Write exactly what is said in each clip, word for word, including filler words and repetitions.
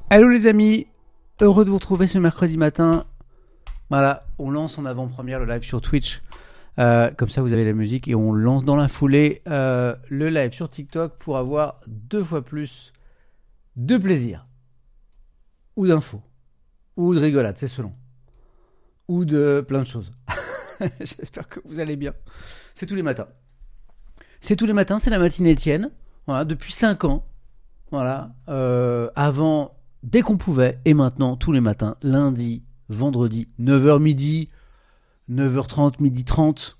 Allô les amis, heureux de vous retrouver ce mercredi matin. Voilà, on lance en avant-première le live sur Twitch. Euh, comme ça vous avez la musique et on lance dans la foulée euh, le live sur TikTok pour avoir deux fois plus de plaisir. Ou d'infos. Ou de rigolade, c'est selon. Ou de plein de choses. J'espère que vous allez bien. C'est tous les matins. C'est tous les matins, c'est la matinée Étienne. Voilà, depuis cinq ans. Voilà. Euh, avant, dès qu'on pouvait. Et maintenant, tous les matins. Lundi, vendredi, neuf heures midi, neuf heures trente, midi trente.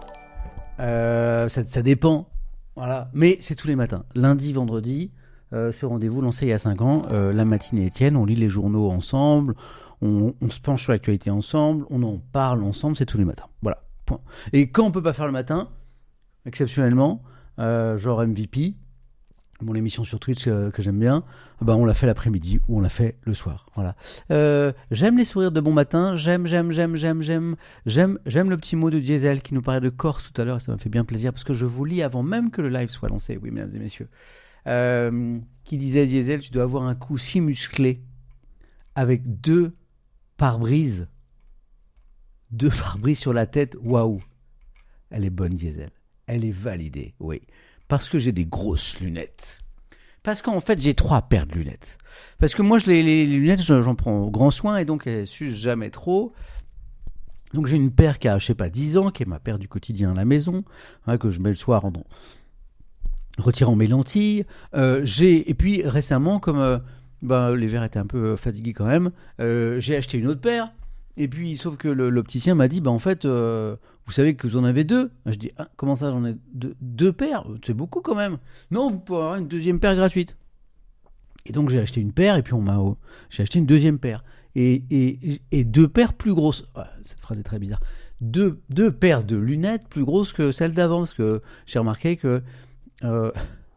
Euh, ça, ça dépend. Voilà. Mais c'est tous les matins. Lundi, vendredi. Euh, ce rendez-vous lancé il y a cinq ans. Euh, la matinée Étienne. On lit les journaux ensemble. On, on se penche sur l'actualité ensemble. On en parle ensemble. C'est tous les matins. Voilà. Point. Et quand on peut pas faire le matin, exceptionnellement, euh, genre M V P, mon émission sur Twitch euh, que j'aime bien, bah on l'a fait l'après-midi ou on l'a fait le soir. Voilà. Euh, j'aime les sourires de bon matin, j'aime, j'aime, j'aime, j'aime, j'aime, j'aime, j'aime le petit mot de Diesel qui nous parlait de Corse tout à l'heure et ça m'a fait bien plaisir parce que je vous lis avant même que le live soit lancé, oui mesdames et messieurs, euh, qui disait Diesel, tu dois avoir un cou si musclé avec deux pare-brises, deux pare-brises sur la tête, waouh, elle est bonne Diesel. Elle est validée, oui. Parce que j'ai des grosses lunettes. Parce qu'en fait, j'ai trois paires de lunettes. Parce que moi, je, les, les, les lunettes, j'en prends grand soin et donc elles s'usent jamais trop. Donc j'ai une paire qui a, je sais pas, dix ans, qui est ma paire du quotidien à la maison, hein, que je mets le soir en retirant mes lentilles. Euh, j'ai, et puis récemment, comme euh, bah, les verres étaient un peu fatigués quand même, euh, j'ai acheté une autre paire. Et puis, sauf que le, l'opticien m'a dit, bah en fait, euh, vous savez que vous en avez deux. Je dis, ah, comment ça, j'en ai deux, deux paires? C'est beaucoup quand même. Non, vous pouvez avoir une deuxième paire gratuite. Et donc, j'ai acheté une paire et puis on m'a, oh, j'ai acheté une deuxième paire. Et, et, et deux paires plus grosses. Ouais, cette phrase est très bizarre. Deux, deux paires de lunettes plus grosses que celles d'avant. Parce que j'ai remarqué que euh,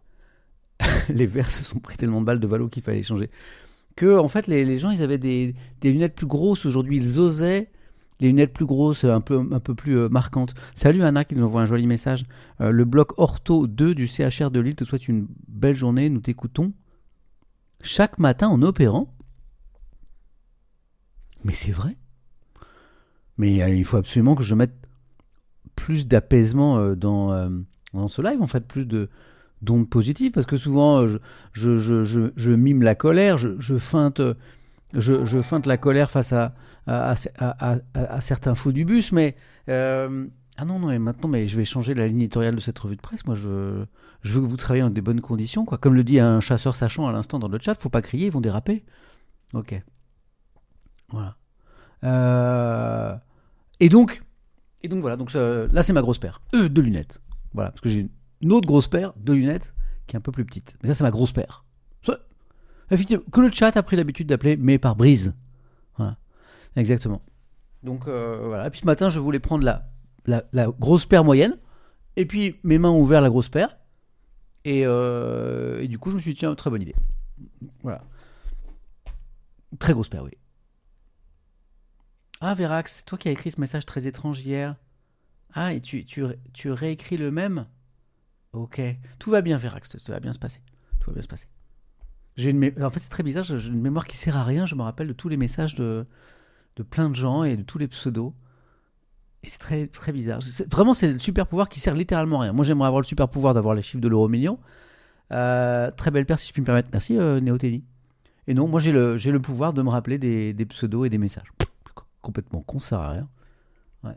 les verres se sont pris tellement de balles de valo qu'il fallait changer. Que en fait les, les gens ils avaient des, des lunettes plus grosses aujourd'hui, ils osaient les lunettes plus grosses, un peu, un peu plus euh, marquantes. Salut Anna qui nous envoie un joli message. Euh, le bloc Ortho deux du C H R de Lille te souhaite une belle journée, nous t'écoutons chaque matin en opérant. Mais c'est vrai. Mais euh, il faut absolument que je mette plus d'apaisement euh, dans, euh, dans ce live, en fait, plus de d'ondes positives, parce que souvent je, je, je, je, je mime la colère, je, je, feinte, je, je feinte la colère face à, à, à, à, à certains fous du bus, mais euh, ah non, non, mais maintenant mais je vais changer la ligne éditoriale de cette revue de presse, moi je, je veux que vous travaillez dans des bonnes conditions, quoi. Comme le dit un chasseur sachant à l'instant dans le chat, faut pas crier, ils vont déraper. Ok. Voilà. Euh, et donc, et donc voilà, donc euh, là c'est ma grosse paire, euh, de lunettes. Voilà, parce que j'ai une une autre grosse paire de lunettes qui est un peu plus petite. Mais ça, c'est ma grosse paire. Ça, effectivement, que le chat a pris l'habitude d'appeler mes pare-brises. Voilà. Exactement. Donc, euh, voilà. Et puis ce matin, je voulais prendre la, la, la grosse paire moyenne. Et puis, mes mains ont ouvert la grosse paire. Et, euh, et du coup, je me suis dit, tiens, très bonne idée. Voilà. Très grosse paire, oui. Ah, Vérax, c'est toi qui as écrit ce message très étrange hier. Ah, et tu, tu, tu réécris le même ? Ok, tout va bien, Vérax, tout va bien se passer. Tout va bien se passer. J'ai une mé... En fait, c'est très bizarre, j'ai une mémoire qui sert à rien. Je me rappelle de tous les messages de, de plein de gens et de tous les pseudos. Et c'est très, très bizarre. C'est... Vraiment, c'est le super pouvoir qui sert littéralement à rien. Moi, j'aimerais avoir le super pouvoir d'avoir les chiffres de l'euro million. Euh, très belle paire, si je puis me permettre. Merci, euh, Néo-Teddy. Et non, moi, j'ai le, j'ai le pouvoir de me rappeler des, des pseudos et des messages. Pff, complètement con, ça sert à rien. Ouais.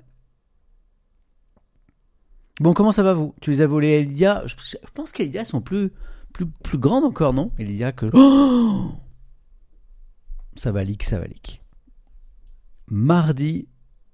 Bon, comment ça va vous? Tu les as volés à Elidia? Je pense qu'Elidia sont plus, plus, plus grandes encore, non? Elidia que... Oh, ça va leak, ça va leak. Mardi...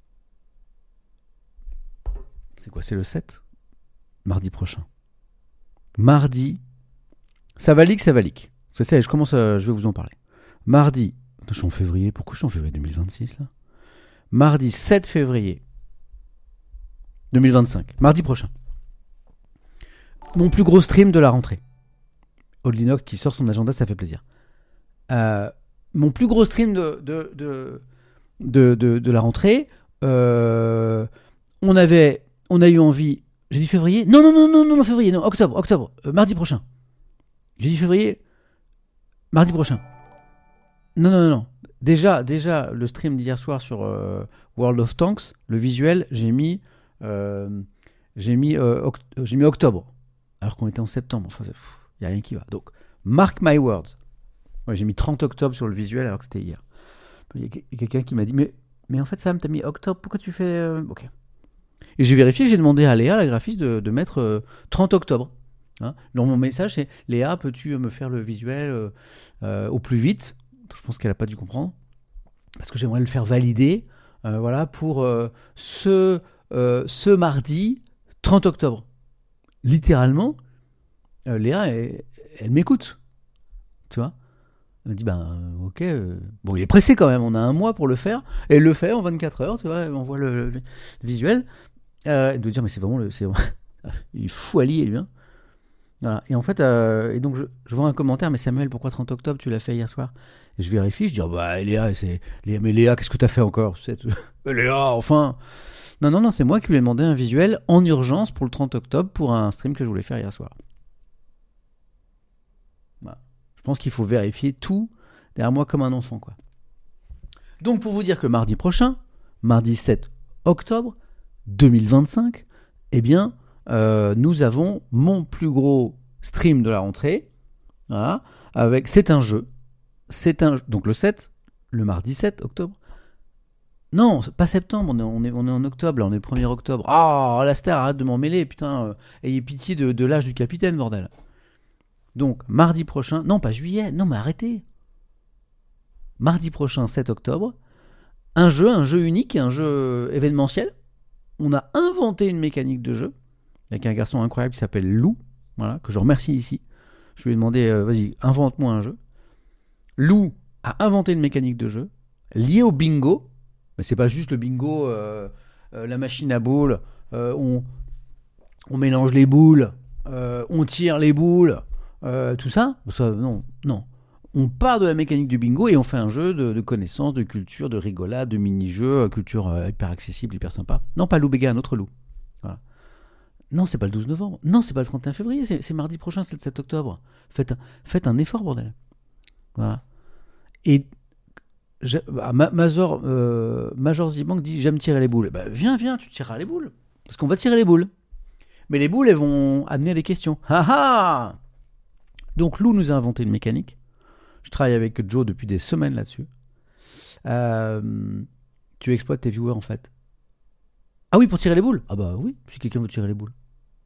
C'est quoi, c'est le sept? Mardi prochain. Mardi... Ça va leak, ça va leak. C'est ça, je commence à... Je vais vous en parler. Mardi... Je suis en février. Pourquoi je suis en février deux mille vingt-six, là? Mardi sept février deux mille vingt-cinq, mardi prochain. Mon plus gros stream de la rentrée. Odlinok qui sort son agenda, ça fait plaisir. Euh, mon plus gros stream de, de, de, de, de, de la rentrée, euh, on avait, on a eu envie. J'ai dit février? Non, non, non, non, non, non, février, non, octobre, octobre, euh, mardi prochain. J'ai dit février, mardi prochain. Non, non, non. Déjà, déjà le stream d'hier soir sur euh, World of Tanks, le visuel, j'ai mis, euh, j'ai mis, euh, oct- j'ai mis octobre, alors qu'on était en septembre. Enfin, il n'y a rien qui va. Donc, mark my words. Ouais, j'ai mis trente octobre sur le visuel alors que c'était hier. Il y a quelqu'un qui m'a dit, mais, mais en fait, Sam, t'as mis octobre, pourquoi tu fais... euh, Ok. Et j'ai vérifié, j'ai demandé à Léa, la graphiste, de, de mettre euh, trente octobre. Hein. Dans mon message, c'est Léa, peux-tu me faire le visuel euh, euh, au plus vite? Je pense qu'elle n'a pas dû comprendre. Parce que j'aimerais le faire valider euh, voilà, pour euh, ce, euh, ce mardi trente octobre. Littéralement, euh, Léa, elle, elle m'écoute. Tu vois? Elle me dit, ben, ok. Euh, bon, il est pressé quand même, on a un mois pour le faire. Et elle le fait en vingt-quatre heures, tu vois, elle m'envoie le, le visuel. Euh, elle doit dire, mais c'est vraiment le. C'est... il est fou Ali, il vient. Voilà. Et en fait, euh, et donc je, je vois un commentaire, mais Samuel, pourquoi trente octobre, tu l'as fait hier soir? Et je vérifie, je dis, oh bah Léa, c'est... Léa, mais Léa, qu'est-ce que t'as fait encore? C'est... Léa, enfin. Non, non, non, c'est moi qui lui ai demandé un visuel en urgence pour le trente octobre pour un stream que je voulais faire hier soir. Voilà. Je pense qu'il faut vérifier tout derrière moi comme un enfant, quoi. Donc pour vous dire que mardi prochain, mardi sept octobre deux mille vingt-cinq, eh bien, euh, nous avons mon plus gros stream de la rentrée. Voilà, avec, c'est un jeu. C'est un, donc le sept, le mardi sept octobre. Non, pas septembre, on est, on est, on est en octobre, là, on est le premier octobre. Ah, oh, la star, arrête de m'en mêler, putain, euh, ayez pitié de, de l'âge du capitaine, bordel. Donc, mardi prochain, non, pas juillet, non, mais arrêtez. Mardi prochain, sept octobre, un jeu, un jeu unique, un jeu événementiel. On a inventé une mécanique de jeu avec un garçon incroyable qui s'appelle Lou, voilà, que je remercie ici. Je lui ai demandé, euh, vas-y, invente-moi un jeu. Lou a inventé une mécanique de jeu liée au bingo. Mais c'est pas juste le bingo, euh, euh, la machine à boules, euh, on, on mélange les boules, euh, on tire les boules, euh, tout ça. ça. Non, non. On part de la mécanique du bingo et on fait un jeu de, de connaissances, de culture, de rigolade, de mini-jeux, culture euh, hyper accessible, hyper sympa. Non, pas Lou Béga, un autre Lou. Voilà. Non, c'est pas le douze novembre. Non, c'est pas le trente et un février. C'est, c'est mardi prochain, c'est le sept octobre. Faites un, faites un effort, bordel. Voilà. Et je, bah, Ma- Mazor, euh, Major Zibank dit j'aime tirer les boules. Bah, viens, viens, tu tireras les boules. Parce qu'on va tirer les boules. Mais les boules, elles vont amener à des questions. Ha ha. Donc Lou nous a inventé une mécanique. Je travaille avec Joe depuis des semaines là-dessus. Euh, tu exploites tes viewers en fait. Ah oui, pour tirer les boules. Ah bah oui, si quelqu'un veut tirer les boules.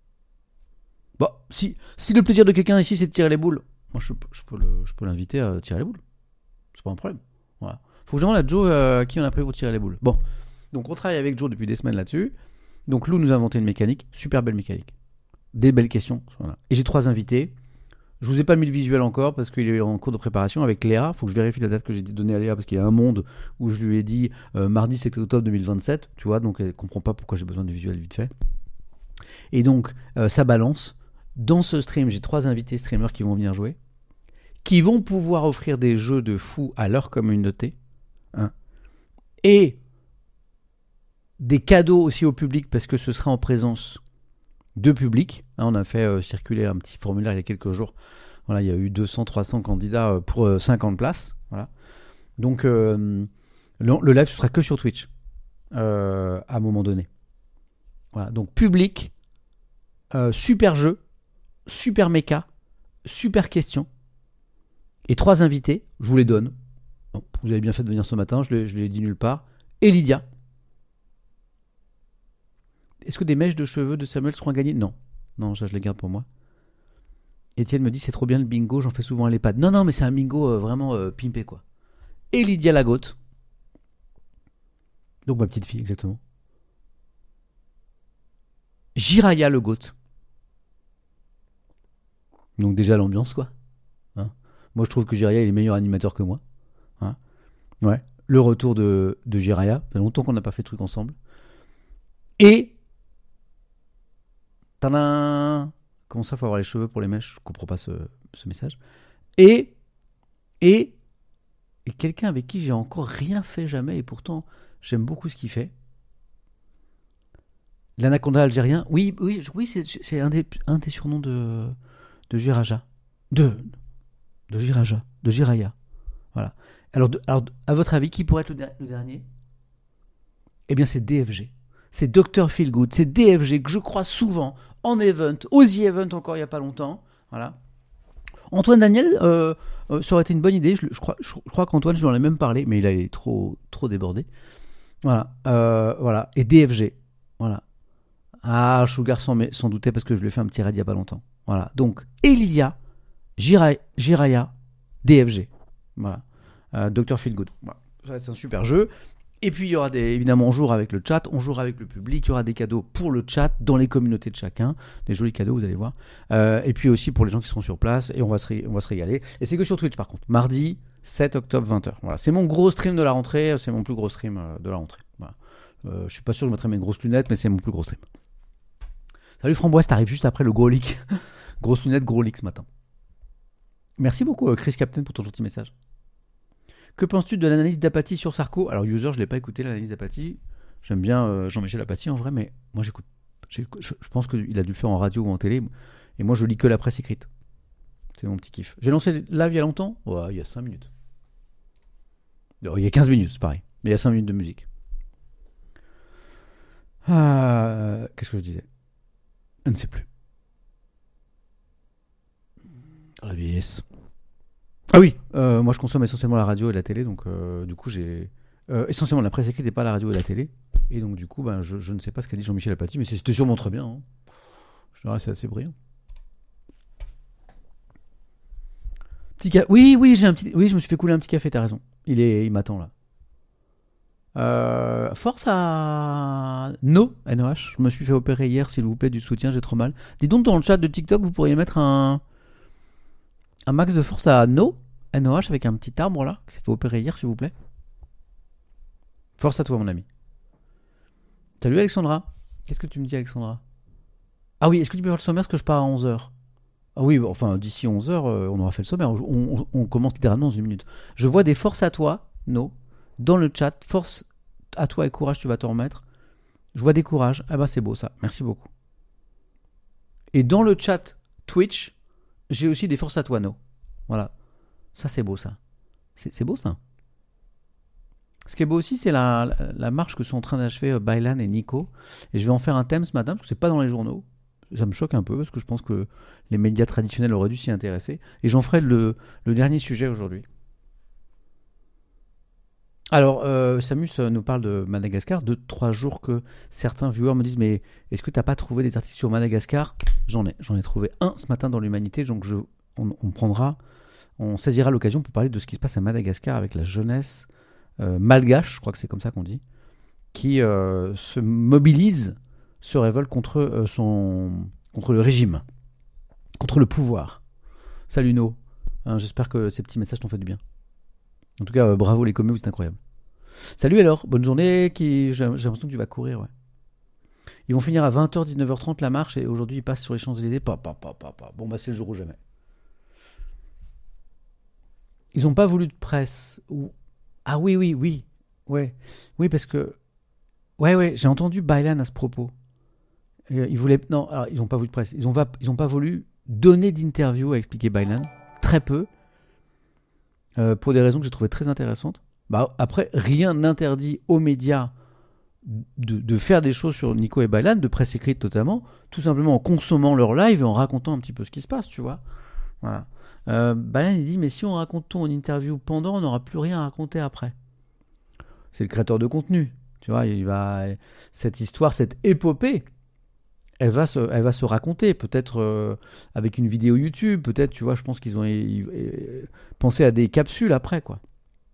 Bon, si, si le plaisir de quelqu'un ici c'est de tirer les boules, moi je, je, peux, le, je peux l'inviter à tirer les boules. C'est pas un problème. Voilà. Faut que je demande à Joe euh, qui on a pris pour tirer les boules. Bon, donc on travaille avec Joe depuis des semaines là-dessus. Donc Lou nous a inventé une mécanique, super belle mécanique. Des belles questions. Voilà. Et j'ai trois invités. Je vous ai pas mis le visuel encore parce qu'il est en cours de préparation avec Léa. Faut que je vérifie la date que j'ai donnée à Léa parce qu'il y a un monde où je lui ai dit euh, mardi sept octobre deux mille vingt-sept. Tu vois, donc elle comprend pas pourquoi j'ai besoin de visuel vite fait. Et donc euh, ça balance. Dans ce stream, j'ai trois invités streamers qui vont venir jouer, qui vont pouvoir offrir des jeux de fous à leur communauté, hein, et des cadeaux aussi au public parce que ce sera en présence de public. Hein, on a fait euh, circuler un petit formulaire il y a quelques jours. Voilà, il y a eu deux cents trois cents candidats pour euh, cinquante places. Voilà. Donc euh, le, le live ce sera que sur Twitch euh, à un moment donné. Voilà. Donc public, euh, super jeu, super méca, super question. Et trois invités, je vous les donne. Bon, vous avez bien fait de venir ce matin, je ne l'ai dit nulle part. Et Lydia. Est-ce que des mèches de cheveux de Samuel seront à gagner? Non. Non, ça je les garde pour moi. Étienne me dit c'est trop bien le bingo, j'en fais souvent à l'EHPAD. Non, non, mais c'est un bingo euh, vraiment euh, pimpé quoi. Et Lydia Lagotte. Donc ma petite fille, exactement. Jiraya le goth. Donc déjà l'ambiance quoi. Hein, moi je trouve que Jiraya est le meilleur animateur que moi. Hein, ouais. Le retour de, de Jiraya. Ça fait longtemps qu'on n'a pas fait de truc ensemble. Et tadam, comment ça, faut avoir les cheveux pour les mèches? Je comprends pas ce, ce message. Et, et, et quelqu'un avec qui j'ai encore rien fait jamais, et pourtant j'aime beaucoup ce qu'il fait. L'anaconda algérien. Oui, oui, oui, c'est, c'est un, des, un des surnoms de, de Jiraja. De, de Jiraja. De Jiraya. Voilà. Alors, de, alors, à votre avis, qui pourrait être le, der- le dernier? Eh bien, c'est D F G. C'est docteur Feelgood. C'est D F G que je crois souvent en event, aux e-event encore il n'y a pas longtemps. Voilà. Antoine Daniel, euh, euh, ça aurait été une bonne idée. Je, je crois, je, je crois qu'Antoine, je lui en ai même parlé, mais il a est trop, trop débordé. Voilà. Euh, voilà. Et D F G. Voilà. Ah, Sugar s'en, met- s'en doutait parce que je lui ai fait un petit raid il n'y a pas longtemps. Voilà. Donc, Elidia, Jiraya, Jiraya, D F G. Voilà. Euh, docteur Feelgood. Voilà. Ça, c'est un super jeu. Et puis, il y aura des, évidemment, on jouera avec le chat, on jouera avec le public, il y aura des cadeaux pour le chat dans les communautés de chacun, des jolis cadeaux, vous allez voir. Euh, et puis aussi pour les gens qui seront sur place, et on va se, ré- on va se régaler. Et c'est que sur Twitch, par contre. Mardi, sept octobre, vingt heures. Voilà. C'est mon gros stream de la rentrée, c'est mon plus gros stream euh, de la rentrée. Voilà. Euh, je suis pas sûr que je mettrai mes grosses lunettes, mais c'est mon plus gros stream. Salut Framboise, t'arrives juste après le gros leak. Grosses lunettes, gros leak ce matin. Merci beaucoup, euh, Chris Captain, pour ton gentil message. Que penses-tu de l'analyse d'Apathy sur Sarko? Alors, user, je ne l'ai pas écouté, l'analyse d'Apathy. J'aime bien euh, Jean-Michel Apathy en vrai, mais moi, j'écoute. j'écoute- Je, je pense qu'il a dû le faire en radio ou en télé. Et moi, je lis que la presse écrite. C'est mon petit kiff. J'ai lancé live il y a longtemps. Ouais, il y a cinq minutes. Non, il y a quinze minutes, c'est pareil. Mais il y a cinq minutes de musique. Ah, qu'est-ce que je disais? Je ne sais plus. La vieillesse. Ah oui, euh, moi je consomme essentiellement la radio et la télé, donc euh, du coup j'ai euh, essentiellement la presse écrite et pas la radio et la télé. Et donc du coup, ben, je, je ne sais pas ce qu'a dit Jean-Michel Apathy, mais c'était sûrement très bien. Hein. Je dirais c'est assez brillant. Petit ca... Oui, oui, j'ai un petit... oui, je me suis fait couler un petit café, t'as raison. Il est, il m'attend là. Euh, force à No, N O H. Je me suis fait opérer hier, s'il vous plaît, du soutien, j'ai trop mal. Dis donc dans le chat de TikTok, vous pourriez mettre un, un max de force à No, N O H, avec un petit arbre là, qui s'est fait opérer hier, s'il vous plaît. Force à toi, mon ami. Salut Alexandra. Qu'est-ce que tu me dis, Alexandra? Ah oui, est-ce que tu peux faire le sommaire parce que je pars à onze heures? Ah oui, enfin, d'ici onze heures, euh, on aura fait le sommaire. On, on- on commence littéralement dans une minute. Je vois des forces à toi, No, dans le chat. Force à toi et courage, tu vas t'en remettre. Je vois des courages. Ah bah, c'est beau ça. Merci beaucoup. Et dans le chat Twitch, j'ai aussi des forces à toi, No. Voilà. Ça, c'est beau ça. C'est, c'est beau ça. Ce qui est beau aussi, c'est la, la, la marche que sont en train d'achever euh, Bailan et Nico. Et je vais en faire un thème ce matin, parce que c'est pas dans les journaux. Ça me choque un peu, parce que je pense que les médias traditionnels auraient dû s'y intéresser. Et j'en ferai le, le dernier sujet aujourd'hui. Alors, euh, Samus euh, nous parle de Madagascar. Deux, trois jours que certains viewers me disent, mais est-ce que t'as pas trouvé des articles sur Madagascar? J'en ai. J'en ai trouvé un ce matin dans l'Humanité. Donc, je, on, on prendra, on saisira l'occasion pour parler de ce qui se passe à Madagascar avec la jeunesse euh, malgache, je crois que c'est comme ça qu'on dit, qui euh, se mobilise, se révolte contre, euh, son, contre le régime, contre le pouvoir. Salut No. Hein, j'espère que ces petits messages t'ont fait du bien. En tout cas, euh, bravo les communes, c'est incroyable. Salut alors, bonne journée. Qui... J'ai, j'ai l'impression que tu vas courir, ouais. Ils vont finir à vingt heures, dix-neuf heures trente la marche et aujourd'hui ils passent sur les Champs-Élysées. Pa, pa, pa, pa, pa. Bon, bah c'est le jour ou jamais. Ils n'ont pas voulu de presse. Ou... Ah oui, oui, oui. Ouais. Oui, parce que. Ouais, ouais, j'ai entendu Bailan à ce propos. Euh, ils voulaient. Non, alors, ils n'ont pas voulu de presse. Ils n'ont pas... ils ont pas voulu donner d'interview à expliquer Bailan. Très peu. Euh, pour des raisons que j'ai trouvées très intéressantes. Bah, après, rien n'interdit aux médias de, de faire des choses sur Nico et Bailan, de presse écrite notamment, tout simplement en consommant leur live et en racontant un petit peu ce qui se passe, tu vois. Voilà. Euh, Bailan, il dit, mais si on raconte tout en interview pendant, on n'aura plus rien à raconter après. C'est le créateur de contenu, tu vois. Il va, cette histoire, cette épopée, elle va se, elle va se raconter, peut-être euh, avec une vidéo YouTube, peut-être, tu vois, je pense qu'ils ont ils, ils, pensé à des capsules après, quoi.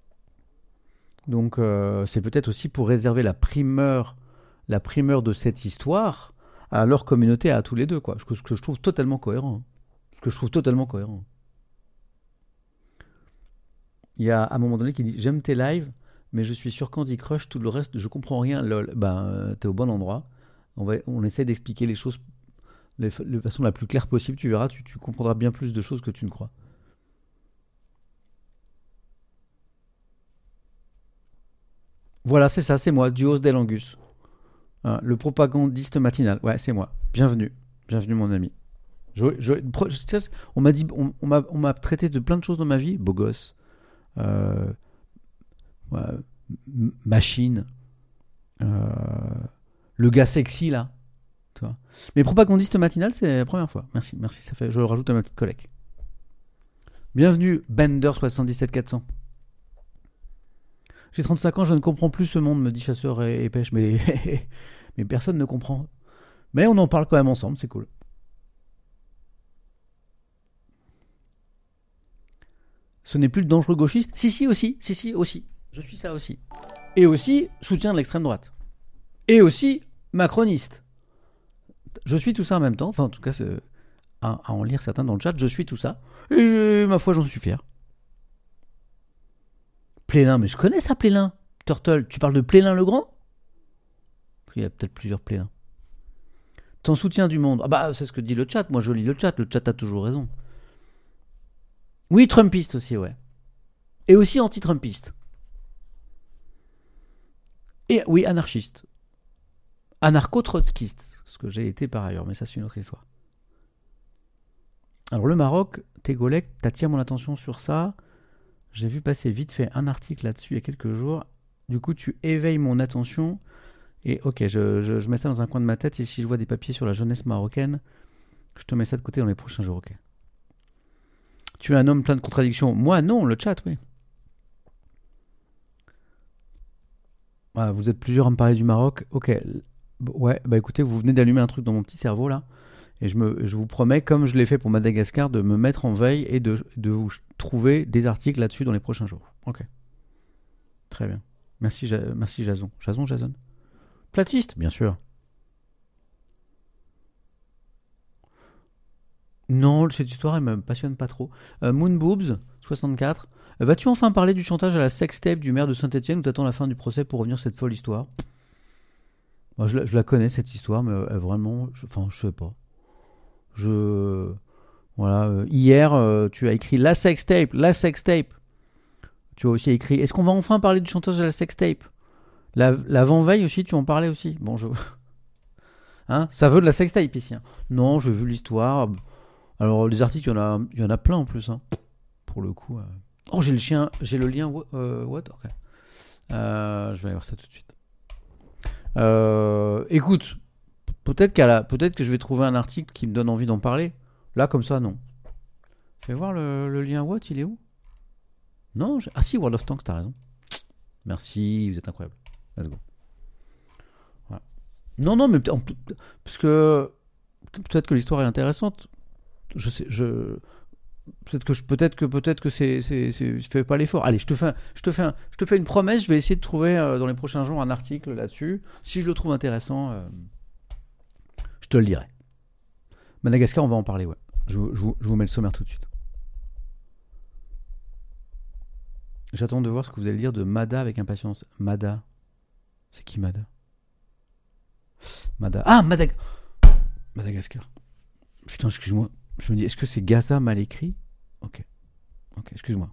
Donc euh, c'est peut-être aussi pour réserver la primeur, la primeur de cette histoire à leur communauté, à tous les deux, quoi. Ce que, ce que je trouve totalement cohérent. Hein. Ce que je trouve totalement cohérent. Il y a à un moment donné qui dit j'aime tes lives, mais je suis sur Candy Crush, tout le reste je comprends rien. Lol. Ben euh, t'es au bon endroit. On va, on essaie d'expliquer les choses de la façon la plus claire possible. Tu verras, tu, tu comprendras bien plus de choses que tu ne crois. Voilà, c'est ça, c'est moi, Duos Del Angus. Hein, le propagandiste matinal. Ouais, c'est moi. Bienvenue. Bienvenue, mon ami. Je, je- pro- je- tu sais, on m'a dit, on, on m'a, on m'a traité de plein de choses dans ma vie. Beau gosse. euh, ouais, m- machine, euh, le gars sexy là. Tu vois. Mais propagandiste matinal, c'est la première fois. Merci, merci, ça fait. Je le rajoute à ma petite collègue. Bienvenue, Bender soixante-dix-sept quatre cents. J'ai trente-cinq ans, je ne comprends plus ce monde, me dit Chasseur et, et Pêche. Mais, mais personne ne comprend. Mais on en parle quand même ensemble, c'est cool. Ce n'est plus le dangereux gauchiste. Si, si, aussi. Si, si, aussi. Je suis ça aussi. Et aussi, soutien de l'extrême droite. Et aussi, macroniste. Je suis tout ça en même temps. Enfin, en tout cas, c'est à, à en lire certains dans le chat. Je suis tout ça. Et ma foi, j'en suis fier. Plélin, mais je connais ça, Plélin. Turtle, tu parles de Plélin le Grand ? Il y a peut-être plusieurs Plélins. Ton soutien du monde. Ah bah, c'est ce que dit le chat. Moi, je lis le chat. Le chat a toujours raison. Oui, Trumpiste aussi, ouais. Et aussi anti-Trumpiste. Et oui, anarchiste. Anarcho-trotskiste. Ce que j'ai été par ailleurs, mais ça, c'est une autre histoire. Alors, le Maroc, Tégolek, t'attires mon attention sur ça. J'ai vu passer vite fait un article là-dessus il y a quelques jours. Du coup, tu éveilles mon attention. Et ok, je, je, je mets ça dans un coin de ma tête. Et si je vois des papiers sur la jeunesse marocaine, je te mets ça de côté dans les prochains jours, ok. Tu es un homme plein de contradictions. Moi, non, le chat, oui. Voilà, vous êtes plusieurs à me parler du Maroc. Ok. Ouais, bah écoutez, vous venez d'allumer un truc dans mon petit cerveau, là. Et je, me, je vous promets, comme je l'ai fait pour Madagascar, de me mettre en veille et de, de vous trouver des articles là-dessus dans les prochains jours. Ok. Très bien. Merci, ja, merci Jason. Jason, Jason. Platiste, bien sûr. Non, cette histoire, elle me passionne pas trop. Euh, Moonboobs, soixante-quatre. Euh, vas-tu enfin parler du chantage à la sextape du maire de Saint-Etienne ou t'attends la fin du procès pour revenir sur cette folle histoire ? Moi, je, la, je la connais, cette histoire, mais euh, vraiment, je, enfin, je sais pas. Je... Voilà. Euh, hier, euh, tu as écrit la sextape, la sextape. Tu as aussi écrit, est-ce qu'on va enfin parler du chantage à la sextape ? La, l'avant-veille aussi, tu en parlais aussi. Bon, je... Hein, ça veut de la sextape ici. Hein. Non, j'ai vu l'histoire... Alors, les articles, il y en a, il y en a plein en plus. Hein. Pour le coup. Euh... Oh, j'ai le chien, j'ai le lien. Euh, what okay. euh, Je vais aller voir ça tout de suite. Euh, écoute, peut-être, qu'à la, peut-être que je vais trouver un article qui me donne envie d'en parler. Là, comme ça, non. Fais voir le, le lien what, il est où ? Non, j'ai... Ah si, World of Tanks, t'as raison. Merci, vous êtes incroyable. Let's go. Voilà. Non, non, mais parce que peut-être que l'histoire est intéressante. Je sais, je peut-être que je, peut-être que peut-être que c'est, c'est, c'est, je fais pas l'effort. Allez, je te fais, je te fais, un, je te fais une promesse. Je vais essayer de trouver euh, dans les prochains jours un article là-dessus. Si je le trouve intéressant, euh, je te le dirai. Madagascar, on va en parler. Ouais. Je, je, je vous mets le sommaire tout de suite. J'attends de voir ce que vous allez dire de Mada avec impatience. Mada, c'est qui Mada ? Mada. Ah, Madag... Madagascar. Putain, excuse-moi. Je me dis, est-ce que c'est Gaza mal écrit ? Ok. Ok, excuse-moi.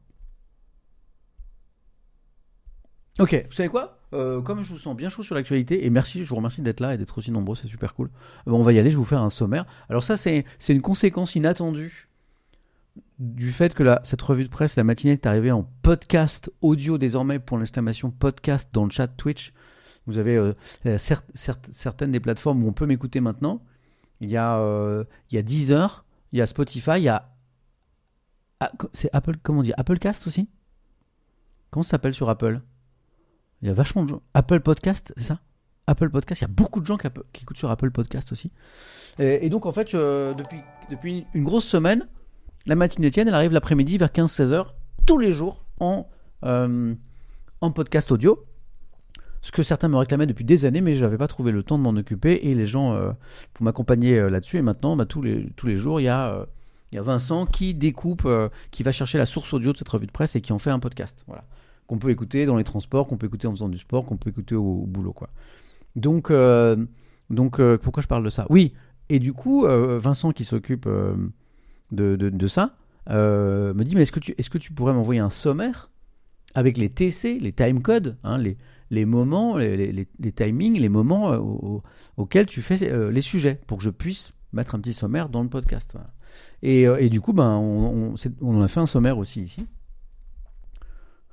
Ok, vous savez quoi ? euh, Comme je vous sens bien chaud sur l'actualité, et merci, je vous remercie d'être là et d'être aussi nombreux, c'est super cool. Euh, on va y aller, je vais vous faire un sommaire. Alors ça, c'est, c'est une conséquence inattendue du fait que la, cette revue de presse, la matinée, est arrivée en podcast audio désormais, pour l'exclamation podcast dans le chat Twitch. Vous avez euh, certes, certes, certaines des plateformes où on peut m'écouter maintenant. Il y a, euh, il y a Deezer, il y a Spotify, il y a... Ah, c'est Apple, comment on dit ? Applecast aussi ? Comment ça s'appelle sur Apple ? Il y a vachement de gens. Apple Podcast, c'est ça ? Apple Podcast, il y a beaucoup de gens qui, qui écoutent sur Apple Podcast aussi. Et, et donc, en fait, euh, depuis, depuis une grosse semaine, la matinée Étienne, elle arrive l'après-midi vers quinze seize heures, tous les jours, en, euh, en podcast audio. Ce que certains me réclamaient depuis des années, mais je n'avais pas trouvé le temps de m'en occuper. Et les gens, euh, pour m'accompagner euh, là-dessus. Et maintenant, bah, tous, les, tous les jours, il y a... Euh, Il y a Vincent qui découpe, euh, qui va chercher la source audio de cette revue de presse et qui en fait un podcast. Voilà. Qu'on peut écouter dans les transports, qu'on peut écouter en faisant du sport, qu'on peut écouter au, au boulot, quoi. Donc, euh, donc euh, pourquoi je parle de ça ? Oui, et du coup, euh, Vincent qui s'occupe euh, de, de, de ça euh, me dit, mais est-ce que tu, est-ce que tu pourrais m'envoyer un sommaire avec les T C, les time codes, hein, les, les moments, les, les, les timings, les moments euh, au, auxquels tu fais euh, les sujets, pour que je puisse mettre un petit sommaire dans le podcast. Voilà. Et, et du coup, ben, on, on, on a fait un sommaire aussi ici.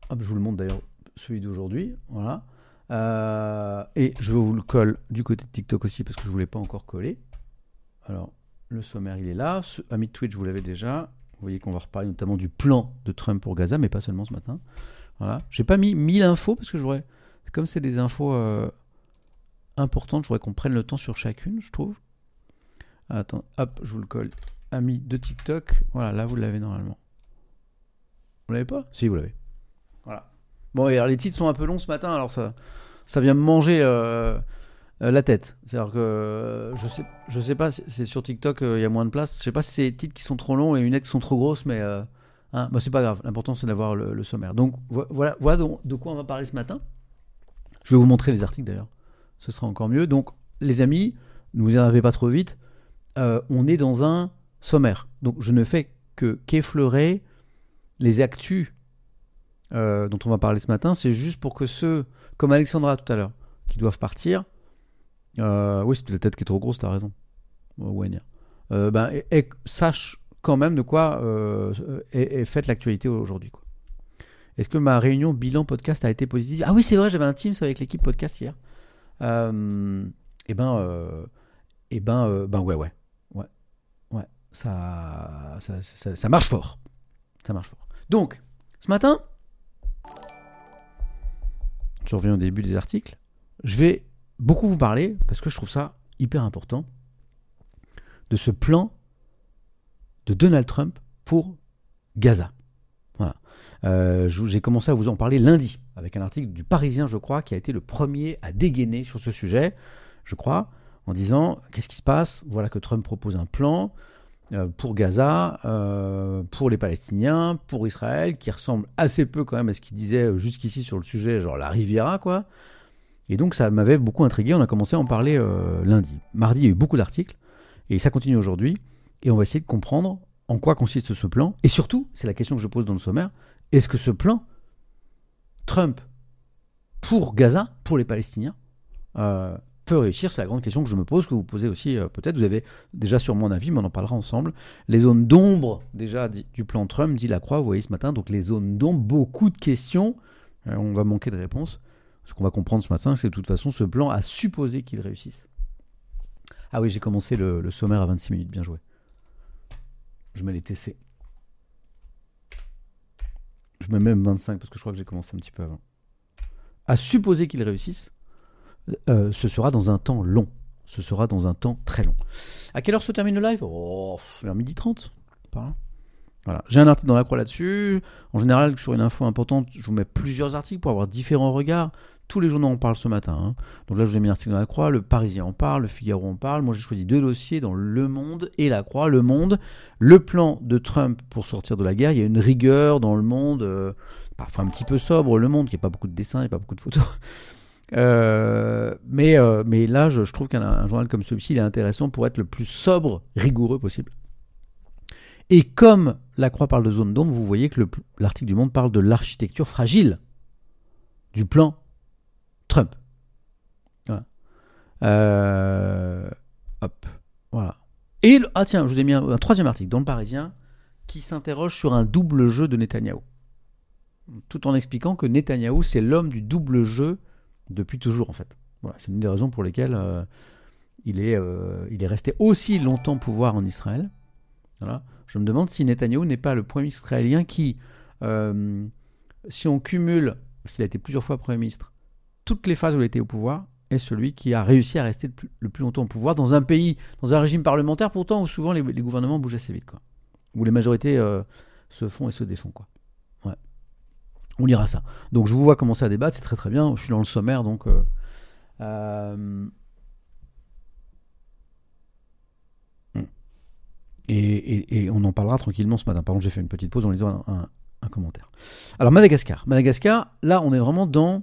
Hop, je vous le montre d'ailleurs, celui d'aujourd'hui. Voilà. Euh, et je vous le colle du côté de TikTok aussi parce que je ne vous l'ai pas encore collé. Alors, le sommaire, il est là. Ce, ami de Twitch, vous l'avez déjà. Vous voyez qu'on va reparler notamment du plan de Trump pour Gaza, mais pas seulement ce matin. Voilà. J'ai pas mis mille infos parce que je voudrais, comme c'est des infos euh, importantes, je voudrais qu'on prenne le temps sur chacune, je trouve. Attends, hop, je vous le colle. Ami de TikTok. Voilà, là, vous l'avez normalement. Vous l'avez pas ? Si, vous l'avez. Voilà. Bon, et alors les titres sont un peu longs ce matin, alors ça, ça vient me manger euh, euh, la tête. C'est-à-dire que euh, je sais, je sais pas, c'est, c'est sur TikTok, il euh, y a moins de place. Je sais pas si c'est les titres qui sont trop longs et les lunettes qui sont trop grosses, mais euh, hein, bah, c'est pas grave. L'important c'est d'avoir le, le sommaire. Donc vo- voilà, voilà de, de quoi on va parler ce matin. Je vais vous montrer les articles d'ailleurs. Ce sera encore mieux. Donc les amis, ne vous énervez pas trop vite. Euh, on est dans un sommaire. Donc je ne fais que qu'effleurer les actus euh, dont on va parler ce matin. C'est juste pour que ceux, comme Alexandra tout à l'heure, qui doivent partir, euh, oui, c'est la tête qui est trop grosse, t'as raison, ouais, euh, ben, et, et, sache quand même de quoi euh, est, est faite l'actualité aujourd'hui, quoi. Est-ce que ma réunion bilan podcast a été positive ? Ah oui, c'est vrai, j'avais un Teams avec l'équipe podcast hier. Euh, et ben, euh, et ben, euh, ben ouais, ouais, ouais, ouais, ça, ça, ça, ça marche fort, ça marche fort. Donc, ce matin, je reviens au début des articles, je vais beaucoup vous parler, parce que je trouve ça hyper important, de ce plan de Donald Trump pour Gaza. Voilà. Euh, j'ai commencé à vous en parler lundi, avec un article du Parisien, je crois, qui a été le premier à dégainer sur ce sujet, je crois, en disant, qu'est-ce qui se passe ? Voilà que Trump propose un plan euh, pour Gaza, euh, pour les Palestiniens, pour Israël, qui ressemble assez peu quand même à ce qu'il disait jusqu'ici sur le sujet, genre la Riviera, quoi. Et donc ça m'avait beaucoup intrigué, on a commencé à en parler euh, lundi. Mardi, il y a eu beaucoup d'articles, et ça continue aujourd'hui, et on va essayer de comprendre en quoi consiste ce plan, et surtout, c'est la question que je pose dans le sommaire, est-ce que ce plan, Trump, pour Gaza, pour les Palestiniens, euh, peut réussir ? C'est la grande question que je me pose, que vous posez aussi euh, peut-être, vous avez déjà sur mon avis, mais on en parlera ensemble. Les zones d'ombre, déjà, du plan Trump, dit Lacroix, vous voyez ce matin, donc les zones d'ombre, beaucoup de questions, euh, on va manquer de réponses. Ce qu'on va comprendre ce matin, c'est que de toute façon, ce plan a supposé qu'il réussisse. Ah oui, j'ai commencé le, le sommaire à vingt-six minutes, bien joué. Je mets les T C. Je mets même vingt-cinq, parce que je crois que j'ai commencé un petit peu avant. À supposer qu'il réussisse, euh, ce sera dans un temps long. Ce sera dans un temps très long. À quelle heure se termine le live ? Oh, vers midi trente, par là. Voilà. J'ai un article dans la croix là-dessus. En général, sur une info importante, je vous mets plusieurs articles pour avoir différents regards. Tous les journaux en parlent ce matin. Hein. Donc là, je vous ai mis un article dans la croix. Le Parisien en parle, le Figaro en parle. Moi, j'ai choisi deux dossiers dans Le Monde et la croix. Le Monde, le plan de Trump pour sortir de la guerre. Il y a une rigueur dans Le Monde, euh, parfois un petit peu sobre. Le Monde, qui n'a pas beaucoup de dessins et pas beaucoup de photos. Euh, mais, euh, mais là, je, je trouve qu'un un journal comme celui-ci, il est intéressant pour être le plus sobre, rigoureux possible. Et comme la croix parle de zone d'ombre, vous voyez que le, l'article du Monde parle de l'architecture fragile du plan Trump. Voilà. Euh, hop, voilà. Et ah tiens, je vous ai mis un, un troisième article dans le Parisien qui s'interroge sur un double jeu de Netanyahou, tout en expliquant que Netanyahou c'est l'homme du double jeu depuis toujours en fait. Voilà, c'est une des raisons pour lesquelles euh, il est euh, il est resté aussi longtemps au pouvoir en Israël. Voilà. Je me demande si Netanyahou n'est pas le premier ministre israélien qui, euh, si on cumule, parce qu'il a été plusieurs fois premier ministre, toutes les phases où il était au pouvoir, est celui qui a réussi à rester le plus, le plus longtemps au pouvoir dans un pays, dans un régime parlementaire, pourtant où souvent les, les gouvernements bougent assez vite, quoi. Où les majorités euh, se font et se défont, quoi. Ouais. On lira ça. Donc je vous vois commencer à débattre, c'est très très bien. Je suis dans le sommaire, donc... Euh, euh, Et, et, et on en parlera tranquillement ce matin. Par contre, j'ai fait une petite pause en lisant un, un, un commentaire. Alors, Madagascar. Madagascar, là, on est vraiment dans...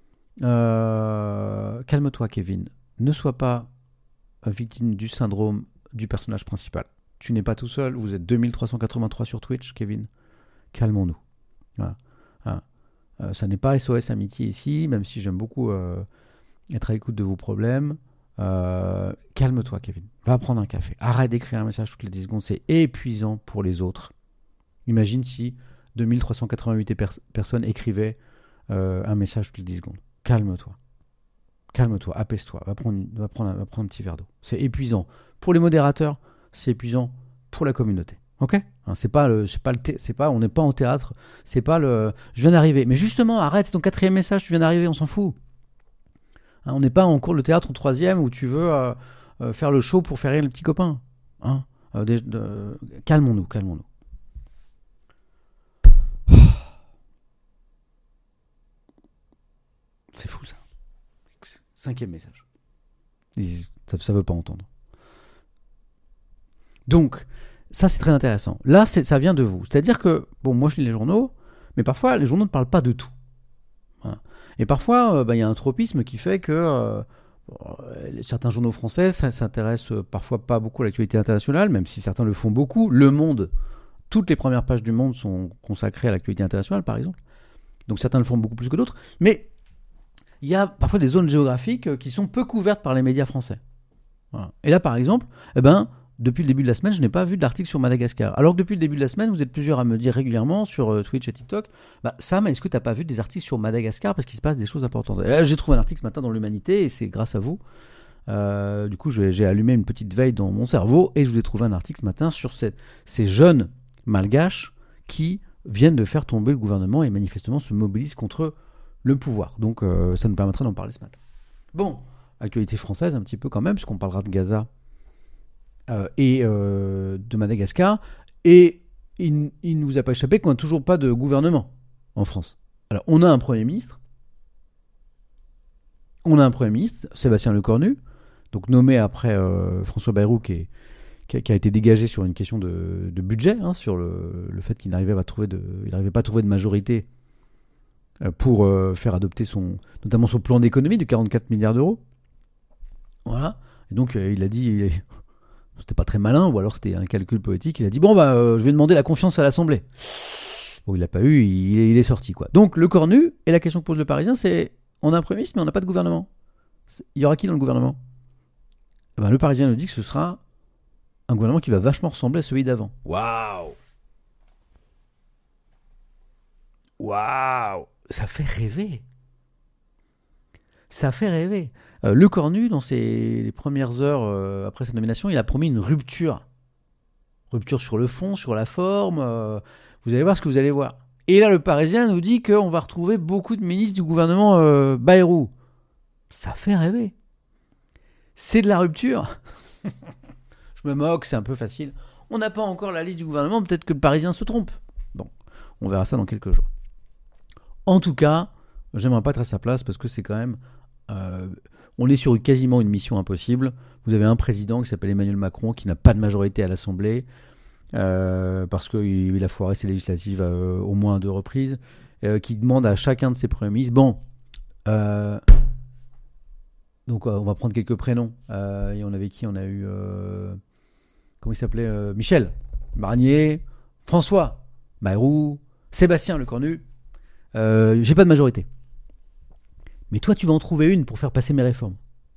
Euh, calme-toi, Kevin. Ne sois pas victime du syndrome du personnage principal. Tu n'es pas tout seul. Vous êtes deux mille trois cent quatre-vingt-trois sur Twitch, Kevin. Calmons-nous. Voilà. Voilà. Euh, ça n'est pas S O S Amitié ici, même si j'aime beaucoup euh, être à l'écoute de vos problèmes. Euh, calme-toi, Kevin. Va prendre un café. Arrête d'écrire un message toutes les dix secondes. C'est épuisant pour les autres. Imagine si deux mille trois cent quatre-vingt-huit pers- personnes écrivaient euh, un message toutes les dix secondes. Calme-toi. Calme-toi, apaise-toi, va prendre, va, prendre, va prendre un petit verre d'eau. C'est épuisant pour les modérateurs, c'est épuisant pour la communauté. Ok, hein, c'est pas le, c'est pas le, thé- c'est pas, on n'est pas en théâtre, c'est pas le, je viens d'arriver. Mais justement, arrête, c'est ton quatrième message, tu viens d'arriver, on s'en fout. Hein, on n'est pas en cours de théâtre au troisième où tu veux euh, euh, faire le show pour faire rire les petits copains. Hein, euh, des- de- calmons-nous, calmons-nous. C'est fou ça. Cinquième message. Ils- Ça ne veut pas entendre. Donc, ça c'est très intéressant. Là, c'est, ça vient de vous. C'est-à-dire que, bon, moi je lis les journaux, mais parfois les journaux ne parlent pas de tout. Voilà. Et parfois, euh, bah, y a un tropisme qui fait que euh, euh, certains journaux français ça, s'intéressent euh, parfois pas beaucoup à l'actualité internationale, même si certains le font beaucoup. Le Monde, toutes les premières pages du Monde sont consacrées à l'actualité internationale, par exemple. Donc certains le font beaucoup plus que d'autres. Mais il y a parfois des zones géographiques euh, qui sont peu couvertes par les médias français. Voilà. Et là, par exemple, eh ben, depuis le début de la semaine, je n'ai pas vu d'article sur Madagascar. Alors que depuis le début de la semaine, vous êtes plusieurs à me dire régulièrement sur euh, Twitch et TikTok, bah, Sam, est-ce que tu n'as pas vu des articles sur Madagascar parce qu'il se passe des choses importantes? Et là, j'ai trouvé un article ce matin dans l'Humanité et c'est grâce à vous. Euh, du coup, j'ai, j'ai allumé une petite veille dans mon cerveau et je vous ai trouvé un article ce matin sur cette, ces jeunes malgaches qui viennent de faire tomber le gouvernement et manifestement se mobilisent contre le pouvoir. Donc, euh, ça nous permettra d'en parler ce matin. Bon. Actualité française un petit peu quand même, puisqu'on parlera de Gaza euh, et euh, de Madagascar. Et il, il ne vous a pas échappé qu'on n'a toujours pas de gouvernement en France. Alors, on a un Premier ministre. On a un Premier ministre, Sébastien Lecornu, donc nommé après euh, François Bayrou, qui, est, qui, a, qui a été dégagé sur une question de, de budget, hein, sur le, le fait qu'il n'arrivait, à trouver de, il n'arrivait pas à trouver de majorité euh, pour euh, faire adopter son, notamment son plan d'économie de quarante-quatre milliards d'euros. Voilà. Et donc, euh, il a dit, il est... c'était pas très malin, ou alors c'était un calcul politique. Il a dit bon, bah, euh, je vais demander la confiance à l'Assemblée. Bon, il l'a pas eu, il, il est sorti, quoi. Donc, le Cornu, et la question que pose le Parisien, c'est on a un Premier ministre, mais on n'a pas de gouvernement. C'est... Il y aura qui dans le gouvernement? Eh ben, le Parisien nous dit que ce sera un gouvernement qui va vachement ressembler à celui d'avant. Waouh! Waouh! Ça fait rêver. Ça fait rêver. Euh, le Cornu, dans ses les premières heures euh, après sa nomination, il a promis une rupture. Rupture sur le fond, sur la forme. Euh, vous allez voir ce que vous allez voir. Et là, le Parisien nous dit qu'on va retrouver beaucoup de ministres du gouvernement euh, Bayrou. Ça fait rêver. C'est de la rupture. Je me moque, c'est un peu facile. On n'a pas encore la liste du gouvernement, peut-être que le Parisien se trompe. Bon, on verra ça dans quelques jours. En tout cas, j'aimerais pas être à sa place parce que c'est quand même... Euh, on est sur quasiment une mission impossible. Vous avez un président qui s'appelle Emmanuel Macron qui n'a pas de majorité à l'Assemblée euh, parce qu'il a foiré ses législatives euh, au moins à deux reprises, euh, qui demande à chacun de ses premiers ministres bon, euh, donc euh, on va prendre quelques prénoms. Euh, et on avait qui? On a eu euh, comment il s'appelait euh, Michel Barnier, François Bayrou, Sébastien Lecornu. Euh, j'ai pas de majorité. Mais toi, tu vas en trouver une pour faire passer mes réformes.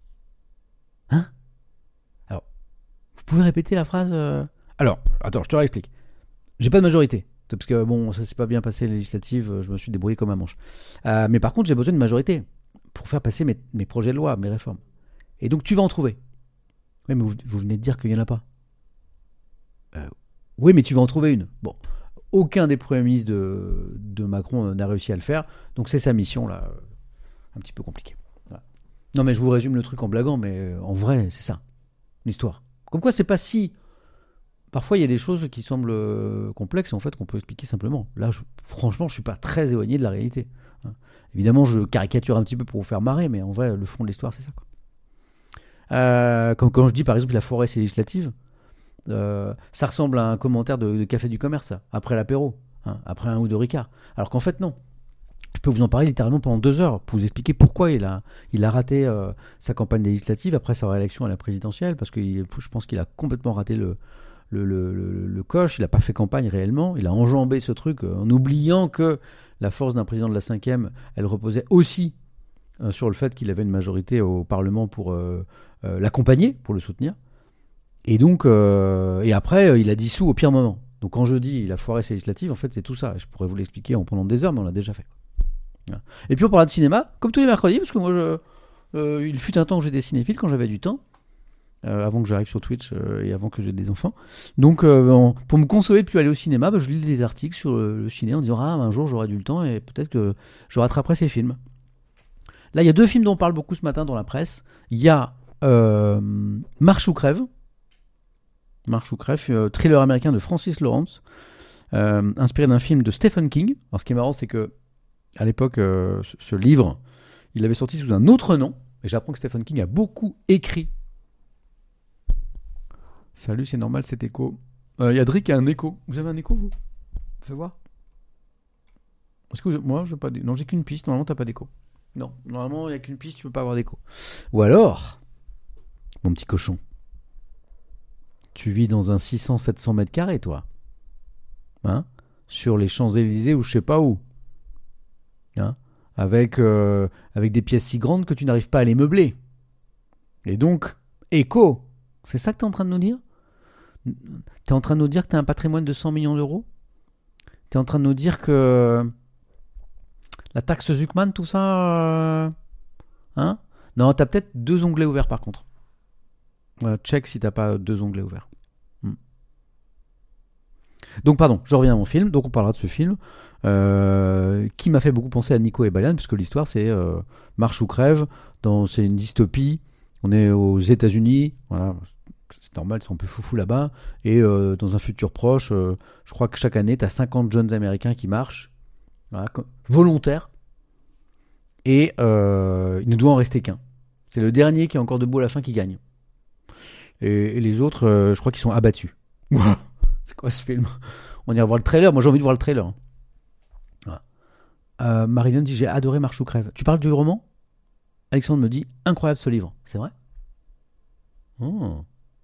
Hein? Alors, vous pouvez répéter la phrase euh... Alors, attends, je te réexplique. J'ai pas de majorité. Parce que, bon, ça s'est pas bien passé les législatives, je me suis débrouillé comme un manche. Euh, mais par contre, j'ai besoin d'une majorité pour faire passer mes, mes projets de loi, mes réformes. Et donc, tu vas en trouver. Oui, mais vous, vous venez de dire qu'il n'y en a pas. Euh, oui, mais tu vas en trouver une. Bon, aucun des premiers ministres de, de Macron n'a réussi à le faire. Donc, c'est sa mission, là. Un petit peu compliqué. Voilà. Non, mais je vous résume le truc en blaguant, mais en vrai, c'est ça, l'histoire. Comme quoi, c'est pas si... Parfois, il y a des choses qui semblent complexes et en fait qu'on peut expliquer simplement. Là, je, franchement, je suis pas très éloigné de la réalité. Hein. Évidemment, je caricature un petit peu pour vous faire marrer, mais en vrai, le fond de l'histoire, c'est ça, quoi. Euh, comme quand je dis, par exemple, la forêt, c'est législative, euh, ça ressemble à un commentaire de, de Café du Commerce, ça, après l'apéro, hein, après un ou deux Ricard. Alors qu'en fait, non. Je peux vous en parler littéralement pendant deux heures pour vous expliquer pourquoi il a, il a raté euh, sa campagne législative après sa réélection à la présidentielle, parce que il, je pense qu'il a complètement raté le, le, le, le, le coche, il n'a pas fait campagne réellement, il a enjambé ce truc euh, en oubliant que la force d'un président de la cinquième, elle reposait aussi euh, sur le fait qu'il avait une majorité au Parlement pour euh, euh, l'accompagner, pour le soutenir. Et donc, euh, et après, euh, il a dissous au pire moment. Donc quand je dis il a foiré ses législatives, en fait c'est tout ça. Je pourrais vous l'expliquer en pendant des heures, mais on l'a déjà fait. Voilà. Et puis on parlera de cinéma, comme tous les mercredis, parce que moi, je, euh, il fut un temps où j'étais cinéphile quand j'avais du temps, euh, avant que j'arrive sur Twitch euh, et avant que j'ai des enfants. Donc euh, on, pour me consoler de plus aller au cinéma, bah, je lis des articles sur le, le ciné en disant ah un jour j'aurai du temps et peut-être que je rattraperai ces films. Là il y a deux films dont on parle beaucoup ce matin dans la presse. Il y a euh, Marche ou crève. Marche ou crève, euh, thriller américain de Francis Lawrence, euh, inspiré d'un film de Stephen King. Alors ce qui est marrant, c'est que à l'époque, euh, ce, ce livre, il l'avait sorti sous un autre nom, et j'apprends que Stephen King a beaucoup écrit. Salut, c'est normal cet écho. Il euh, y a Drick qui a un écho. Vous avez un écho, vous? Fais voir. Est-ce que vous... Moi, je pas d'... non, j'ai qu'une piste. Normalement, t'as pas d'écho. Non, normalement, il n'y a qu'une piste, tu peux pas avoir d'écho. Ou alors, mon petit cochon, tu vis dans un six cents sept cents mètres carrés, toi, hein, sur les Champs-Élysées ou je sais pas où, hein, avec, euh, avec des pièces si grandes que tu n'arrives pas à les meubler. Et donc, écho, c'est ça que tu es en train de nous dire? Tu es en train de nous dire que tu as un patrimoine de cent millions d'euros? Tu es en train de nous dire que la taxe Zuckman, tout ça, euh, hein? Non, tu as peut-être deux onglets ouverts par contre. Euh, check si t'as pas deux onglets ouverts. Hmm. Donc pardon, je reviens à mon film. Donc on parlera de ce film euh, qui m'a fait beaucoup penser à Nico et Balian, puisque l'histoire c'est euh, Marche ou crève. Dans, c'est une dystopie. On est aux États-Unis. Voilà, c'est normal, c'est un peu foufou là-bas. Et euh, dans un futur proche, euh, je crois que chaque année, t'as cinquante jeunes Américains qui marchent, voilà, volontaires. Et euh, il ne doit en rester qu'un. C'est le dernier qui est encore debout à la fin qui gagne. Et, et les autres, euh, je crois qu'ils sont abattus. C'est quoi ce film? On ira voir le trailer. Moi, j'ai envie de voir le trailer. Voilà. Euh, Marilyn dit j'ai adoré Marche ou crève. Tu parles du roman? Alexandre me dit incroyable ce livre. C'est vrai? Oh.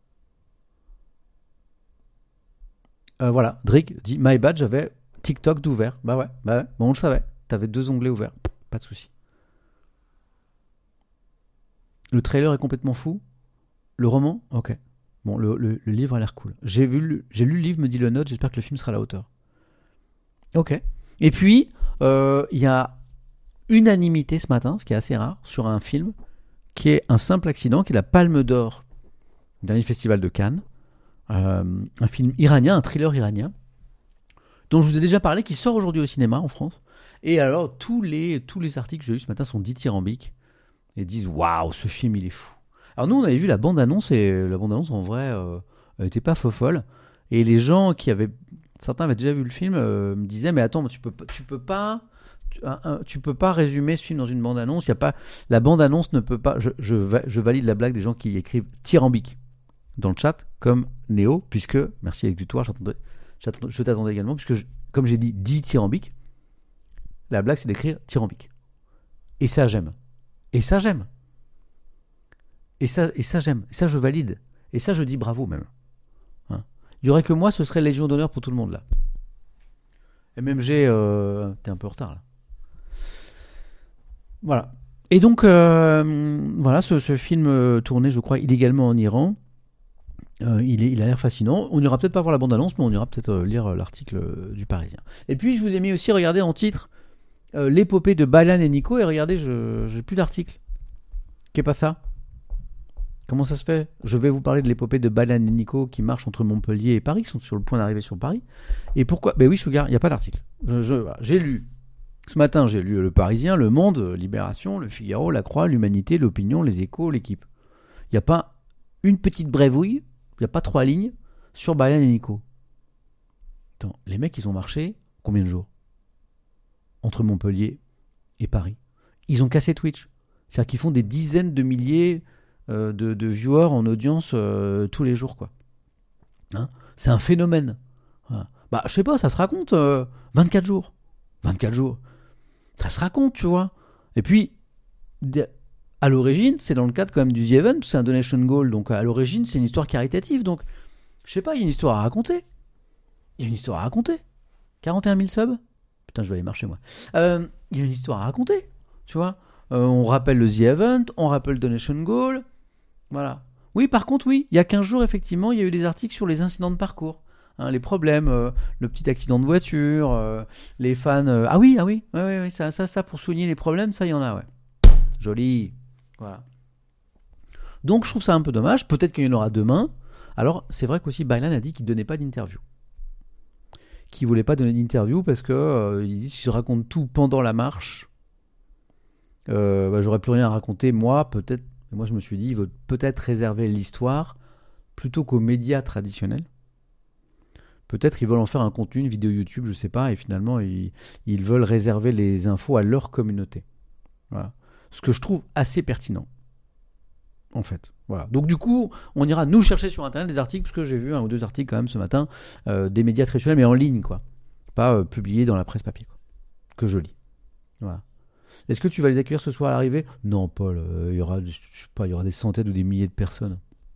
Euh, voilà. Drick dit my bad, j'avais TikTok d'ouvert. Bah ouais, bah ouais. Bon, on le savait. T'avais deux onglets ouverts. Pas de souci. Le trailer est complètement fou. Le roman? Ok. Bon, le, le, le livre a l'air cool. J'ai, vu, j'ai lu le livre, me dit le note, j'espère que le film sera à la hauteur. Ok. Et puis, il euh, y a unanimité ce matin, ce qui est assez rare, sur un film qui est Un simple accident, qui est la Palme d'Or du dernier festival de Cannes. Euh, un film iranien, un thriller iranien, dont je vous ai déjà parlé, qui sort aujourd'hui au cinéma en France. Et alors, tous les, tous les articles que j'ai eu ce matin sont dithyrambiques et disent waouh, ce film il est fou. Alors nous on avait vu la bande-annonce et la bande-annonce en vrai euh, elle était pas fofolle et les gens qui avaient, certains avaient déjà vu le film euh, me disaient mais attends tu peux tu peux pas tu, un, tu peux pas résumer ce film dans une bande-annonce, il y a pas, la bande-annonce ne peut pas, je, je, je valide la blague des gens qui écrivent tyrambique dans le chat comme Néo, puisque merci avec du toit, j'attendais, j'attendais, je t'attendais également puisque je, comme j'ai dit dit tyrambique, la blague c'est d'écrire tyrambique et ça j'aime et ça j'aime Et ça, et ça j'aime, et ça je valide, et ça je dis bravo même. Hein. Il y aurait que moi, ce serait Légion d'honneur pour tout le monde là. M M G, euh, t'es un peu en retard là. Voilà. Et donc, euh, voilà, ce, ce film euh, tourné, je crois, illégalement en Iran, euh, il, est, il a l'air fascinant. On n'ira peut-être pas voir la bande-annonce, mais on ira peut-être euh, lire l'article euh, du Parisien. Et puis, je vous ai mis aussi, regardez en titre, euh, l'épopée de Balian et Nico, et regardez, je j'ai plus d'article. Qu'est pas ça? Comment ça se fait? Je vais vous parler de l'épopée de Balian et Nico qui marchent entre Montpellier et Paris, qui sont sur le point d'arriver sur Paris. Et pourquoi? Ben oui, Sugar, il n'y a pas d'article. Je, je, voilà, j'ai lu. Ce matin, j'ai lu Le Parisien, Le Monde, Libération, Le Figaro, La Croix, L'Humanité, L'Opinion, Les Échos, L'Équipe. Il n'y a pas une petite brévouille, il n'y a pas trois lignes sur Balian et Nico. Attends, les mecs, ils ont marché combien de jours? Entre Montpellier et Paris. Ils ont cassé Twitch. C'est-à-dire qu'ils font des dizaines de milliers... De, de viewers en audience euh, tous les jours quoi. Hein, c'est un phénomène. Voilà. Bah je sais pas, ça se raconte euh, vingt-quatre jours. vingt-quatre jours. Ça se raconte, tu vois. Et puis à l'origine, c'est dans le cadre quand même du The Event, c'est un donation goal, donc à l'origine, c'est une histoire caritative. Donc je sais pas, il y a une histoire à raconter. Il y a une histoire à raconter. quarante et un mille subs. Putain, je vais aller marcher moi. Euh, il y a une histoire à raconter, tu vois. Euh, on rappelle le The Event, on rappelle le donation goal. Voilà. Oui, par contre, oui, il y a quinze jours, effectivement, il y a eu des articles sur les incidents de parcours. hein, les problèmes, euh, le petit accident de voiture, euh, les fans. euh, ah oui, ah oui, ouais, ouais, ouais, ça, ça, ça, pour souligner les problèmes, ça, il y en a, ouais. Joli. Voilà. Donc, je trouve ça un peu dommage. Peut-être qu'il y en aura demain. Alors, c'est vrai qu'aussi, Baylan a dit qu'il ne donnait pas d'interview. Qu'il ne voulait pas donner d'interview parce que euh, il dit si je raconte tout pendant la marche, euh, bah, j'aurais plus rien à raconter. Moi, peut-être. Moi, je me suis dit, il veut peut-être réserver l'histoire plutôt qu'aux médias traditionnels. Peut-être ils veulent en faire un contenu, une vidéo YouTube, je sais pas, et finalement, ils, ils veulent réserver les infos à leur communauté. Voilà. Ce que je trouve assez pertinent. En fait, voilà. Donc du coup, on ira nous chercher sur internet des articles, parce que j'ai vu un ou deux articles quand même ce matin, euh, des médias traditionnels, mais en ligne, quoi. Pas euh, publiés dans la presse papier, quoi. Que je lis. Voilà. Est-ce que tu vas les accueillir ce soir à l'arrivée ? Non, Paul, euh, il y aura, je sais pas, il y aura des centaines ou des milliers de personnes.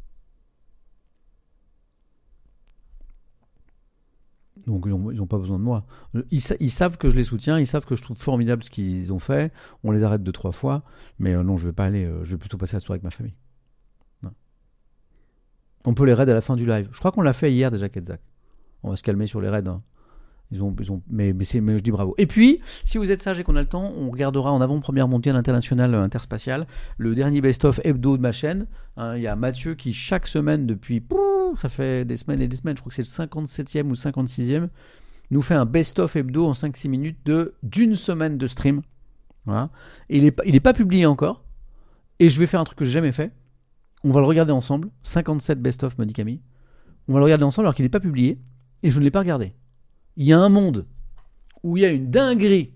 Donc ils n'ont pas besoin de moi. Ils, ils savent que je les soutiens, ils savent que je trouve formidable ce qu'ils ont fait. On les arrête deux, trois fois, mais euh, non, je vais pas aller. Euh, je vais plutôt passer la soirée avec ma famille. Non. On peut les raids à la fin du live. Je crois qu'on l'a fait hier déjà, Ketzak. On va se calmer sur les raids. Hein. Ils ont, ils ont, mais, mais, c'est, mais je dis bravo. Et puis, si vous êtes sage et qu'on a le temps, on regardera en avant-première mondiale internationale interspatiale le dernier best-of hebdo de ma chaîne. Hein, il y a Mathieu qui, chaque semaine, depuis, pouf, ça fait des semaines et des semaines, je crois que c'est le cinquante-septième ou cinquante-sixième, nous fait un best-of hebdo en cinq six minutes de, d'une semaine de stream. Voilà. Et il n'est il est pas publié encore. Et je vais faire un truc que j'ai jamais fait. On va le regarder ensemble. cinquante-sept best-of, me dit Camille. On va le regarder ensemble alors qu'il n'est pas publié. Et je ne l'ai pas regardé. Il y a un monde où il y a une dinguerie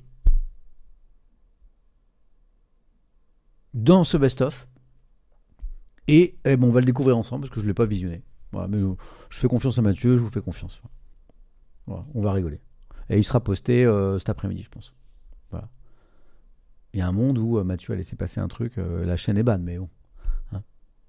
dans ce best-of. Et eh bon, on va le découvrir ensemble parce que je ne l'ai pas visionné. Voilà, mais je fais confiance à Mathieu, je vous fais confiance. Voilà, on va rigoler. Et il sera posté euh, cet après-midi, je pense. Voilà. Il y a un monde où euh, Mathieu a laissé passer un truc. Euh, la chaîne est banne, mais bon. Hein.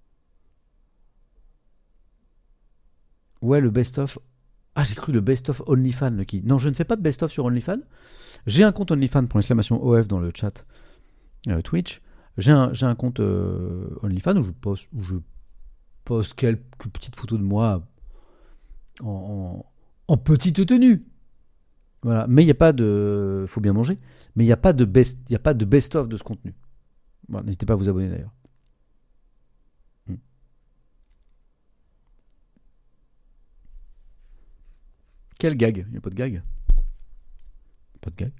Ouais, le best-of. Ah, j'ai cru le best-of OnlyFans, le qui. Non, je ne fais pas de best-of sur OnlyFans. J'ai un compte OnlyFans pour l'exclamation O F dans le chat euh, Twitch. J'ai un, j'ai un compte euh, OnlyFans où je poste, où je poste quelques petites photos de moi en, en, en petite tenue. Voilà. Mais il n'y a pas de. Faut bien manger. Mais il n'y a pas de best, il n'y a pas de best-of de ce contenu. Voilà, n'hésitez pas à vous abonner d'ailleurs. Hmm. Quel gag ? Il n'y a pas de gag. Pas de gag.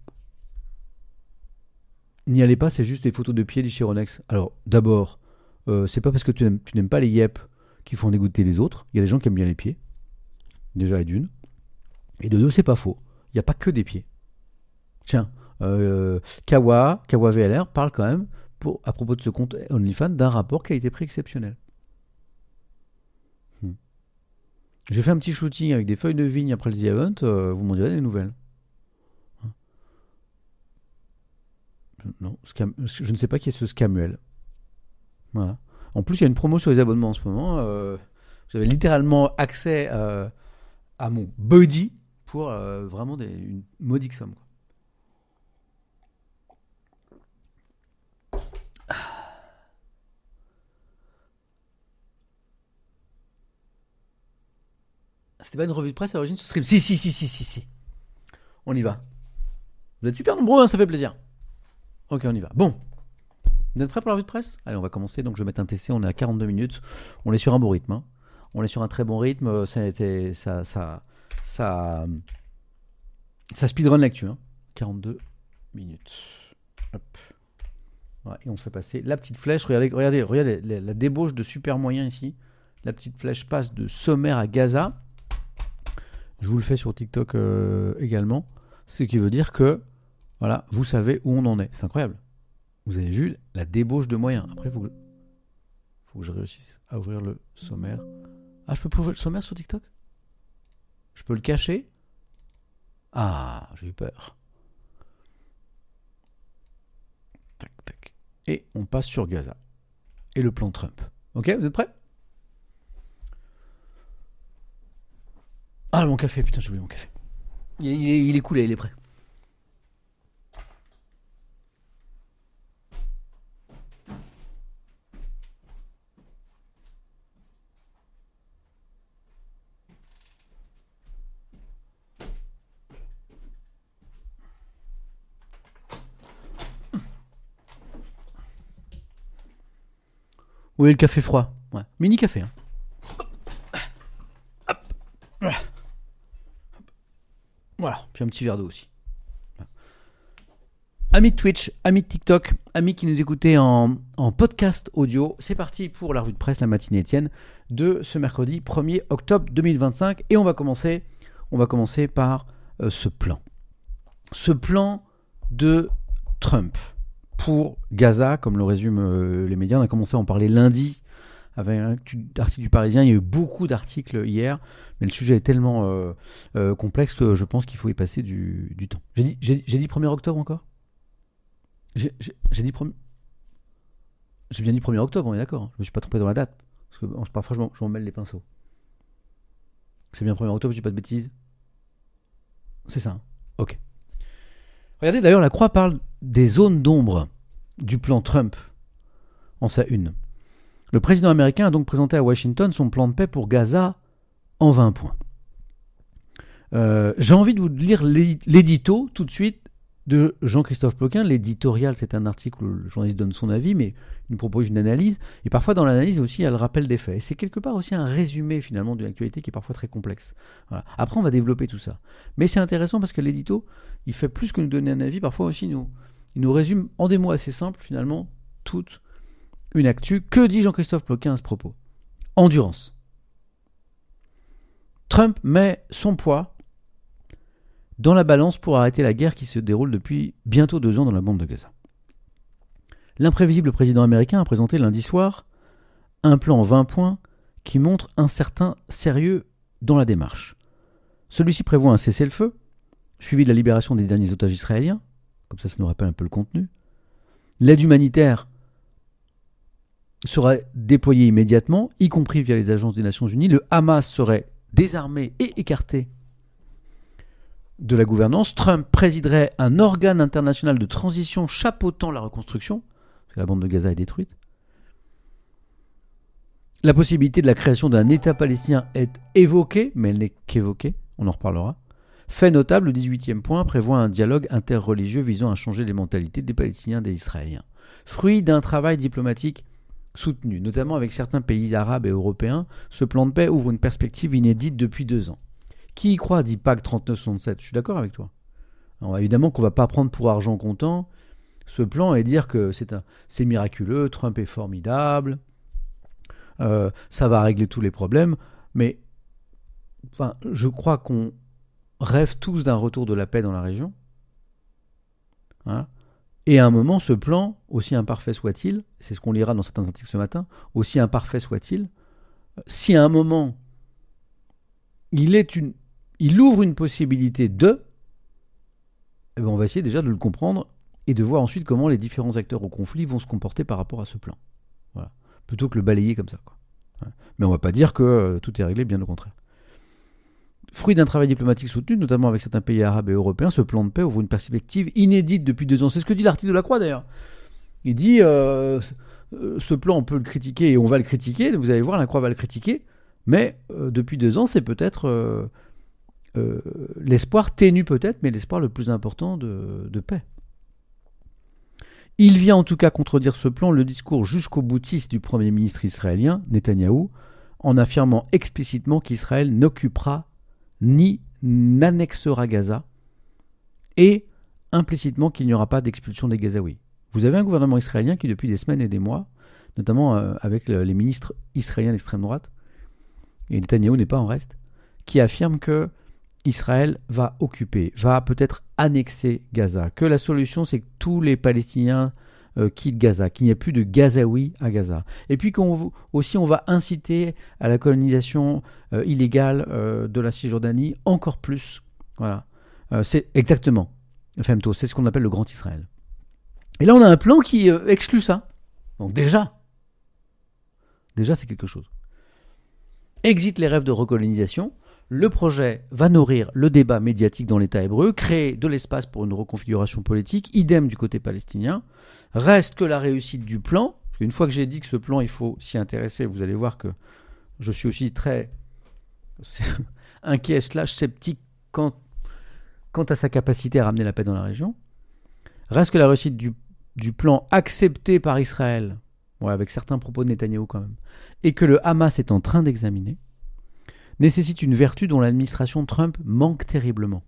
N'y allez pas, c'est juste des photos de pieds des Chironex. Alors, d'abord, euh, c'est pas parce que tu n'aimes, tu n'aimes pas les yep qui font dégoûter les autres. Il y a des gens qui aiment bien les pieds. Déjà, et d'une. Et de deux, c'est pas faux. Il n'y a pas que des pieds. Tiens, euh, Kawa, Kawa V L R parle quand même, pour, à propos de ce compte OnlyFans, d'un rapport qualité-prix exceptionnel. Hmm. J'ai fait un petit shooting avec des feuilles de vigne après le The Event. Euh, vous m'en direz des nouvelles. Non, Scam... je ne sais pas qui est ce Scamuel. Voilà. En plus, il y a une promo sur les abonnements en ce moment. Euh, vous avez littéralement accès euh, à mon body pour euh, vraiment des, une modique somme. Quoi. C'était pas une revue de presse à l'origine ce stream. Si, si, si, si, si, si. On y va. Vous êtes super nombreux, hein, ça fait plaisir. Ok, on y va. Bon. Vous êtes prêts pour la revue de presse ? Allez, on va commencer. Donc, je vais mettre un T C. On est à quarante-deux minutes. On est sur un bon rythme. Hein. On est sur un très bon rythme. Ça, a été, ça, ça, ça, ça speedrun l'actu. Hein. quarante-deux minutes. Hop. Ouais, et on fait passer la petite flèche. Regardez, regardez, regardez la, la débauche de super moyen ici. La petite flèche passe de sommaire à Gaza. Je vous le fais sur TikTok euh, également. Ce qui veut dire que, voilà, vous savez où on en est. C'est incroyable. Vous avez vu la débauche de moyens. Après, il faut, faut que je réussisse à ouvrir le sommaire. Ah, je peux pas ouvrir le sommaire sur TikTok ? Je peux le cacher ? Ah, j'ai eu peur. Tac, tac. Et on passe sur Gaza. Et le plan Trump. Ok, vous êtes prêts ? Ah, mon café, putain, j'ai oublié mon café. Il est, il est coulé, il est prêt. Oui, le café froid. Ouais. Mini café. Hein. Voilà. Puis un petit verre d'eau aussi. Amis de Twitch, amis de TikTok, amis qui nous écoutez en, en podcast audio, c'est parti pour la revue de presse, la matinée Étienne, de ce mercredi premier octobre deux mille vingt-cinq. Et on va commencer, on va commencer par euh, ce plan. Ce plan de Trump pour Gaza, comme le résument euh, les médias. On a commencé à en parler lundi avec un article du Parisien. Il y a eu beaucoup d'articles hier, mais le sujet est tellement euh, euh, complexe que je pense qu'il faut y passer du, du temps. J'ai dit, j'ai, j'ai dit premier octobre encore ? J'ai, j'ai, j'ai dit premier... J'ai bien dit premier octobre, on est d'accord. Hein. Je me suis pas trompé dans la date. Parce que parfois, je m'en, je m'en mêle les pinceaux. C'est bien premier octobre, je dis pas de bêtises. C'est ça. Hein. Ok. Regardez, d'ailleurs, la Croix parle des zones d'ombre du plan Trump en sa une. Le président américain a donc présenté à Washington son plan de paix pour Gaza en vingt points. Euh, j'ai envie de vous lire l'édito tout de suite de Jean-Christophe Ploquin. L'éditorial, c'est un article où le journaliste donne son avis, mais il nous propose une analyse. Et parfois, dans l'analyse aussi, il y a le rappel des faits. Et c'est quelque part aussi un résumé, finalement, d'une actualité qui est parfois très complexe. Voilà. Après, on va développer tout ça. Mais c'est intéressant parce que l'édito, il fait plus que nous donner un avis. Parfois aussi, nous, il nous résume en des mots assez simples, finalement, toute une actu. Que dit Jean-Christophe Ploquin à ce propos ? Endurance. Trump met son poids dans la balance pour arrêter la guerre qui se déroule depuis bientôt deux ans dans la bande de Gaza. L'imprévisible président américain a présenté lundi soir un plan en vingt points qui montre un certain sérieux dans la démarche. Celui-ci prévoit un cessez-le-feu, suivi de la libération des derniers otages israéliens, comme ça ça nous rappelle un peu le contenu. L'aide humanitaire sera déployée immédiatement, y compris via les agences des Nations Unies. Le Hamas serait désarmé et écarté de la gouvernance. Trump présiderait un organe international de transition chapeautant la reconstruction, parce que la bande de Gaza est détruite. La possibilité de la création d'un État palestinien est évoquée, mais elle n'est qu'évoquée, on en reparlera. Fait notable, le dix-huitième point prévoit un dialogue interreligieux visant à changer les mentalités des Palestiniens et des Israéliens. Fruit d'un travail diplomatique soutenu, notamment avec certains pays arabes et européens, ce plan de paix ouvre une perspective inédite depuis deux ans. Qui y croit, dit Pâques trente-neuf soixante-sept. Je suis d'accord avec toi. Alors, évidemment qu'on ne va pas prendre pour argent comptant ce plan et dire que c'est, un, c'est miraculeux, Trump est formidable, euh, ça va régler tous les problèmes. Mais enfin, je crois qu'on rêve tous d'un retour de la paix dans la région. Hein, et à un moment, ce plan, aussi imparfait soit-il, c'est ce qu'on lira dans certains articles ce matin, aussi imparfait soit-il, si à un moment il est une il ouvre une possibilité de, eh ben on va essayer déjà de le comprendre et de voir ensuite comment les différents acteurs au conflit vont se comporter par rapport à ce plan. Voilà. Plutôt que le balayer comme ça. Quoi. Mais on ne va pas dire que euh, tout est réglé, bien au contraire. Fruit d'un travail diplomatique soutenu, notamment avec certains pays arabes et européens, ce plan de paix ouvre une perspective inédite depuis deux ans. C'est ce que dit l'article de la Croix d'ailleurs. Il dit, euh, ce plan on peut le critiquer et on va le critiquer, vous allez voir, la Croix va le critiquer, mais euh, depuis deux ans c'est peut-être... Euh, Euh, l'espoir ténu peut-être, mais l'espoir le plus important de, de paix. Il vient en tout cas contredire ce plan le discours jusqu'au boutiste du Premier ministre israélien, Netanyahou, en affirmant explicitement qu'Israël n'occupera ni n'annexera Gaza et implicitement qu'il n'y aura pas d'expulsion des Gazaouis. Vous avez un gouvernement israélien qui depuis des semaines et des mois, notamment euh, avec le, les ministres israéliens d'extrême droite, et Netanyahou n'est pas en reste, qui affirme que Israël va occuper, va peut-être annexer Gaza, que la solution c'est que tous les Palestiniens euh, quittent Gaza, qu'il n'y ait plus de Gazaouis à Gaza. Et puis qu'on, aussi on va inciter à la colonisation euh, illégale euh, de la Cisjordanie encore plus. Voilà, euh, c'est exactement, Femto, c'est ce qu'on appelle le Grand Israël. Et là on a un plan qui euh, exclut ça. Donc déjà, déjà c'est quelque chose. Exit les rêves de recolonisation. Le projet va nourrir le débat médiatique dans l'État hébreu, créer de l'espace pour une reconfiguration politique, idem du côté palestinien. Reste que la réussite du plan. Une fois que j'ai dit que ce plan, il faut s'y intéresser, vous allez voir que je suis aussi très inquiet slash sceptique quant, quant à sa capacité à ramener la paix dans la région. Reste que la réussite du, du plan accepté par Israël, ouais, avec certains propos de Netanyahou quand même, et que le Hamas est en train d'examiner, nécessite une vertu dont l'administration Trump manque terriblement.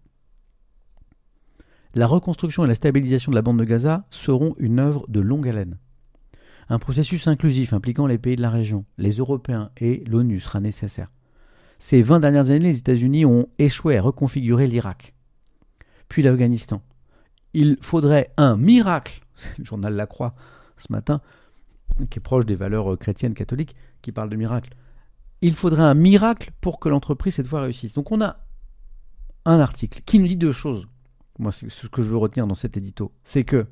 La reconstruction et la stabilisation de la bande de Gaza seront une œuvre de longue haleine. Un processus inclusif impliquant les pays de la région, les Européens et l'ONU sera nécessaire. Ces vingt dernières années, les États-Unis ont échoué à reconfigurer l'Irak, puis l'Afghanistan. Il faudrait un miracle, c'est le journal La Croix ce matin, qui est proche des valeurs chrétiennes catholiques, qui parle de miracle. Il faudrait un miracle pour que l'entreprise cette fois réussisse. Donc on a un article qui nous dit deux choses. Moi, c'est ce que je veux retenir dans cet édito. C'est que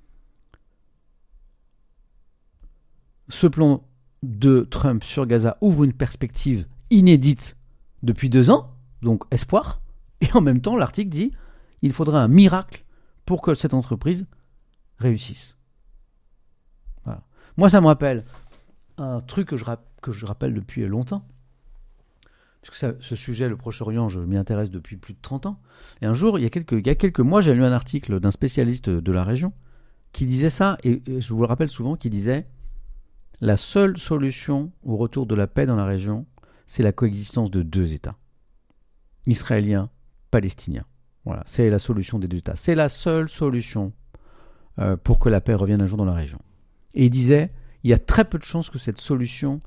ce plan de Trump sur Gaza ouvre une perspective inédite depuis deux ans, donc espoir. Et en même temps, l'article dit qu'il faudrait un miracle pour que cette entreprise réussisse. Voilà. Moi, ça me rappelle un truc que je, rap- que je rappelle depuis longtemps. Parce que ça, ce sujet, le Proche-Orient, je m'y intéresse depuis plus de trente ans. Et un jour, il y a quelques, il y a quelques mois, j'ai lu un article d'un spécialiste de la région qui disait ça, et, et je vous le rappelle souvent, qui disait « La seule solution au retour de la paix dans la région, c'est la coexistence de deux États. Israéliens, Palestiniens. Voilà, c'est la solution des deux États. C'est la seule solution euh, pour que la paix revienne un jour dans la région. » Et il disait « Il y a très peu de chances que cette solution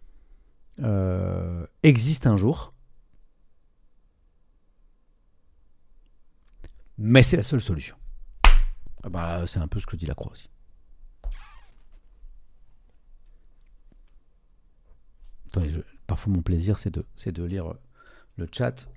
Euh, existe un jour, mais c'est la seule solution. » Ah bah, c'est un peu ce que dit la Croix aussi. Attendez, je, parfois mon plaisir c'est de, c'est de lire le chat.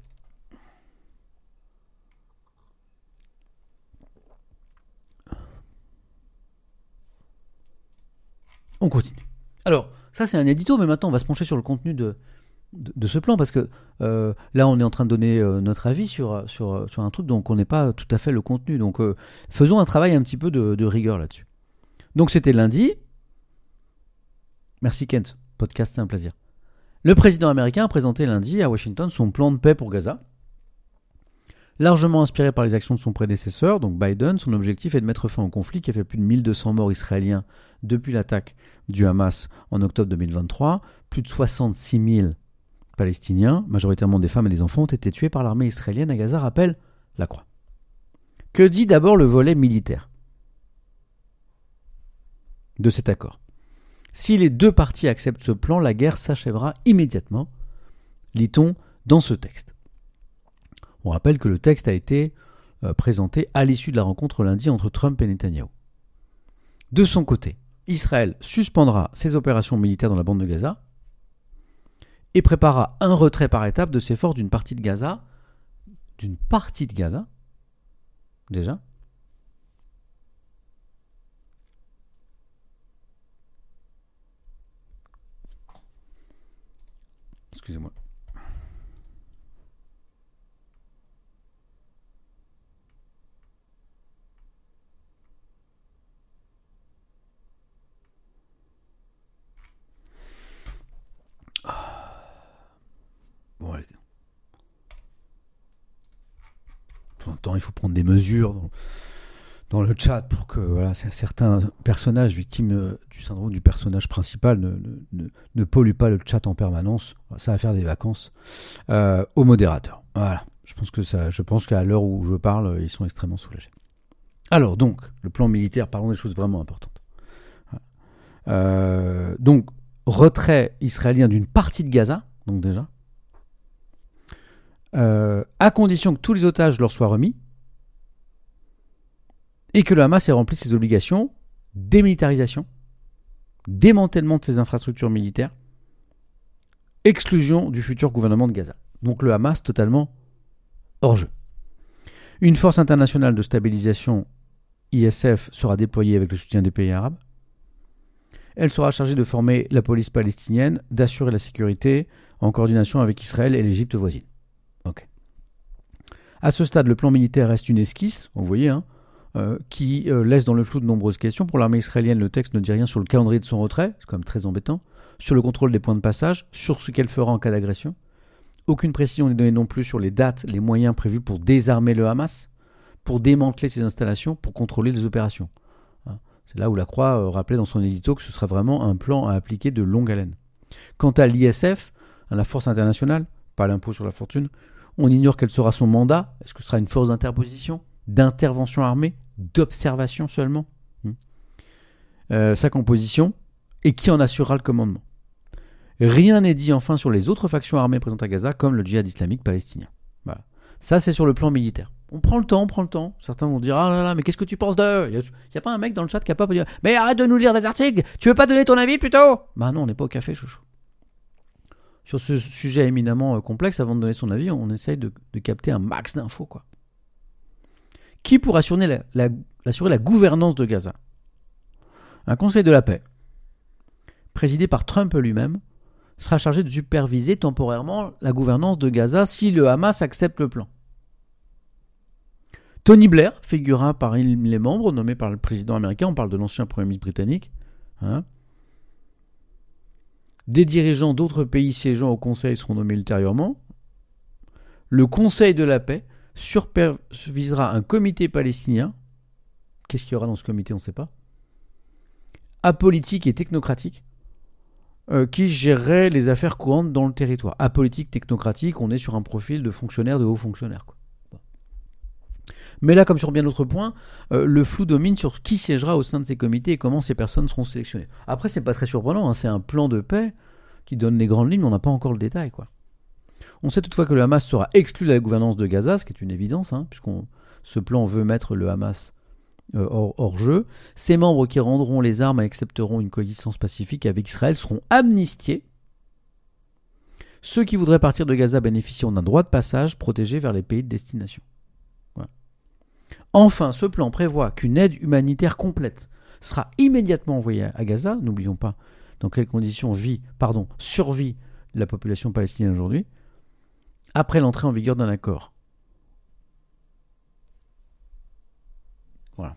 On continue. Alors, ça, c'est un édito, mais maintenant, on va se pencher sur le contenu de, de, de ce plan, parce que euh, là, on est en train de donner euh, notre avis sur, sur, sur un truc dont on n'est pas tout à fait le contenu. Donc, euh, faisons un travail un petit peu de, de rigueur là-dessus. Donc, c'était lundi. Merci, Kent. Podcast, c'est un plaisir. Le président américain a présenté lundi à Washington son plan de paix pour Gaza. Largement inspiré par les actions de son prédécesseur, donc Biden, son objectif est de mettre fin au conflit qui a fait plus de mille deux cents morts israéliens depuis l'attaque du Hamas en octobre deux mille vingt-trois. Plus de soixante-six mille Palestiniens, majoritairement des femmes et des enfants, ont été tués par l'armée israélienne à Gaza, rappelle la Croix. Que dit d'abord le volet militaire de cet accord ? Si les deux parties acceptent ce plan, la guerre s'achèvera immédiatement, lit-on dans ce texte. On rappelle que le texte a été euh, présenté à l'issue de la rencontre lundi entre Trump et Netanyahou. De son côté, Israël suspendra ses opérations militaires dans la bande de Gaza et préparera un retrait par étapes de ses forces d'une partie de Gaza, d'une partie de Gaza, déjà, excusez-moi. Bon, allez. De temps en temps, il faut prendre des mesures dans, dans le chat pour que voilà, certains personnages victimes du syndrome du personnage principal ne, ne, ne, ne polluent pas le chat en permanence. Ça va faire des vacances euh, aux modérateurs. Voilà. Je pense que ça, je pense qu'à l'heure où je parle, ils sont extrêmement soulagés. Alors donc, le plan militaire, parlons des choses vraiment importantes. Voilà. Euh, donc, retrait israélien d'une partie de Gaza, donc déjà, euh, à condition que tous les otages leur soient remis et que le Hamas ait rempli ses obligations, démilitarisation, démantèlement de ses infrastructures militaires, exclusion du futur gouvernement de Gaza. Donc le Hamas totalement hors jeu. Une force internationale de stabilisation, I S F, sera déployée avec le soutien des pays arabes. Elle sera chargée de former la police palestinienne, d'assurer la sécurité en coordination avec Israël et l'Égypte voisine. Ok. À ce stade, le plan militaire reste une esquisse, vous voyez, hein, euh, qui euh, laisse dans le flou de nombreuses questions. Pour l'armée israélienne, le texte ne dit rien sur le calendrier de son retrait, c'est quand même très embêtant, sur le contrôle des points de passage, sur ce qu'elle fera en cas d'agression. Aucune précision n'est donnée non plus sur les dates, les moyens prévus pour désarmer le Hamas, pour démanteler ses installations, pour contrôler les opérations. C'est là où la Croix euh, rappelait dans son édito que ce sera vraiment un plan à appliquer de longue haleine. Quant à l'I S F, à la force internationale, pas l'impôt sur la fortune, on ignore quel sera son mandat. Est-ce que ce sera une force d'interposition, d'intervention armée, d'observation seulement hmm. euh, Sa composition et qui en assurera le commandement. Rien n'est dit enfin sur les autres factions armées présentes à Gaza, comme le djihad islamique palestinien. Voilà. Ça, c'est sur le plan militaire. On prend le temps, on prend le temps. Certains vont dire « Ah là là, mais qu'est-ce que tu penses d'eux ?» Il n'y a pas un mec dans le chat qui a pas pu dire « Mais arrête de nous lire des articles. Tu veux pas donner ton avis plutôt ?» Bah non, on n'est pas au café, chouchou. Sur ce sujet éminemment euh, complexe, avant de donner son avis, on essaye de, de capter un max d'infos, quoi. Qui pour assurer la, la, assurer la gouvernance de Gaza ? Un conseil de la paix, présidé par Trump lui-même, sera chargé de superviser temporairement la gouvernance de Gaza si le Hamas accepte le plan. Tony Blair figurera parmi les membres nommés par le président américain, on parle de l'ancien Premier ministre britannique. Hein. Des dirigeants d'autres pays siégeant au Conseil seront nommés ultérieurement. Le Conseil de la paix supervisera un comité palestinien. Qu'est-ce qu'il y aura dans ce comité, on ne sait pas. Apolitique et technocratique, euh, qui gérerait les affaires courantes dans le territoire. Apolitique, technocratique, on est sur un profil de fonctionnaire, de haut fonctionnaire, quoi. Mais là, comme sur bien d'autres points, euh, le flou domine sur qui siégera au sein de ces comités et comment ces personnes seront sélectionnées. Après, c'est pas très surprenant, hein, c'est un plan de paix qui donne les grandes lignes, mais on n'a pas encore le détail, quoi. On sait toutefois que le Hamas sera exclu de la gouvernance de Gaza, ce qui est une évidence, hein, puisque ce plan veut mettre le Hamas euh, hors, hors jeu. Ces membres qui rendront les armes et accepteront une coexistence pacifique avec Israël seront amnistiés. Ceux qui voudraient partir de Gaza bénéficieront d'un droit de passage protégé vers les pays de destination. Enfin, ce plan prévoit qu'une aide humanitaire complète sera immédiatement envoyée à Gaza. N'oublions pas dans quelles conditions vit, pardon, survit la population palestinienne aujourd'hui, après l'entrée en vigueur d'un accord. Voilà.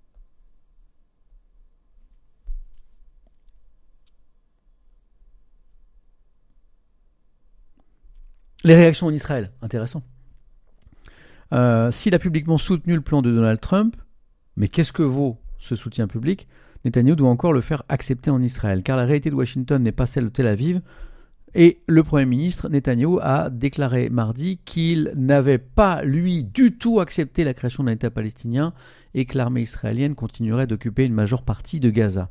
Les réactions en Israël, intéressant. Euh, s'il a publiquement soutenu le plan de Donald Trump, mais qu'est-ce que vaut ce soutien public ? Netanyahou doit encore le faire accepter en Israël, car la réalité de Washington n'est pas celle de Tel Aviv, et le Premier ministre Netanyahou a déclaré mardi qu'il n'avait pas, lui, du tout accepté la création d'un État palestinien et que l'armée israélienne continuerait d'occuper une majeure partie de Gaza.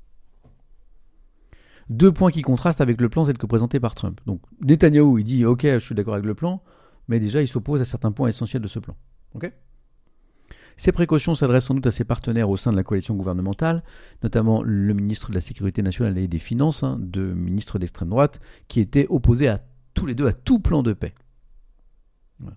Deux points qui contrastent avec le plan tel que présenté par Trump. Donc Netanyahou, il dit « Ok, je suis d'accord avec le plan », mais déjà, il s'oppose à certains points essentiels de ce plan. Okay ? Ces précautions s'adressent sans doute à ses partenaires au sein de la coalition gouvernementale, notamment le ministre de la Sécurité nationale et des Finances, hein, deux ministres d'extrême droite, qui étaient opposés à tous les deux à tout plan de paix. Voilà.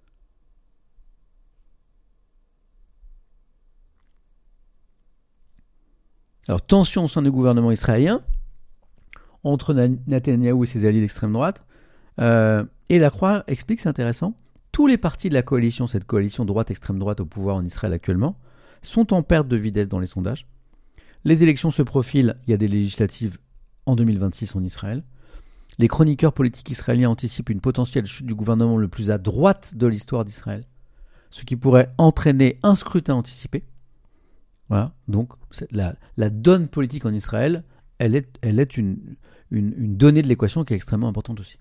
Alors, tension au sein du gouvernement israélien, entre Netanyahou et ses alliés d'extrême droite, euh, et la Croix explique, c'est intéressant, tous les partis de la coalition, cette coalition droite-extrême droite au pouvoir en Israël actuellement, sont en perte de vitesse dans les sondages. Les élections se profilent, il y a des législatives en deux mille vingt-six en Israël. Les chroniqueurs politiques israéliens anticipent une potentielle chute du gouvernement le plus à droite de l'histoire d'Israël, ce qui pourrait entraîner un scrutin anticipé. Voilà, donc la, la donne politique en Israël, elle est, elle est une, une, une donnée de l'équation qui est extrêmement importante aussi.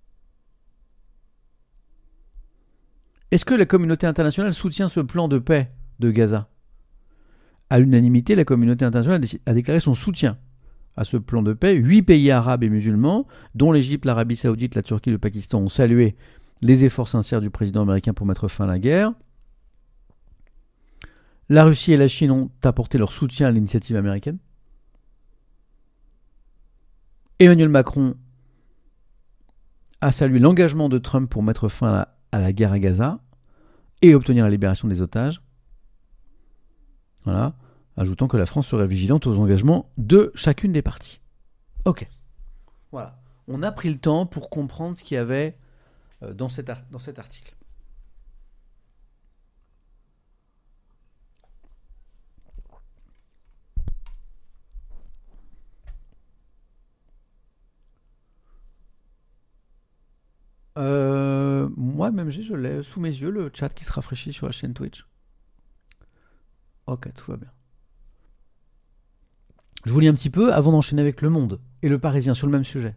Est-ce que la communauté internationale soutient ce plan de paix de Gaza ? À l'unanimité, la communauté internationale a déclaré son soutien à ce plan de paix. Huit pays arabes et musulmans, dont l'Égypte, l'Arabie Saoudite, la Turquie et le Pakistan, ont salué les efforts sincères du président américain pour mettre fin à la guerre. La Russie et la Chine ont apporté leur soutien à l'initiative américaine. Emmanuel Macron a salué l'engagement de Trump pour mettre fin à la à la guerre à Gaza et obtenir la libération des otages. Voilà, ajoutant que la France serait vigilante aux engagements de chacune des parties. Ok. Voilà. On a pris le temps pour comprendre ce qu'il y avait dans cet, ar- dans cet article. Euh, moi, même j'ai, je l'ai sous mes yeux, le chat qui se rafraîchit sur la chaîne Twitch. Ok, tout va bien. Je vous lis un petit peu avant d'enchaîner avec Le Monde et Le Parisien sur le même sujet.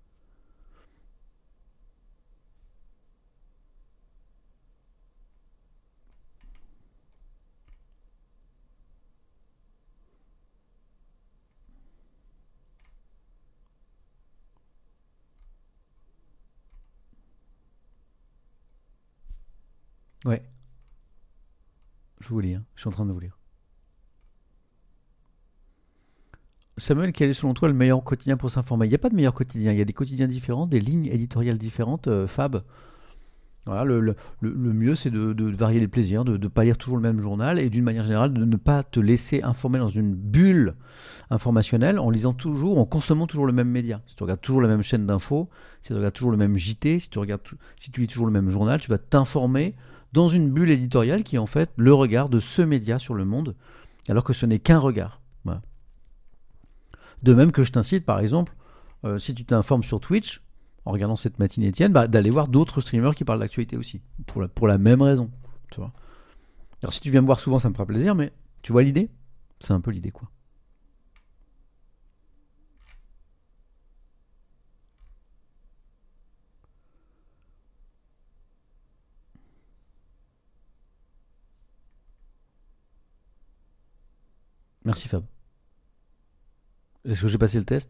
Ouais, je vous lis, hein. Je suis en train de vous lire. Samuel, quel est selon toi le meilleur quotidien pour s'informer? Il n'y a pas de meilleur quotidien, il y a des quotidiens différents, des lignes éditoriales différentes, euh, Fab. Voilà, le, le- le- le mieux, c'est de, de varier les plaisirs, de ne pas lire toujours le même journal et d'une manière générale, de ne pas te laisser informer dans une bulle informationnelle en lisant toujours, en consommant toujours le même média. Si tu regardes toujours la même chaîne d'infos, si tu regardes toujours le même J T, si tu, regardes, tout- si tu lis toujours le même journal, tu vas t'informer dans une bulle éditoriale qui est en fait le regard de ce média sur le monde, alors que ce n'est qu'un regard. Voilà. De même que je t'incite, par exemple, euh, si tu t'informes sur Twitch, en regardant cette matinée Étienne, bah, d'aller voir d'autres streamers qui parlent d'actualité aussi, pour la, pour la même raison. Tu vois. Alors si tu viens me voir souvent, ça me fera plaisir, mais tu vois l'idée? C'est un peu l'idée, quoi. Merci Fab. Est-ce que j'ai passé le test?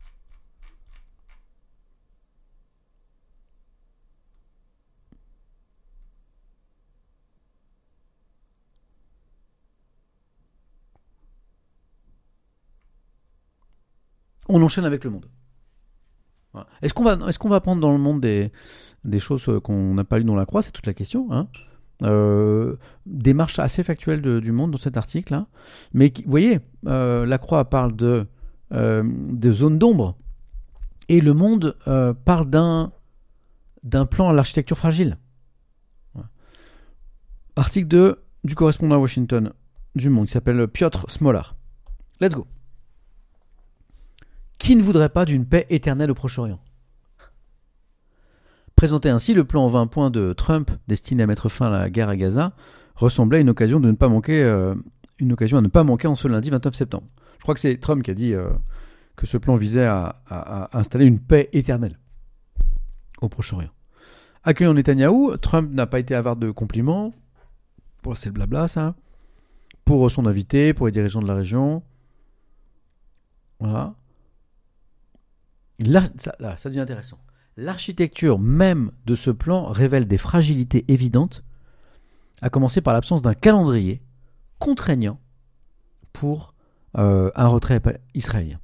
On enchaîne avec Le Monde. Voilà. Est-ce qu'on va, est-ce qu'on va prendre dans Le Monde des, des choses euh, qu'on n'a pas lues dans la croix? C'est toute la question. Hein. Euh, des marches assez factuelles de- du Monde dans cet article. Hein. Mais qui- vous voyez, euh, la croix parle de, euh, de zones d'ombre. Et Le Monde euh, parle d'un, d'un plan à l'architecture fragile. Voilà. Article deux du correspondant à Washington du Monde qui s'appelle Piotr Smolar. Let's go. Qui ne voudrait pas d'une paix éternelle au Proche-Orient? Présenté ainsi, le plan en vingt points de Trump destiné à mettre fin à la guerre à Gaza ressemblait à une occasion de ne pas manquer, euh, une occasion à ne pas manquer en ce lundi vingt-neuf septembre. Je crois que c'est Trump qui a dit euh, que ce plan visait à, à- à installer une paix éternelle au Proche-Orient. Accueillant Netanyahou, Trump n'a pas été avare de compliments. Bon, c'est le blabla, ça. Pour son invité, pour les dirigeants de la région. Voilà. Là, ça, là, ça devient intéressant. L'architecture même de ce plan révèle des fragilités évidentes, à commencer par l'absence d'un calendrier contraignant pour euh, un retrait israélien.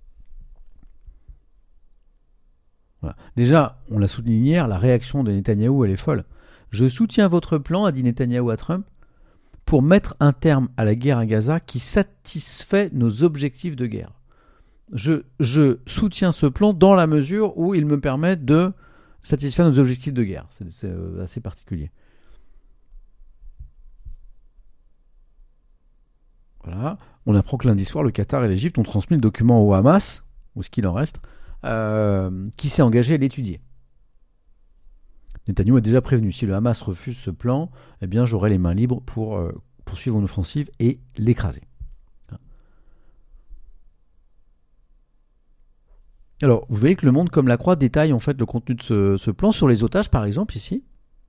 Voilà. Déjà, on l'a souligné hier, la réaction de Netanyahou, elle est folle. Je soutiens votre plan, a dit Netanyahou à Trump, pour mettre un terme à la guerre à Gaza qui satisfait nos objectifs de guerre. Je, je soutiens ce plan dans la mesure où il me permet de satisfaire nos objectifs de guerre. C'est, c'est euh, assez particulier. Voilà. On apprend que lundi soir, le Qatar et l'Égypte ont transmis le document au Hamas, ou ce qu'il en reste, euh, qui s'est engagé à l'étudier. Netanyahou a déjà prévenu, si le Hamas refuse ce plan, eh bien j'aurai les mains libres pour euh, poursuivre une offensive et l'écraser. Alors, vous voyez que Le Monde comme la Croix détaille en fait le contenu de ce, ce plan sur les otages, par exemple, ici.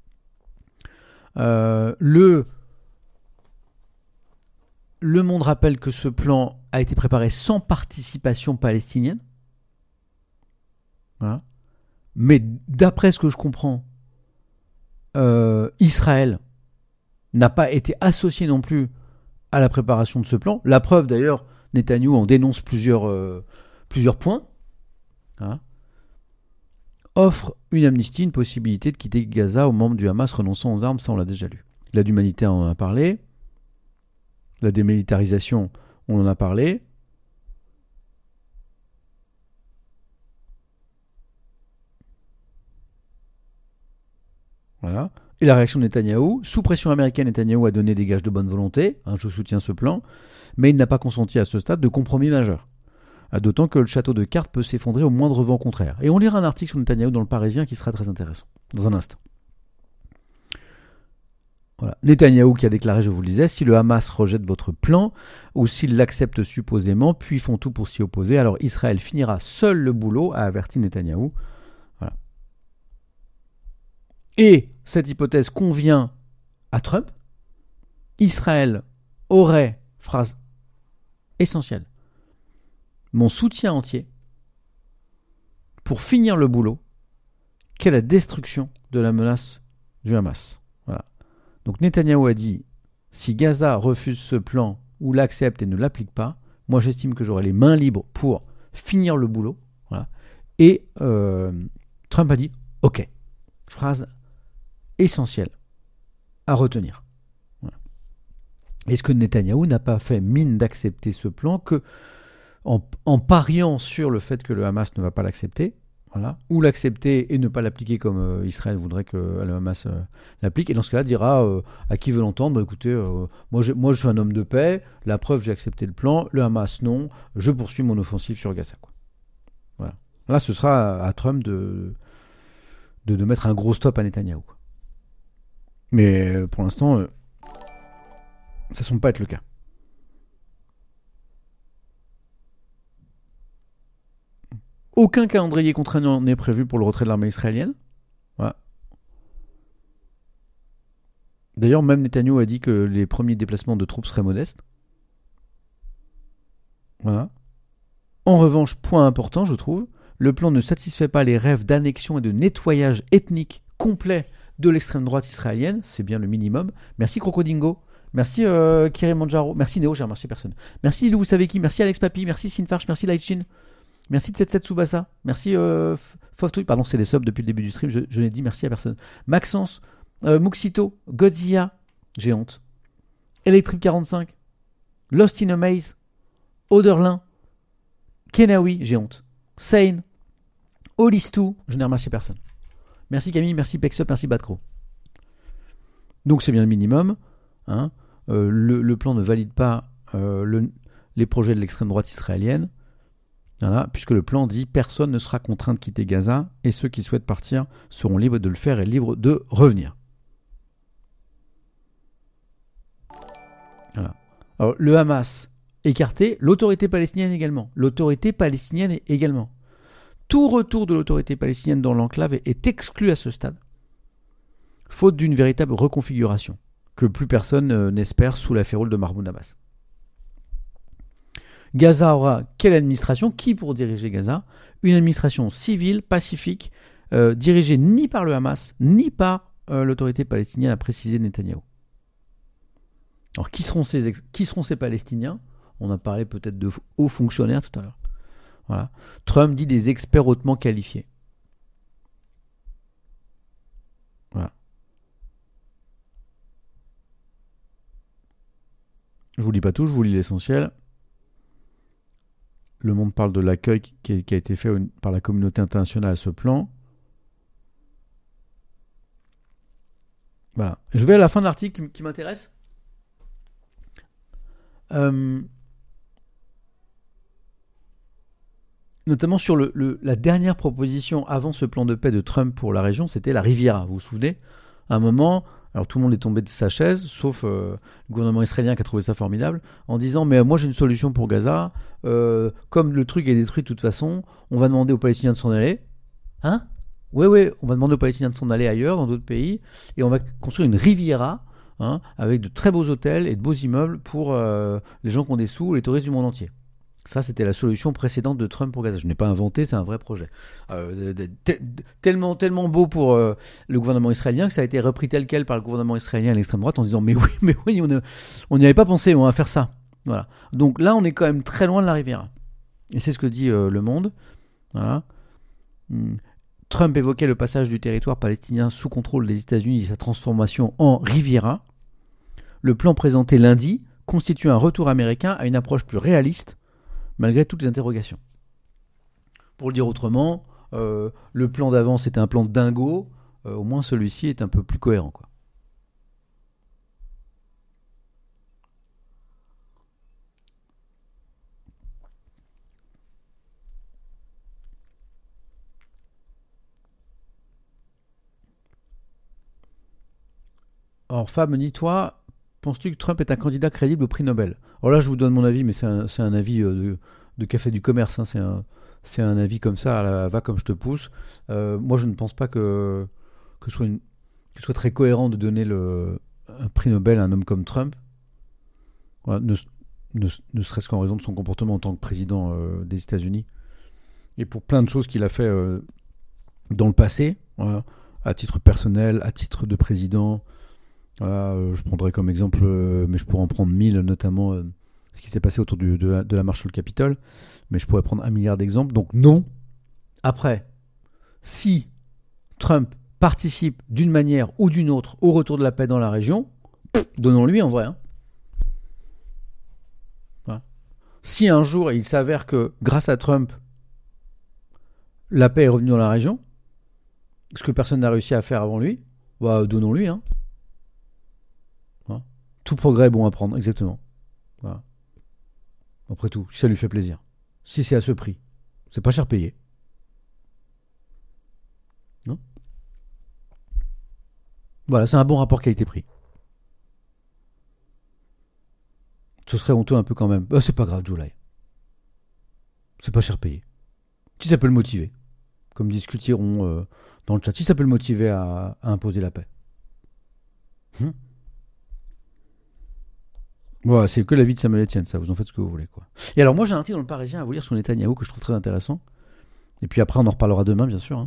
Euh, le, le Monde rappelle que ce plan a été préparé sans participation palestinienne. Voilà. Mais d'après ce que je comprends, euh, Israël n'a pas été associé non plus à la préparation de ce plan. La preuve d'ailleurs, Netanyahou en dénonce plusieurs, euh, plusieurs points. Hein, offre une amnistie, une possibilité de quitter Gaza aux membres du Hamas renonçant aux armes, ça on l'a déjà lu. L'aide humanitaire, on en a parlé. La démilitarisation, on en a parlé. Voilà. Et la réaction de Netanyahou, sous pression américaine, Netanyahou a donné des gages de bonne volonté, hein, je soutiens ce plan, mais il n'a pas consenti à ce stade de compromis majeur. D'autant que le château de cartes peut s'effondrer au moindre vent contraire. Et on lira un article sur Netanyahou dans le Parisien qui sera très intéressant, dans un instant. Voilà. Netanyahou qui a déclaré, je vous le disais, si le Hamas rejette votre plan ou s'il l'accepte supposément, puis font tout pour s'y opposer, alors Israël finira seul le boulot, a averti Netanyahou. Voilà. Et cette hypothèse convient à Trump. Israël aurait, phrase essentielle, mon soutien entier pour finir le boulot qu'est la destruction de la menace du Hamas. Voilà. Donc Netanyahou a dit, si Gaza refuse ce plan ou l'accepte et ne l'applique pas, moi j'estime que j'aurai les mains libres pour finir le boulot. Voilà. Et euh, Trump a dit, ok. Phrase essentielle à retenir. Voilà. Est-ce que Netanyahou n'a pas fait mine d'accepter ce plan que, en, en pariant sur le fait que le Hamas ne va pas l'accepter, voilà, ou l'accepter et ne pas l'appliquer comme euh, Israël voudrait que le Hamas euh, l'applique, et dans ce cas-là dira euh, à qui veut l'entendre, bah, écoutez, euh, moi, je, moi je suis un homme de paix, la preuve j'ai accepté le plan, le Hamas non, je poursuis mon offensive sur Gaza. Quoi. Voilà. Là ce sera à, à Trump de, de, de mettre un gros stop à Netanyahou. Quoi. Mais euh, pour l'instant, euh, ça ne semble pas être le cas. Aucun calendrier contraignant n'est prévu pour le retrait de l'armée israélienne. Voilà. D'ailleurs, même Netanyahou a dit que les premiers déplacements de troupes seraient modestes. Voilà. En revanche, point important, je trouve, le plan ne satisfait pas les rêves d'annexion et de nettoyage ethnique complet de l'extrême droite israélienne. C'est bien le minimum. Merci Crocodingo. Merci euh, Kirimanjaro. Merci Néo, j'ai remercié personne. Merci Lou, vous savez qui. Merci Alex Papi. Merci Sinfarch. Merci Lightchin. Merci Tsetset Tsubasa. Merci euh, Foftouille. Pardon, c'est les subs depuis le début du stream. Je, je n'ai dit merci à personne. Maxence, euh, Muxito, Godzilla. J'ai honte. Electric quarante-cinq. Lost in a Maze. Oderlin. Kenawi. J'ai honte. Sane. Olistou. Je n'ai remercié personne. Merci Camille. Merci Pexup. Merci Batcro. Donc c'est bien le minimum. Hein. Euh, le, le plan ne valide pas euh, le, les projets de l'extrême droite israélienne. Voilà, puisque le plan dit personne ne sera contraint de quitter Gaza et ceux qui souhaitent partir seront libres de le faire et libres de revenir. Voilà. Alors, le Hamas écarté, l'autorité palestinienne également. L'autorité palestinienne également. Tout retour de l'autorité palestinienne dans l'enclave est exclu à ce stade, faute d'une véritable reconfiguration que plus personne euh, n'espère sous la férule de Mahmoud Abbas. Gaza aura quelle administration? Qui pour diriger Gaza? Une administration civile, pacifique, euh, dirigée ni par le Hamas, ni par euh, l'autorité palestinienne, a précisé Netanyahou. Alors, qui seront ces, ex- qui seront ces Palestiniens? On a parlé peut-être de hauts fonctionnaires tout à l'heure. Voilà. Trump dit des experts hautement qualifiés. Voilà. Je vous lis pas tout, je vous lis l'essentiel. Le Monde parle de l'accueil qui a été fait par la communauté internationale à ce plan. Voilà. Je vais à la fin de l'article qui m'intéresse. Euh, notamment sur le, le, la dernière proposition avant ce plan de paix de Trump pour la région, c'était la Riviera. Vous vous souvenez? À un moment, alors tout le monde est tombé de sa chaise, sauf euh, le gouvernement israélien qui a trouvé ça formidable, en disant mais moi j'ai une solution pour Gaza, euh, comme le truc est détruit de toute façon, on va demander aux Palestiniens de s'en aller. Hein? Oui, oui, on va demander aux Palestiniens de s'en aller ailleurs, dans d'autres pays, et on va construire une Riviera, hein, avec de très beaux hôtels et de beaux immeubles pour euh, les gens qui ont des sous, les touristes du monde entier. Ça, c'était la solution précédente de Trump pour Gaza. Je n'ai pas inventé, c'est un vrai projet. Euh, de, de, de, tellement, tellement beau pour euh, le gouvernement israélien que ça a été repris tel quel par le gouvernement israélien à l'extrême droite en disant mais oui, mais oui, on n'y avait pas pensé, on va faire ça. Voilà. Donc là, on est quand même très loin de la Riviera. Et c'est ce que dit euh, Le Monde. Voilà. Hum. Trump évoquait le passage du territoire palestinien sous contrôle des États-Unis et sa transformation en Riviera. Le plan présenté lundi constitue un retour américain à une approche plus réaliste malgré toutes les interrogations. Pour le dire autrement, euh, le plan d'avant c'était un plan de dingo, euh, au moins celui-ci est un peu plus cohérent, quoi. Alors Fab me dit, toi, penses-tu que Trump est un candidat crédible au prix Nobel? Alors là, je vous donne mon avis, mais c'est un, c'est un avis euh, de, de café du commerce. Hein, c'est, un, c'est un avis comme ça, à la, va comme je te pousse. Euh, moi, je ne pense pas que, que, ce soit une, que ce soit très cohérent de donner le, un prix Nobel à un homme comme Trump. Voilà, ne, ne, ne serait-ce qu'en raison de son comportement en tant que président euh, des États-Unis. Et pour plein de choses qu'il a fait euh, dans le passé, voilà, à titre personnel, à titre de président. Voilà, euh, je prendrais comme exemple, euh, mais je pourrais en prendre mille, notamment euh, ce qui s'est passé autour du, de, la, de la marche sur le Capitole. Mais je pourrais prendre un milliard d'exemples. Donc non. Après, si Trump participe d'une manière ou d'une autre au retour de la paix dans la région, pff, donnons-lui en vrai. Hein. Voilà. Si un jour il s'avère que grâce à Trump, la paix est revenue dans la région, ce que personne n'a réussi à faire avant lui, bah, donnons-lui. Hein. Voilà. Tout progrès est bon à prendre, exactement. Voilà. Après tout, si ça lui fait plaisir. Si c'est à ce prix, c'est pas cher payé. Non ? Voilà, c'est un bon rapport qualité-prix. Ce serait honteux un peu quand même. Bah, c'est pas grave, July. C'est pas cher payé. Si ça peut le motiver, comme discuteront euh, dans le chat, si ça peut le motiver à, à imposer la paix. Hum Voilà, c'est que la vie de Samuel Etienne, ça, vous en faites ce que vous voulez, quoi. Et alors, moi, j'ai un article dans le Parisien à vous lire sur Netanyahou que je trouve très intéressant. Et puis après, on en reparlera demain, bien sûr. Hein.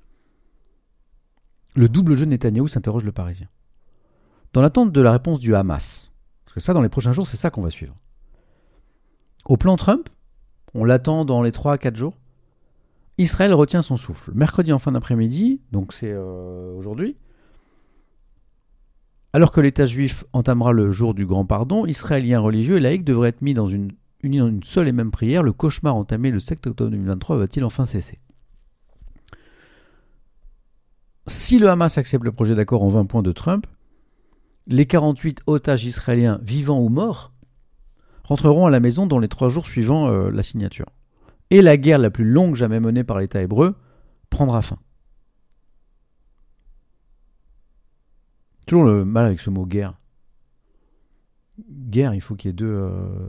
Le double jeu de Netanyahou, s'interroge le Parisien. Dans l'attente de la réponse du Hamas, parce que ça, dans les prochains jours, c'est ça qu'on va suivre. Au plan Trump, on l'attend dans les trois à quatre jours, Israël retient son souffle. Mercredi en fin d'après-midi, donc c'est euh, aujourd'hui, alors que l'État juif entamera le jour du grand pardon, Israéliens religieux et laïcs devraient être mis dans une, unis dans une seule et même prière. Le cauchemar entamé le sept octobre deux mille vingt-trois va-t-il enfin cesser ? Si le Hamas accepte le projet d'accord en vingt points de Trump, les quarante-huit otages israéliens vivants ou morts rentreront à la maison dans les trois jours suivant euh, la signature. Et la guerre la plus longue jamais menée par l'État hébreu prendra fin. Toujours le mal avec ce mot guerre. Guerre, il faut qu'il y ait deux, euh,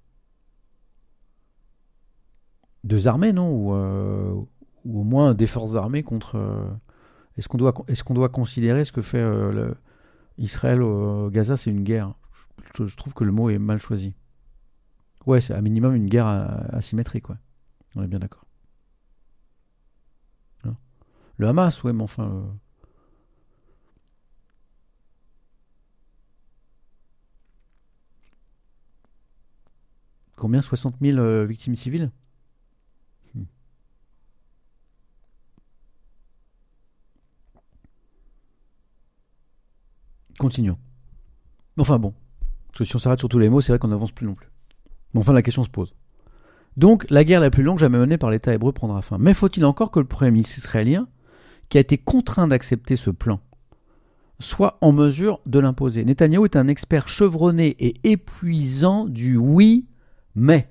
deux armées, non ou, euh, ou au moins des forces armées contre... Euh, est-ce qu'on doit, est-ce qu'on doit considérer ce que fait euh, le, Israël au Gaza, c'est une guerre? je, je trouve que le mot est mal choisi. Ouais, c'est à minimum une guerre asymétrique, ouais. On est bien d'accord. Non. Le Hamas, ouais, mais enfin... Euh... Combien? soixante mille euh, victimes civiles? hmm. Continuons. Enfin bon. Parce que si on s'arrête sur tous les mots, c'est vrai qu'on n'avance plus non plus. Mais enfin, la question se pose. Donc, la guerre la plus longue jamais menée par l'État hébreu prendra fin. Mais faut-il encore que le Premier ministre israélien, qui a été contraint d'accepter ce plan, soit en mesure de l'imposer? Netanyahou est un expert chevronné et épuisant du oui, mais.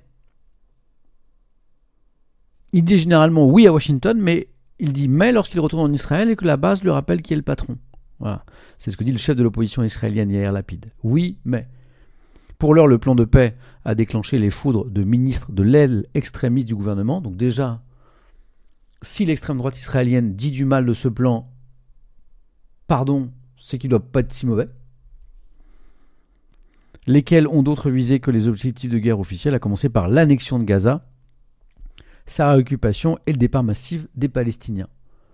Il dit généralement oui à Washington, mais il dit mais lorsqu'il retourne en Israël et que la base lui rappelle qui est le patron. Voilà. C'est ce que dit le chef de l'opposition israélienne, Yair Lapid. Oui, mais. Pour l'heure, le plan de paix a déclenché les foudres de ministres de l'aile extrémiste du gouvernement. Donc déjà, si l'extrême droite israélienne dit du mal de ce plan, pardon, c'est qu'il ne doit pas être si mauvais. Lesquels ont d'autres visées que les objectifs de guerre officiels, à commencer par l'annexion de Gaza, sa réoccupation et le départ massif des Palestiniens.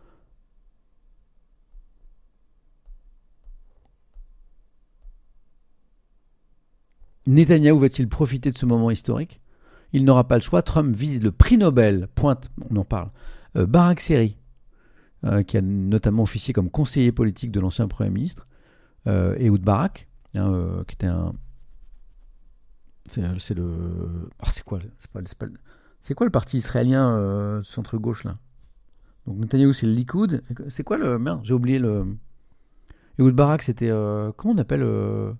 Netanyahou va-t-il profiter de ce moment historique? Il n'aura pas le choix. Trump vise le prix Nobel, pointe, on en parle, euh, Barak Seri, euh, qui a notamment officié comme conseiller politique de l'ancien Premier ministre, euh, Ehud Barak, hein, euh, qui était un... C'est, c'est le... Oh, c'est quoi c'est, pas, c'est, pas, c'est quoi le parti israélien euh, centre-gauche, là? Donc Netanyahou, c'est le Likoud. C'est quoi le... Merde, j'ai oublié le... Ehud Barak, c'était... Euh, comment on appelle... Euh...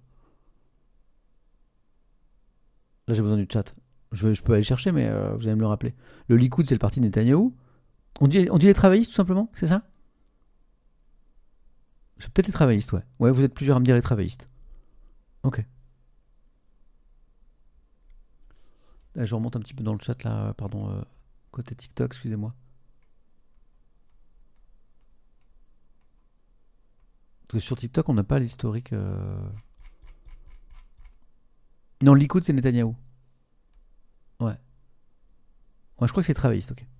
Là, j'ai besoin du chat. Je, je peux aller chercher, mais euh, vous allez me le rappeler. Le Likoud, c'est le parti de Netanyahou. On dit, on dit les travaillistes, tout simplement, c'est ça? C'est peut-être les travaillistes, ouais. Ouais, vous êtes plusieurs à me dire les travaillistes. Ok. Euh, Je remonte un petit peu dans le chat là, euh, pardon, euh, côté TikTok, excusez-moi. Parce que sur TikTok, on n'a pas l'historique. euh, Non, Likoud, c'est Netanyahou. Ouais. Ouais, je crois que c'est travailliste, ok.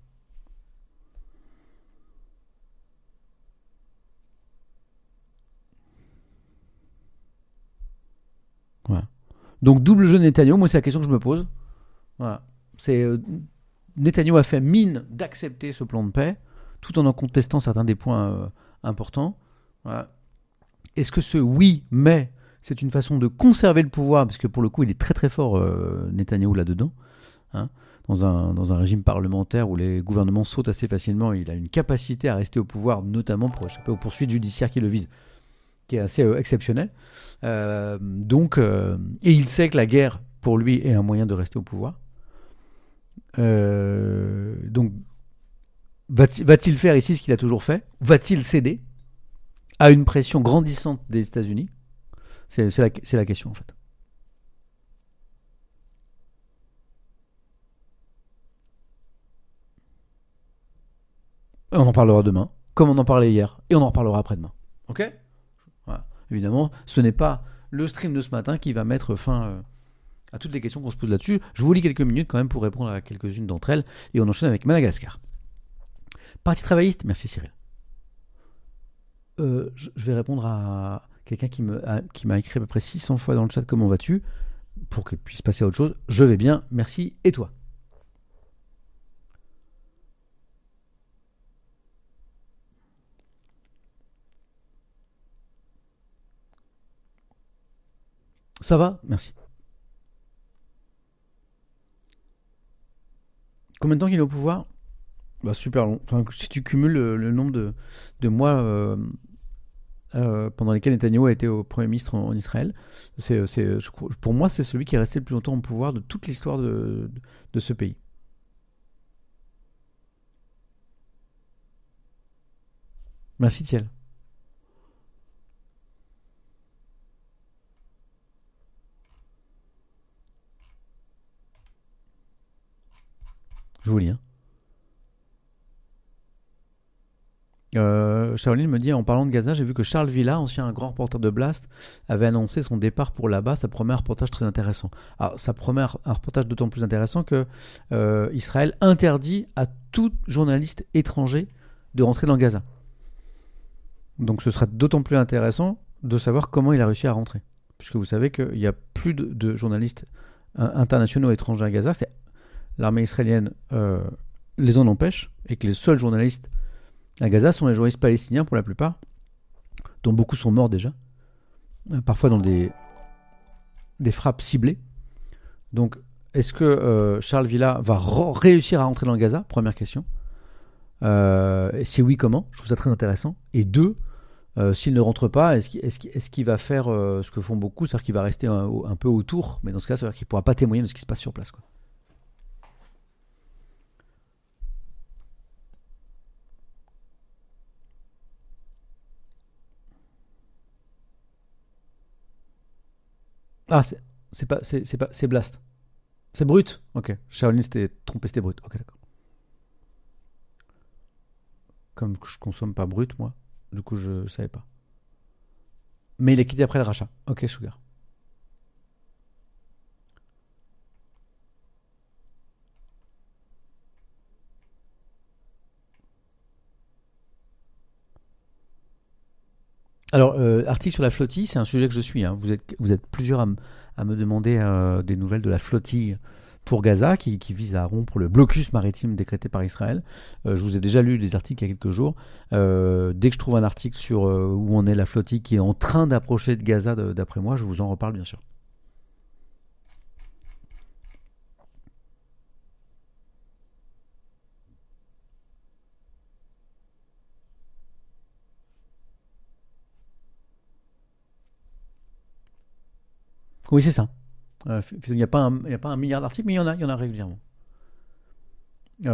Voilà. Donc, double jeu Netanyahou, moi, c'est la question que je me pose. Voilà. C'est. euh, Netanyahou a fait mine d'accepter ce plan de paix, tout en en contestant certains des points euh, importants. Voilà. Est-ce que ce oui, mais c'est une façon de conserver le pouvoir, parce que pour le coup, il est très très fort, euh, Netanyahou, là-dedans, hein, dans, un, dans un régime parlementaire où les gouvernements sautent assez facilement, il a une capacité à rester au pouvoir, notamment pour échapper aux poursuites judiciaires qui le visent, qui est assez euh, exceptionnelle. Euh, donc, euh, et il sait que la guerre, pour lui, est un moyen de rester au pouvoir. Euh, donc, va-t-il, va-t-il faire ici ce qu'il a toujours fait? Va-t-il céder à une pression grandissante des États-Unis? C'est, c'est, la, c'est la question, en fait. Et on en parlera demain, comme on en parlait hier, et on en reparlera après-demain. Ok? Voilà. Évidemment, ce n'est pas le stream de ce matin qui va mettre fin euh, à toutes les questions qu'on se pose là-dessus. Je vous lis quelques minutes quand même pour répondre à quelques-unes d'entre elles, et on enchaîne avec Madagascar. Parti travailliste, merci Cyril. Euh, je, je vais répondre à quelqu'un qui, me, a- qui m'a écrit à peu près six cents fois dans le chat comment vas-tu, pour qu'il puisse passer à autre chose. Je vais bien, merci. Et toi? Ça va? Merci. Combien de temps qu'il est au pouvoir? Bah, super long. Enfin, si tu cumules le, le nombre de, de mois euh, euh, pendant lesquels Netanyahu a été au Premier ministre en, en Israël, c'est, c'est, je crois- pour moi, c'est celui qui est resté le plus longtemps au pouvoir de toute l'histoire de, de ce pays. Merci Thiel. Je vous lis. Hein. Euh, Shaolin me dit en parlant de Gaza, j'ai vu que Charles Villa, ancien grand reporter de Blast, avait annoncé son départ pour là-bas. Ça promet un reportage très intéressant. Alors, ça promet un reportage d'autant plus intéressant que euh, Israël interdit à tout journaliste étranger de rentrer dans Gaza. Donc, ce sera d'autant plus intéressant de savoir comment il a réussi à rentrer. Puisque vous savez qu'il n'y a plus de, de journalistes euh, internationaux étrangers à Gaza. C'est l'armée israélienne euh, les en empêche et que les seuls journalistes à Gaza sont les journalistes palestiniens pour la plupart, dont beaucoup sont morts déjà, euh, parfois dans des, des frappes ciblées. Donc, est-ce que euh, Charles Villa va re- réussir à rentrer dans Gaza? Première question. Euh, et si oui, comment? Je trouve ça très intéressant. Et deux, euh, s'il ne rentre pas, est-ce qu'il, est-ce qu'il, est-ce qu'il va faire euh, ce que font beaucoup, c'est-à-dire qu'il va rester un, un peu autour, mais dans ce cas, ça veut dire qu'il ne pourra pas témoigner de ce qui se passe sur place, quoi. Ah, c'est, c'est pas, c'est, c'est pas, c'est Blast. C'est brut. Ok. Shaolin s'était trompé, c'était brut. Ok, d'accord. Comme je consomme pas brut, moi, du coup, je savais pas. Mais il est quitté après le rachat. Ok, Sugar. Alors, euh, article sur la flottille, c'est un sujet que je suis. Hein. Vous, êtes, vous êtes plusieurs à, m- à me demander euh, des nouvelles de la flottille pour Gaza, qui, qui vise à rompre le blocus maritime décrété par Israël. Euh, je vous ai déjà lu des articles il y a quelques jours. Euh, dès que je trouve un article sur euh, où en est la flottille qui est en train d'approcher de Gaza, de- d'après moi, je vous en reparle bien sûr. Oui, c'est ça. Euh, il n'y a, pas un- il y a pas un milliard d'articles, mais il y en a, il y en a régulièrement.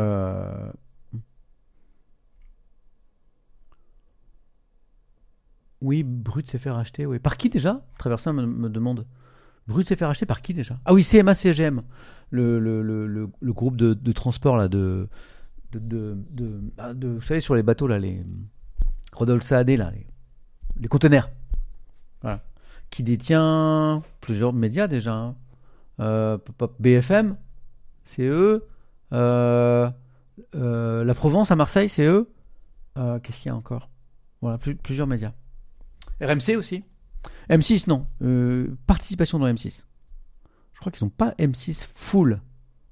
Euh, Oui, Brut s'est fait racheter. Oui. Par qui déjà? Traversin me, me demande. Brut s'est fait racheter par qui déjà? Ah oui, C M A C G M, le, le, le, le, le groupe de, de transport là, de, de, de, de, de, de- vous savez, sur les bateaux là, les Rodolphe Saadé là, les, les conteneurs. Voilà. Qui détient plusieurs médias déjà. Hein. Euh, B F M, c'est eux. Euh, euh, la Provence à Marseille, c'est eux. Euh, qu'est-ce qu'il y a encore? Voilà, plus- plusieurs médias. R M C aussi. M six, non. Euh, participation dans M six. Je crois qu'ils n'ont pas M six full.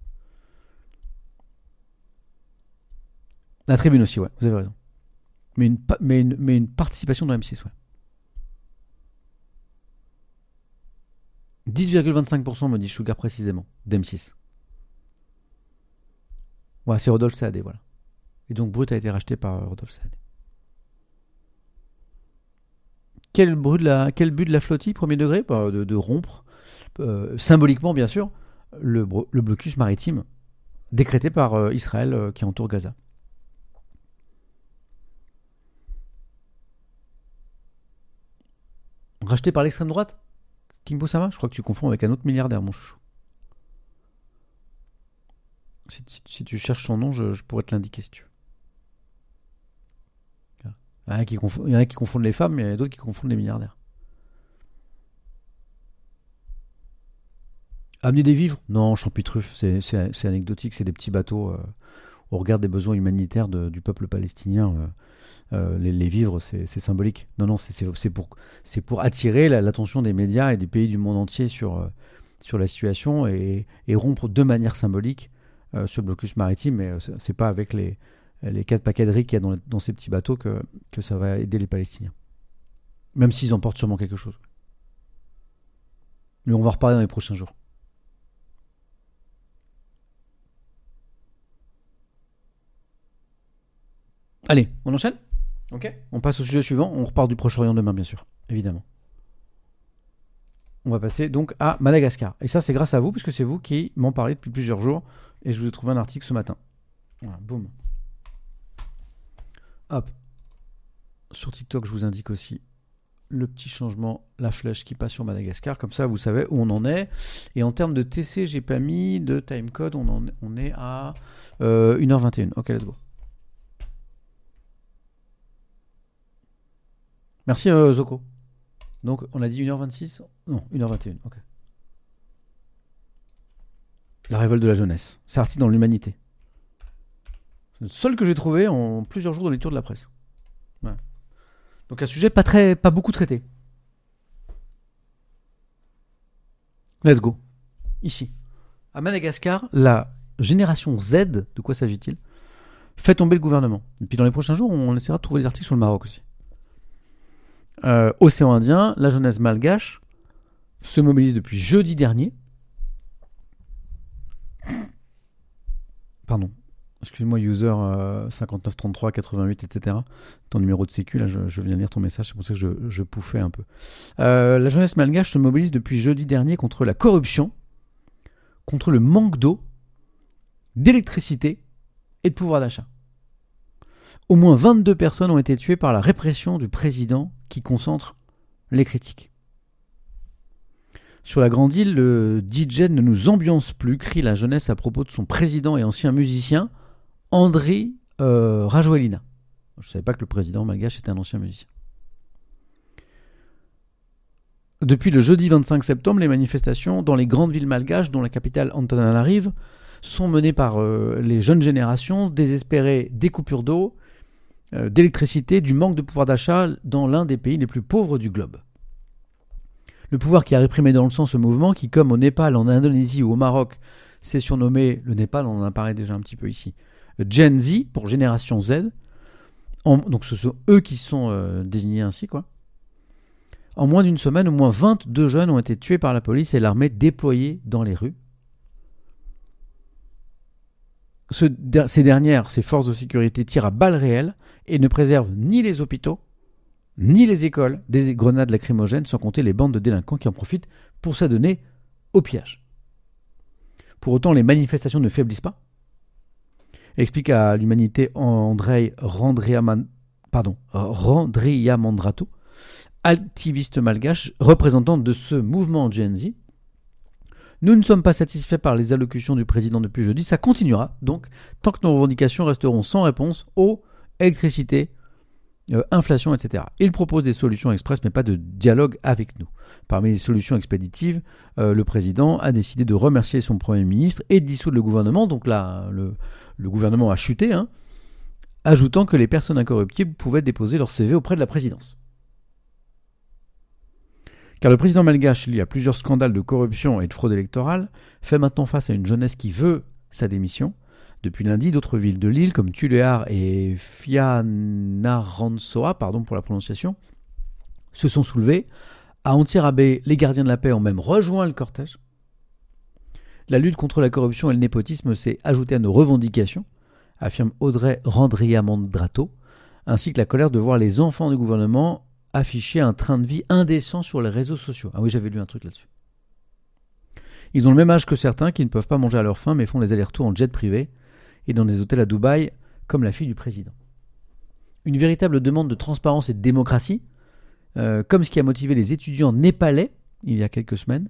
La Tribune aussi, ouais, vous avez raison. Mais une, mais une, mais une participation dans M six, ouais. dix virgule vingt-cinq pour cent me dit Sugar précisément, d'M six. Ouais, c'est Rodolphe Saadé, voilà. Et donc Brut a été racheté par Rodolphe Saadé. Quel, but de la, quel but de la flottille, premier degré? Bah, de, de rompre, euh, symboliquement bien sûr, le, le blocus maritime décrété par euh, Israël euh, qui entoure Gaza. Racheté par l'extrême droite? Kimbo Sama? Je crois que tu confonds avec un autre milliardaire, mon chouchou. Si, si, si tu cherches son nom, je, je pourrais te l'indiquer si tu veux. Il y en a qui, confondent, il y en a qui confondent les femmes, mais il y en a d'autres qui confondent les milliardaires. Amener des vivres? Non, Champitruff, c'est, c'est, c'est anecdotique, c'est des petits bateaux euh, au regard des besoins humanitaires de, du peuple palestinien. Euh, euh, les, les vivres, c'est, c'est symbolique. Non, non, c'est, c'est, c'est, pour, c'est pour attirer la, l'attention des médias et des pays du monde entier sur, euh, sur la situation et, et rompre de manière symbolique euh, ce blocus maritime. Mais euh, c'est, c'est pas avec les, les quatre paquets de riz qu'il y a dans, dans ces petits bateaux que, que ça va aider les Palestiniens. Même s'ils emportent sûrement quelque chose. Mais on va en reparler dans les prochains jours. Allez, on enchaîne? Ok. On passe au sujet suivant. On repart du Proche-Orient demain, bien sûr. Évidemment. On va passer donc à Madagascar. Et ça, c'est grâce à vous, puisque c'est vous qui m'en parlez depuis plusieurs jours. Et je vous ai trouvé un article ce matin. Voilà, boum. Hop. Sur TikTok, je vous indique aussi le petit changement, la flèche qui passe sur Madagascar. Comme ça, vous savez où on en est. Et en termes de T C, j'ai pas mis de timecode. On, en, on est à euh, une heure vingt et une. Ok, let's go. Merci euh, Zoko. Donc on a dit une heure vingt-six? Non, une heure vingt et une, ok. La révolte de la jeunesse. C'est article dans l'Humanité. C'est le seul que j'ai trouvé en plusieurs jours de lecture de la presse. Ouais. Donc un sujet pas, très, pas beaucoup traité. Let's go. Ici. À Madagascar, la génération Z, de quoi s'agit-il, fait tomber le gouvernement. Et puis dans les prochains jours, on essaiera de trouver des articles sur le Maroc aussi. Euh, Océan Indien, la jeunesse malgache se mobilise depuis jeudi dernier. Pardon. Excuse-moi, user euh, cinquante-neuf trente-trois quatre-vingt-huit, et cetera. Ton numéro de sécu, là, je, je viens de lire ton message, c'est pour ça que je, je pouffais un peu. Euh, la jeunesse malgache se mobilise depuis jeudi dernier contre la corruption, contre le manque d'eau, d'électricité et de pouvoir d'achat. Au moins vingt-deux personnes ont été tuées par la répression du président qui concentre les critiques. Sur la grande île, le D J ne nous ambiance plus, crie la jeunesse à propos de son président et ancien musicien, Andry euh, Rajoelina. Je ne savais pas que le président malgache était un ancien musicien. Depuis le jeudi vingt-cinq septembre, les manifestations dans les grandes villes malgaches, dont la capitale Antananarive, sont menées par euh, les jeunes générations, désespérées des coupures d'eau, euh, d'électricité, du manque de pouvoir d'achat dans l'un des pays les plus pauvres du globe. Le pouvoir qui a réprimé dans le sang ce mouvement, qui comme au Népal, en Indonésie ou au Maroc, s'est surnommé, le Népal on en a parlé déjà un petit peu ici, Gen Z, pour génération Z, en, donc ce sont eux qui sont euh, désignés ainsi, quoi. En moins d'une semaine, au moins vingt-deux jeunes ont été tués par la police et l'armée déployée dans les rues. Ce, ces dernières, ces forces de sécurité, tirent à balles réelles et ne préservent ni les hôpitaux, ni les écoles, des grenades lacrymogènes, sans compter les bandes de délinquants qui en profitent pour s'adonner au pillage. Pour autant, les manifestations ne faiblissent pas. Explique à l'Humanité Andrei Randriaman, pardon, Randriamandrato, activiste malgache, représentant de ce mouvement Gen Z. Nous ne sommes pas satisfaits par les allocutions du président depuis jeudi. Ça continuera, donc, tant que nos revendications resteront sans réponse eau, électricité, euh, inflation, et cetera. Il propose des solutions express, mais pas de dialogue avec nous. Parmi les solutions expéditives, euh, le président a décidé de remercier son Premier ministre et de dissoudre le gouvernement. Donc là, le, le gouvernement a chuté, hein, ajoutant que les personnes incorruptibles pouvaient déposer leur C V auprès de la présidence. Car le président malgache, lié à plusieurs scandales de corruption et de fraude électorale, fait maintenant face à une jeunesse qui veut sa démission. Depuis lundi, d'autres villes de l'île, comme Tuléar et Fianarantsoa, pardon pour la prononciation, se sont soulevées. À Antsirabe, les gardiens de la paix ont même rejoint le cortège. La lutte contre la corruption et le népotisme s'est ajoutée à nos revendications, affirme Audrey Randriamandrato, ainsi que la colère de voir les enfants du gouvernement afficher un train de vie indécent sur les réseaux sociaux. Ah oui, j'avais lu un truc là-dessus. Ils ont le même âge que certains qui ne peuvent pas manger à leur faim mais font des allers-retours en jet privé et dans des hôtels à Dubaï, comme la fille du président. Une véritable demande de transparence et de démocratie, euh, comme ce qui a motivé les étudiants népalais il y a quelques semaines.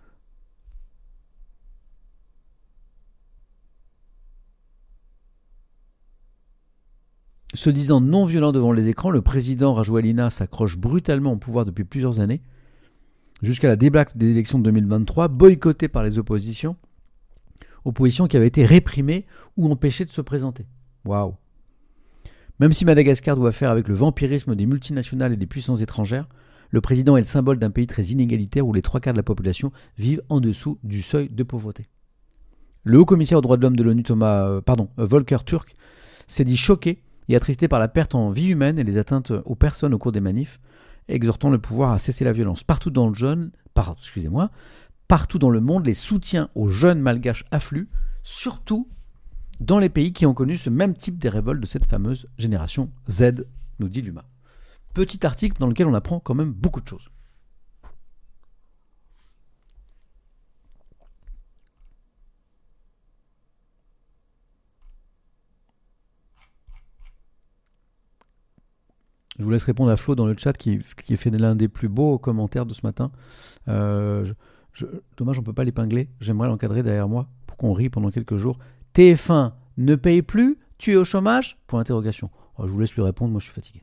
Se disant non violent devant les écrans, le président Rajoelina s'accroche brutalement au pouvoir depuis plusieurs années, jusqu'à la débâcle des élections de deux mille vingt-trois, boycottée par les oppositions, opposition qui avait été réprimée ou empêchée de se présenter. Waouh! Même si Madagascar doit faire avec le vampirisme des multinationales et des puissances étrangères, le président est le symbole d'un pays très inégalitaire où les trois quarts de la population vivent en dessous du seuil de pauvreté. Le haut-commissaire aux droits de l'homme de l'ONU, Thomas, euh, pardon, euh, Volker Turk, s'est dit choqué et attristé par la perte en vie humaine et les atteintes aux personnes au cours des manifs, exhortant le pouvoir à cesser la violence. Partout dans le jeune, par, excusez-moi, partout dans le monde, les soutiens aux jeunes malgaches affluent, surtout dans les pays qui ont connu ce même type de révolte de cette fameuse génération Z, nous dit l'U M A. Petit article dans lequel on apprend quand même beaucoup de choses. Je vous laisse répondre à Flo dans le chat qui, qui a fait l'un des plus beaux commentaires de ce matin. Euh, je, je, dommage, on ne peut pas l'épingler. J'aimerais l'encadrer derrière moi pour qu'on rie pendant quelques jours. T F un ne paye plus, tu es au chômage? Point d'interrogation. Oh, je vous laisse lui répondre, moi je suis fatigué.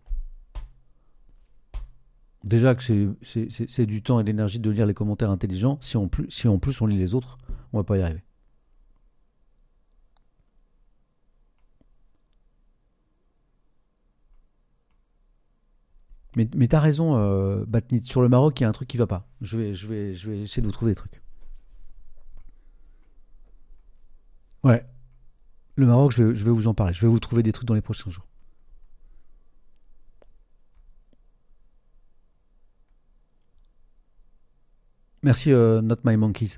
Déjà que c'est, c'est, c'est, c'est du temps et de l'énergie de lire les commentaires intelligents. Si en plus, si en plus on lit les autres, on ne va pas y arriver. Mais, mais t'as raison, euh, Batnit. Sur le Maroc, il y a un truc qui va pas. Je vais, je vais, je vais essayer de vous trouver des trucs. Ouais. Le Maroc, je vais, je vais vous en parler. Je vais vous trouver des trucs dans les prochains jours. Merci, euh, Not My Monkeys.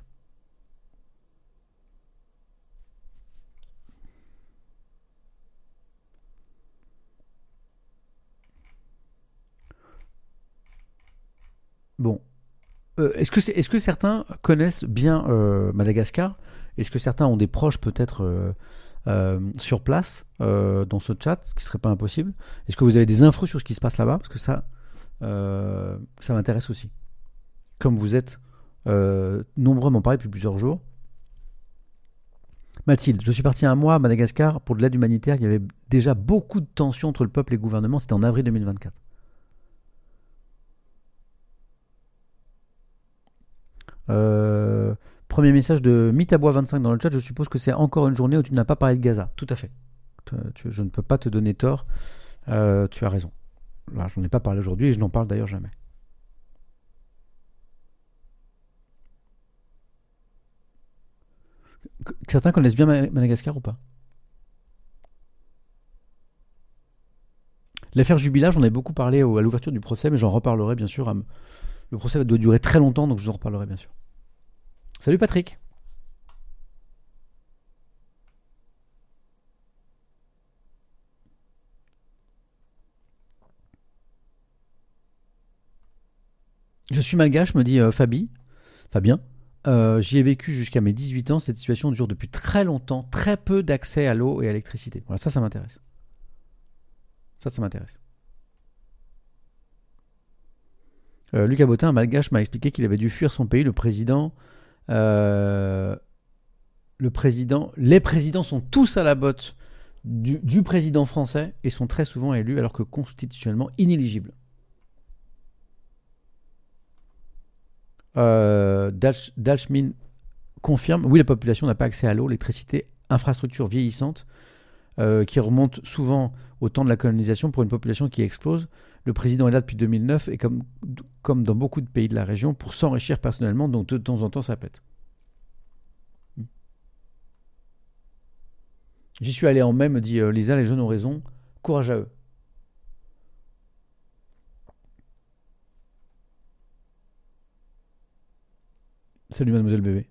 Bon. Euh, est-ce, que c'est, est-ce que certains connaissent bien euh, Madagascar? Est-ce que certains ont des proches peut-être euh, euh, sur place euh, dans ce chat, ce qui serait pas impossible? Est-ce que vous avez des infos sur ce qui se passe là-bas? Parce que ça, euh, ça m'intéresse aussi. Comme vous êtes euh, nombreux à m'en parler depuis plusieurs jours. Mathilde, je suis parti un mois à Madagascar pour de l'aide humanitaire. Il y avait déjà beaucoup de tensions entre le peuple et le gouvernement. C'était en avril deux mille vingt-quatre. Euh, premier message de Mitabois vingt-cinq dans le chat. Je suppose que c'est encore une journée où tu n'as pas parlé de Gaza. Tout à fait. Tu, je ne peux pas te donner tort. Euh, tu as raison. Là, j'en ai pas parlé aujourd'hui et je n'en parle d'ailleurs jamais. Certains connaissent bien Madagascar ou pas? L'affaire Jubilat, j'en ai beaucoup parlé à l'ouverture du procès, mais j'en reparlerai bien sûr. Le procès doit durer très longtemps, donc je vous en reparlerai bien sûr. Salut Patrick. Je suis malgache, me dit euh, Fabi. Fabien. Euh, j'y ai vécu jusqu'à mes dix-huit ans. Cette situation dure depuis très longtemps. Très peu d'accès à l'eau et à l'électricité. Voilà, ça, ça m'intéresse. Ça, ça m'intéresse. Euh, Lucas Botin, un malgache, m'a expliqué qu'il avait dû fuir son pays. Le président, euh, le président, les présidents sont tous à la botte du, du président français et sont très souvent élus alors que constitutionnellement inéligibles. Euh, Dalch, Dalchmin confirme, oui, la population n'a pas accès à l'eau, l'électricité, infrastructures vieillissantes euh, qui remontent souvent au temps de la colonisation pour une population qui explose. Le président est là depuis deux mille neuf et comme, comme dans beaucoup de pays de la région pour s'enrichir personnellement, donc de temps en temps ça pète. J'y suis allé en mai, me dit euh, Lisa, les jeunes ont raison, courage à eux. Salut mademoiselle bébé.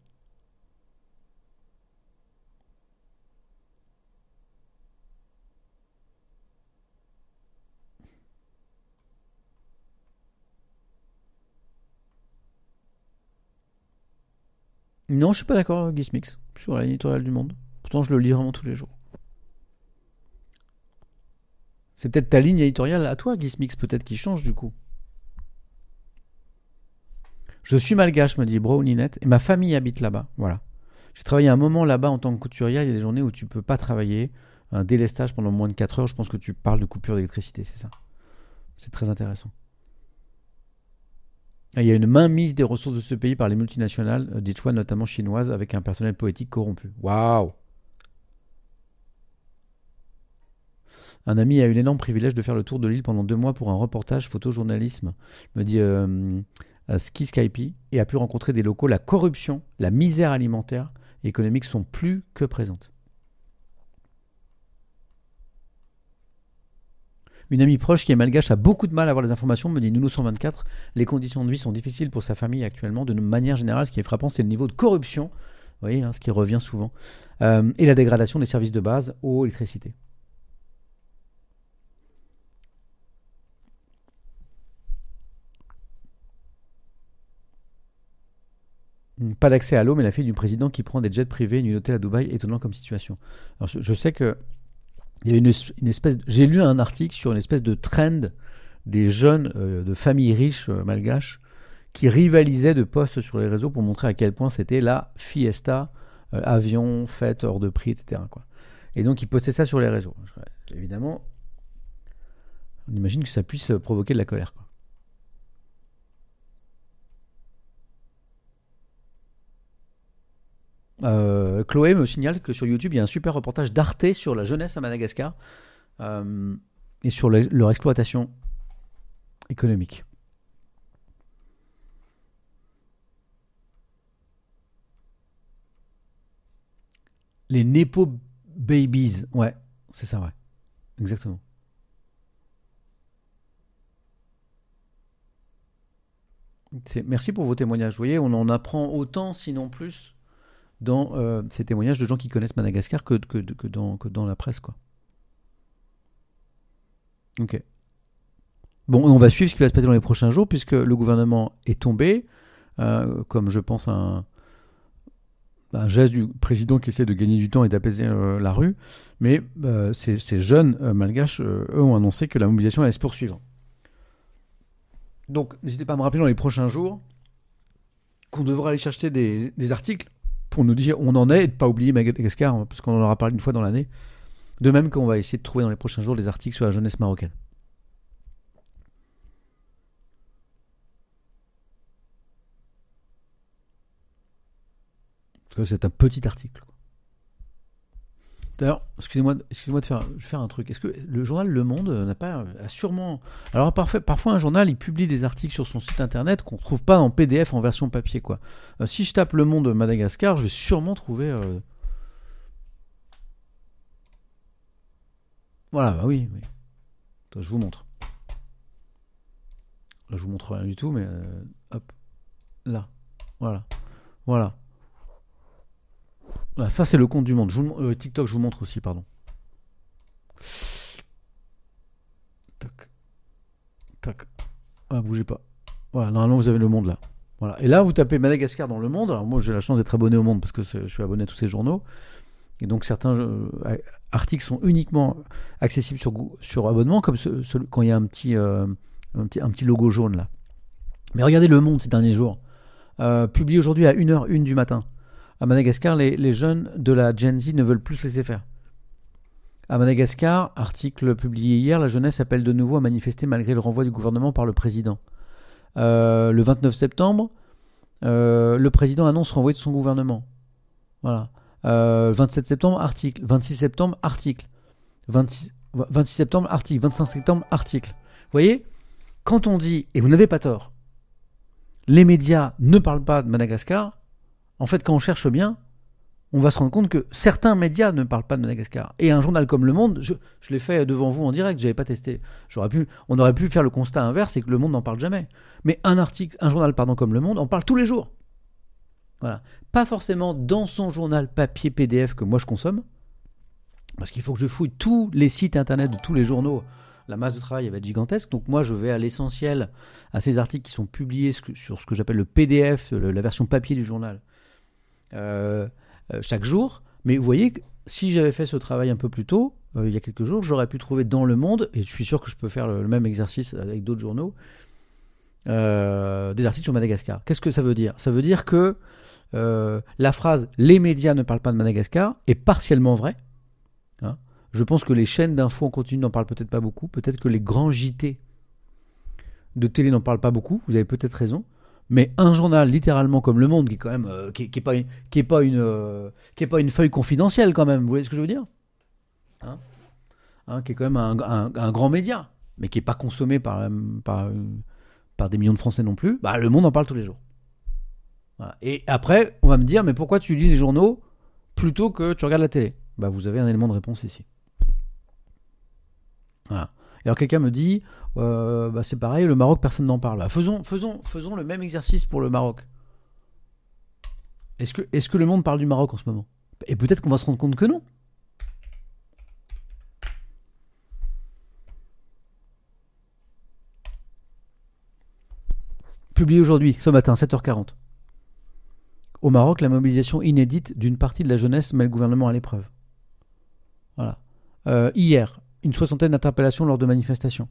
Non, je suis pas d'accord avec Gizmix sur la ligne éditoriale du Monde. Pourtant, je le lis vraiment tous les jours. C'est peut-être ta ligne éditoriale à toi, Gizmix, peut-être qui change du coup. Je suis malgache, me dit Browninette, et ma famille habite là-bas. Voilà. J'ai travaillé un moment là-bas en tant que couturière. Il y a des journées où tu peux pas travailler. Un délestage pendant moins de quatre heures. Je pense que tu parles de coupure d'électricité, c'est ça. C'est très intéressant. Il y a une mainmise des ressources de ce pays par les multinationales, des choix notamment chinoises, avec un personnel politique corrompu. Waouh! Un ami a eu l'énorme privilège de faire le tour de l'île pendant deux mois pour un reportage photojournalisme, me dit euh, euh, Ski Skype, et a pu rencontrer des locaux. La corruption, la misère alimentaire et économique sont plus que présentes. Une amie proche qui est malgache a beaucoup de mal à avoir les informations, me dit Nounou cent vingt-quatre. Les conditions de vie sont difficiles pour sa famille actuellement. De manière générale, ce qui est frappant, c'est le niveau de corruption, vous voyez, hein, ce qui revient souvent, euh, et la dégradation des services de base, eau, électricité. Pas d'accès à l'eau, mais la fille du président qui prend des jets privés, une hôtel à Dubaï, étonnant comme situation. Alors, je, je sais que il y a une, une espèce. J'ai lu un article sur une espèce de trend des jeunes euh, de familles riches euh, malgaches qui rivalisaient de posts sur les réseaux pour montrer à quel point c'était la fiesta, euh, avion, fête hors de prix, et cetera, quoi. Et donc ils postaient ça sur les réseaux. Évidemment, on imagine que ça puisse provoquer de la colère, quoi. Euh, Chloé me signale que sur YouTube, il y a un super reportage d'Arte sur la jeunesse à Madagascar euh, et sur le, leur exploitation économique. Les Nepo Babies, ouais, c'est ça, ouais, exactement. C'est, merci pour vos témoignages. Vous voyez, on en apprend autant, sinon plus, dans euh, ces témoignages de gens qui connaissent Madagascar que, que, que, dans, que dans la presse, quoi. Ok. Bon, on va suivre ce qui va se passer dans les prochains jours, puisque le gouvernement est tombé, euh, comme je pense un, un geste du président qui essaie de gagner du temps et d'apaiser euh, la rue. Mais euh, ces, ces jeunes euh, malgaches, euh, eux, ont annoncé que la mobilisation allait se poursuivre. Donc, n'hésitez pas à me rappeler dans les prochains jours qu'on devra aller chercher des, des articles pour nous dire où on en est et de ne pas oublier Madagascar, hein, parce qu'on en aura parlé une fois dans l'année. De même qu'on va essayer de trouver dans les prochains jours des articles sur la jeunesse marocaine. Parce que c'est un petit article. D'ailleurs, excusez-moi, excusez-moi de faire, je vais faire un truc. Est-ce que le journal Le Monde n'a pas a sûrement... Alors parfait, parfois un journal, il publie des articles sur son site internet qu'on ne trouve pas en P D F en version papier, quoi. Euh, si je tape Le Monde Madagascar, je vais sûrement trouver... Euh... Voilà, bah oui, oui. Attends, je vous montre. Là, je vous montre rien du tout, mais... Euh, hop. Là. Voilà. Voilà. Voilà, ça c'est le compte du Monde. Je vous, euh, TikTok, je vous montre aussi, pardon. Tac. Tac. Ah, bougez pas. Voilà, normalement vous avez Le Monde là. Voilà. Et là, vous tapez Madagascar dans Le Monde. Alors moi, j'ai la chance d'être abonné au Monde parce que je suis abonné à tous ces journaux. Et donc certains euh, articles sont uniquement accessibles sur, sur abonnement, comme ce, ce, quand il y a un petit, euh, un petit, un petit logo jaune là. Mais regardez Le Monde ces derniers jours. Euh, publié aujourd'hui à une heure une du matin. À Madagascar, les, les jeunes de la Gen Z ne veulent plus se laisser faire. À Madagascar, article publié hier, la jeunesse appelle de nouveau à manifester malgré le renvoi du gouvernement par le président. Euh, le vingt-neuf septembre, euh, le président annonce renvoyer de son gouvernement. Voilà. Euh, vingt-sept septembre, article. vingt-six septembre, article. vingt-six, vingt-six septembre, article. vingt-cinq septembre, article. Vous voyez, quand on dit, et vous n'avez pas tort, les médias ne parlent pas de Madagascar, en fait, quand on cherche bien, on va se rendre compte que certains médias ne parlent pas de Madagascar. Et un journal comme Le Monde, je, je l'ai fait devant vous en direct, je n'avais pas testé. J'aurais pu, on aurait pu faire le constat inverse et que Le Monde n'en parle jamais. Mais un article, un journal pardon, comme Le Monde en parle tous les jours. Voilà. Pas forcément dans son journal papier P D F que moi je consomme, parce qu'il faut que je fouille tous les sites internet de tous les journaux. La masse de travail va être gigantesque, donc moi je vais à l'essentiel, à ces articles qui sont publiés sur ce que j'appelle le P D F, la version papier du journal, euh, euh, chaque jour. Mais vous voyez, si j'avais fait ce travail un peu plus tôt, euh, il y a quelques jours, j'aurais pu trouver dans Le Monde, et je suis sûr que je peux faire le, le même exercice avec d'autres journaux, euh, des articles sur Madagascar. Qu'est-ce que ça veut dire ? Ça veut dire que euh, la phrase « les médias ne parlent pas de Madagascar » est partiellement vraie. Hein. Je pense que les chaînes d'infos en continu n'en parlent peut-être pas beaucoup. Peut-être que les grands J T de télé n'en parlent pas beaucoup. Vous avez peut-être raison. Mais un journal littéralement comme Le Monde, qui est quand même euh, qui, qui est pas une, qui est pas une euh, qui est pas une feuille confidentielle quand même. Vous voyez ce que je veux dire, hein, hein, qui est quand même un, un, un grand média, mais qui est pas consommé par par par des millions de Français non plus. Bah, Le Monde en parle tous les jours. Voilà. Et après, on va me dire, mais pourquoi tu lis les journaux plutôt que tu regardes la télé ? Bah, vous avez un élément de réponse ici. Voilà. Et alors quelqu'un me dit, euh, bah c'est pareil, le Maroc, personne n'en parle. Bah, faisons, faisons, faisons le même exercice pour le Maroc. Est-ce que, est-ce que le monde parle du Maroc en ce moment ? Et peut-être qu'on va se rendre compte que non. Publié aujourd'hui, ce matin, sept heures quarante. Au Maroc, la mobilisation inédite d'une partie de la jeunesse met le gouvernement à l'épreuve. Voilà. Euh, hier, une soixantaine d'interpellations lors de manifestations.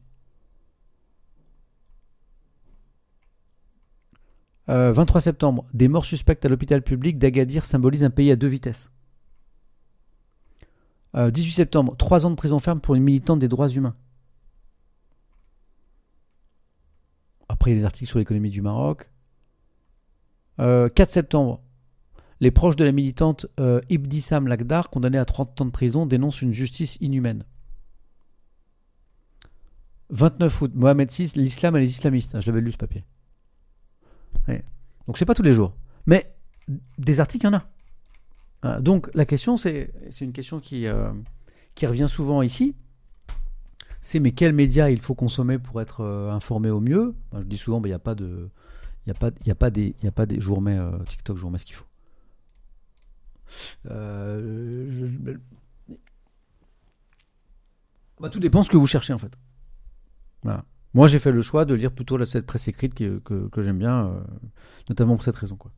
Euh, vingt-trois septembre, des morts suspectes à l'hôpital public d'Agadir symbolisent un pays à deux vitesses. Euh, dix-huit septembre, trois ans de prison ferme pour une militante des droits humains. Après, il y a des articles sur l'économie du Maroc. Euh, quatre septembre, les proches de la militante euh, Ibtissam Lakdar, condamnée à trente ans de prison, dénoncent une justice inhumaine. vingt-neuf août, Mohamed six, l'islam et les islamistes. Je l'avais lu ce papier. Ouais. Donc c'est pas tous les jours. Mais des articles, il y en a. Voilà. Donc la question, c'est, c'est une question qui, euh, qui revient souvent ici. C'est mais quels médias il faut consommer pour être euh, informé au mieux ? Enfin, je dis souvent, il bah, n'y a pas de... Il n'y a pas, y a pas des, y a pas des, je vous remets euh, TikTok, je vous remets ce qu'il faut. Euh, je, bah, tout dépend de ce que vous cherchez en fait. Voilà. Moi, j'ai fait le choix de lire plutôt la, cette presse écrite que, que, que j'aime bien, euh, notamment pour cette raison, quoi.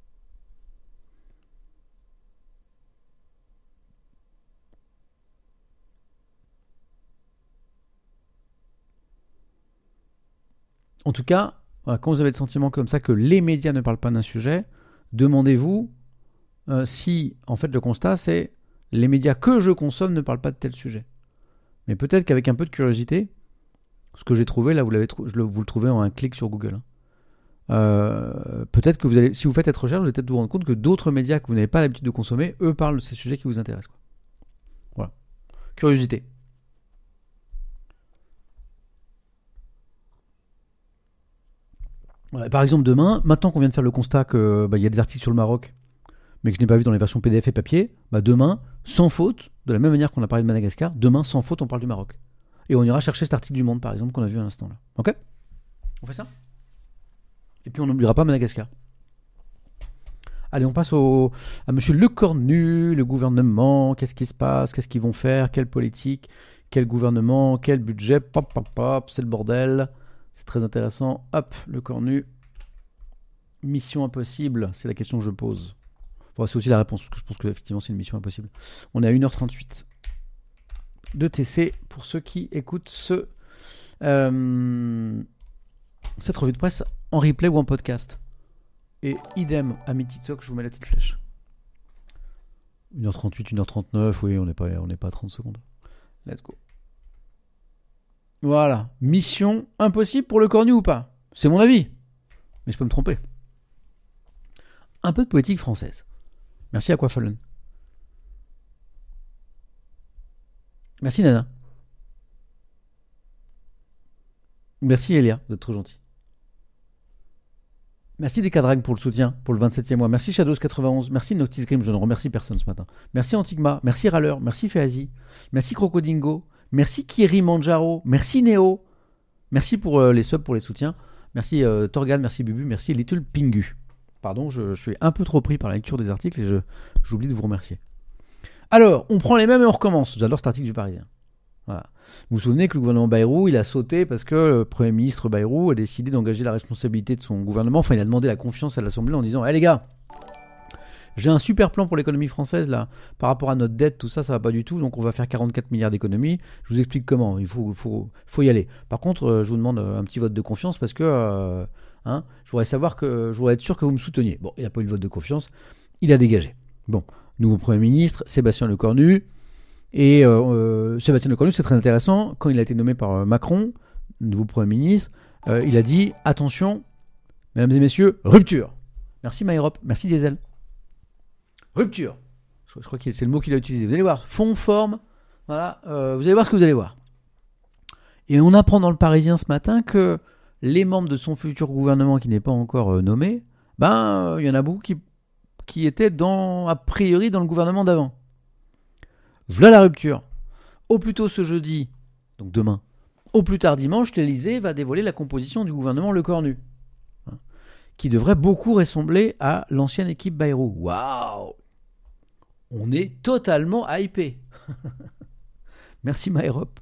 En tout cas, voilà, quand vous avez le sentiment comme ça que les médias ne parlent pas d'un sujet, demandez-vous euh, si, en fait, le constat, c'est les médias que je consomme ne parlent pas de tel sujet. Mais peut-être qu'avec un peu de curiosité, ce que j'ai trouvé, là, vous, l'avez trou- je le, vous le trouvez en un clic sur Google. Hein. Euh, peut-être que vous allez, si vous faites cette recherche, vous allez peut-être vous rendre compte que d'autres médias que vous n'avez pas l'habitude de consommer, eux parlent de ces sujets qui vous intéressent. Quoi. Voilà. Curiosité. Voilà. Par exemple, demain, maintenant qu'on vient de faire le constat qu'il bah, y a des articles sur le Maroc, mais que je n'ai pas vu dans les versions P D F et papier, bah demain, sans faute, de la même manière qu'on a parlé de Madagascar, demain, sans faute, on parle du Maroc. Et on ira chercher cet article du Monde, par exemple, qu'on a vu à l'instant là. Ok ? On fait ça ? Et puis on n'oubliera pas Madagascar. Allez, on passe au, à Monsieur Lecornu, le gouvernement, qu'est-ce qui se passe, qu'est-ce qu'ils vont faire, quelle politique, quel gouvernement, quel budget, pop, pop, pop, c'est le bordel. C'est très intéressant. Hop, Lecornu. Mission impossible, c'est la question que je pose. Enfin, c'est aussi la réponse, parce que je pense qu'effectivement, c'est une mission impossible. On est à une heure trente-huit de T C pour ceux qui écoutent ce, euh, cette revue de presse en replay ou en podcast. Et idem, amis TikTok, je vous mets la petite flèche. une heure trente-huit, une heure trente-neuf, oui, on n'est pas, on n'est pas à trente secondes. Let's go. Voilà. Mission impossible pour le cornu ou pas? C'est mon avis. Mais je peux me tromper. Un peu de poétique française. Merci Aquafallen. Merci Nana. Merci Elia, vous êtes trop gentil. Merci Decadrag pour le soutien, pour le vingt-septième mois. Merci Shadows quatre-vingt-onze. Merci Noctis Grim, je ne remercie personne ce matin. Merci Antigma, merci Râleur, merci Féazi, merci Crocodingo, merci Kiri Manjaro, merci Néo, merci pour euh, les subs, pour les soutiens. Merci euh, Torgan, merci Bubu, merci Little Pingu. Pardon, je, je suis un peu trop pris par la lecture des articles et je, j'oublie de vous remercier. Alors, on prend les mêmes et on recommence. J'adore cet article du Parisien. Voilà. Vous vous souvenez que le gouvernement Bayrou, il a sauté parce que le Premier ministre Bayrou a décidé d'engager la responsabilité de son gouvernement. Enfin, il a demandé la confiance à l'Assemblée en disant « Hé hey, les gars, j'ai un super plan pour l'économie française là, par rapport à notre dette, tout ça, ça va pas du tout, donc on va faire quarante-quatre milliards d'économies. Je vous explique comment, il faut, faut, faut y aller. Par contre, euh, je vous demande un petit vote de confiance parce que euh, hein, je voudrais savoir que, je voudrais être sûr que vous me souteniez. » Bon, il n'a pas eu le vote de confiance, il a dégagé. Bon, nouveau Premier ministre, Sébastien Lecornu. Et euh, euh, Sébastien Lecornu, c'est très intéressant, quand il a été nommé par euh, Macron, nouveau Premier ministre, euh, il a dit « Attention, mesdames et messieurs, rupture !» Merci MyEurope, merci Diesel. Rupture. Je, je crois que c'est le mot qu'il a utilisé. Vous allez voir, fond, forme, voilà, euh, vous allez voir ce que vous allez voir. Et on apprend dans le Parisien ce matin que les membres de son futur gouvernement qui n'est pas encore euh, nommé, ben, il y en a beaucoup qui, qui étaient dans, a priori dans le gouvernement d'avant. Voilà la rupture. Au plus tôt ce jeudi, donc demain, au plus tard dimanche, l'Élysée va dévoiler la composition du gouvernement Lecornu, hein, qui devrait beaucoup ressembler à l'ancienne équipe Bayrou. Waouh! On est totalement hypé. Merci MyEurope.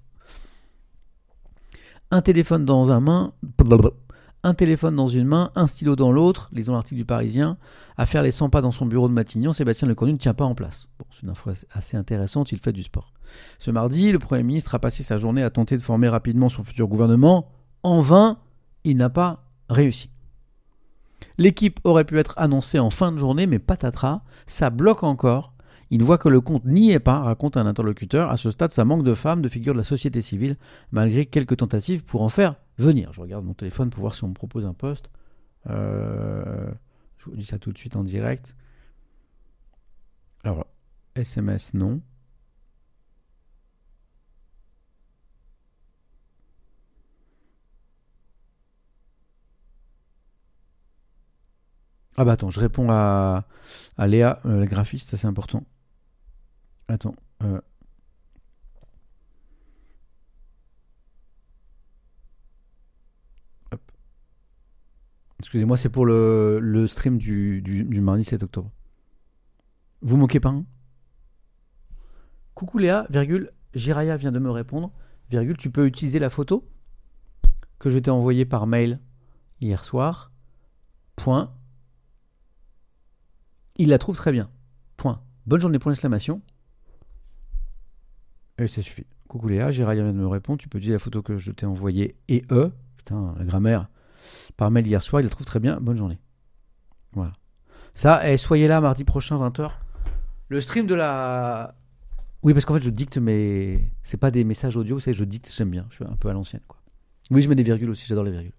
Un téléphone dans un main, un téléphone dans une main, un stylo dans l'autre, lisons l'article du Parisien, à faire les cent pas dans son bureau de Matignon, Sébastien Lecornu ne tient pas en place. Bon, c'est une info assez intéressante, il fait du sport. Ce mardi, le Premier ministre a passé sa journée à tenter de former rapidement son futur gouvernement. En vain, il n'a pas réussi. L'équipe aurait pu être annoncée en fin de journée, mais patatras, ça bloque encore. Il voit que le compte n'y est pas, raconte un interlocuteur. À ce stade, ça manque de femmes, de figures de la société civile, malgré quelques tentatives pour en faire venir. Je regarde mon téléphone pour voir si on me propose un poste. Euh, je vous dis ça tout de suite en direct. Alors, S M S, non. Ah bah attends, je réponds à, à Léa, euh, la graphiste, ça c'est important. Attends. Euh... Hop. Excusez-moi, c'est pour le, le stream du, du, du mardi sept octobre. Vous moquez pas, hein? Coucou Léa, virgule, Jiraya vient de me répondre, virgule, tu peux utiliser la photo que je t'ai envoyée par mail hier soir, point. Il la trouve très bien, point. Bonne journée pour l'exclamation. Et ça suffit. Coucou Léa, Jiraya vient de me répondre, tu peux utiliser la photo que je t'ai envoyée et E, putain, la grammaire, par mail hier soir, il la trouve très bien, bonne journée. Voilà. Ça, eh, soyez là mardi prochain, vingt heures. Le stream de la... Oui, parce qu'en fait, je dicte mes... C'est pas des messages audio, c'est je dicte, j'aime bien. Je suis un peu à l'ancienne, quoi. Oui, je mets des virgules aussi, j'adore les virgules.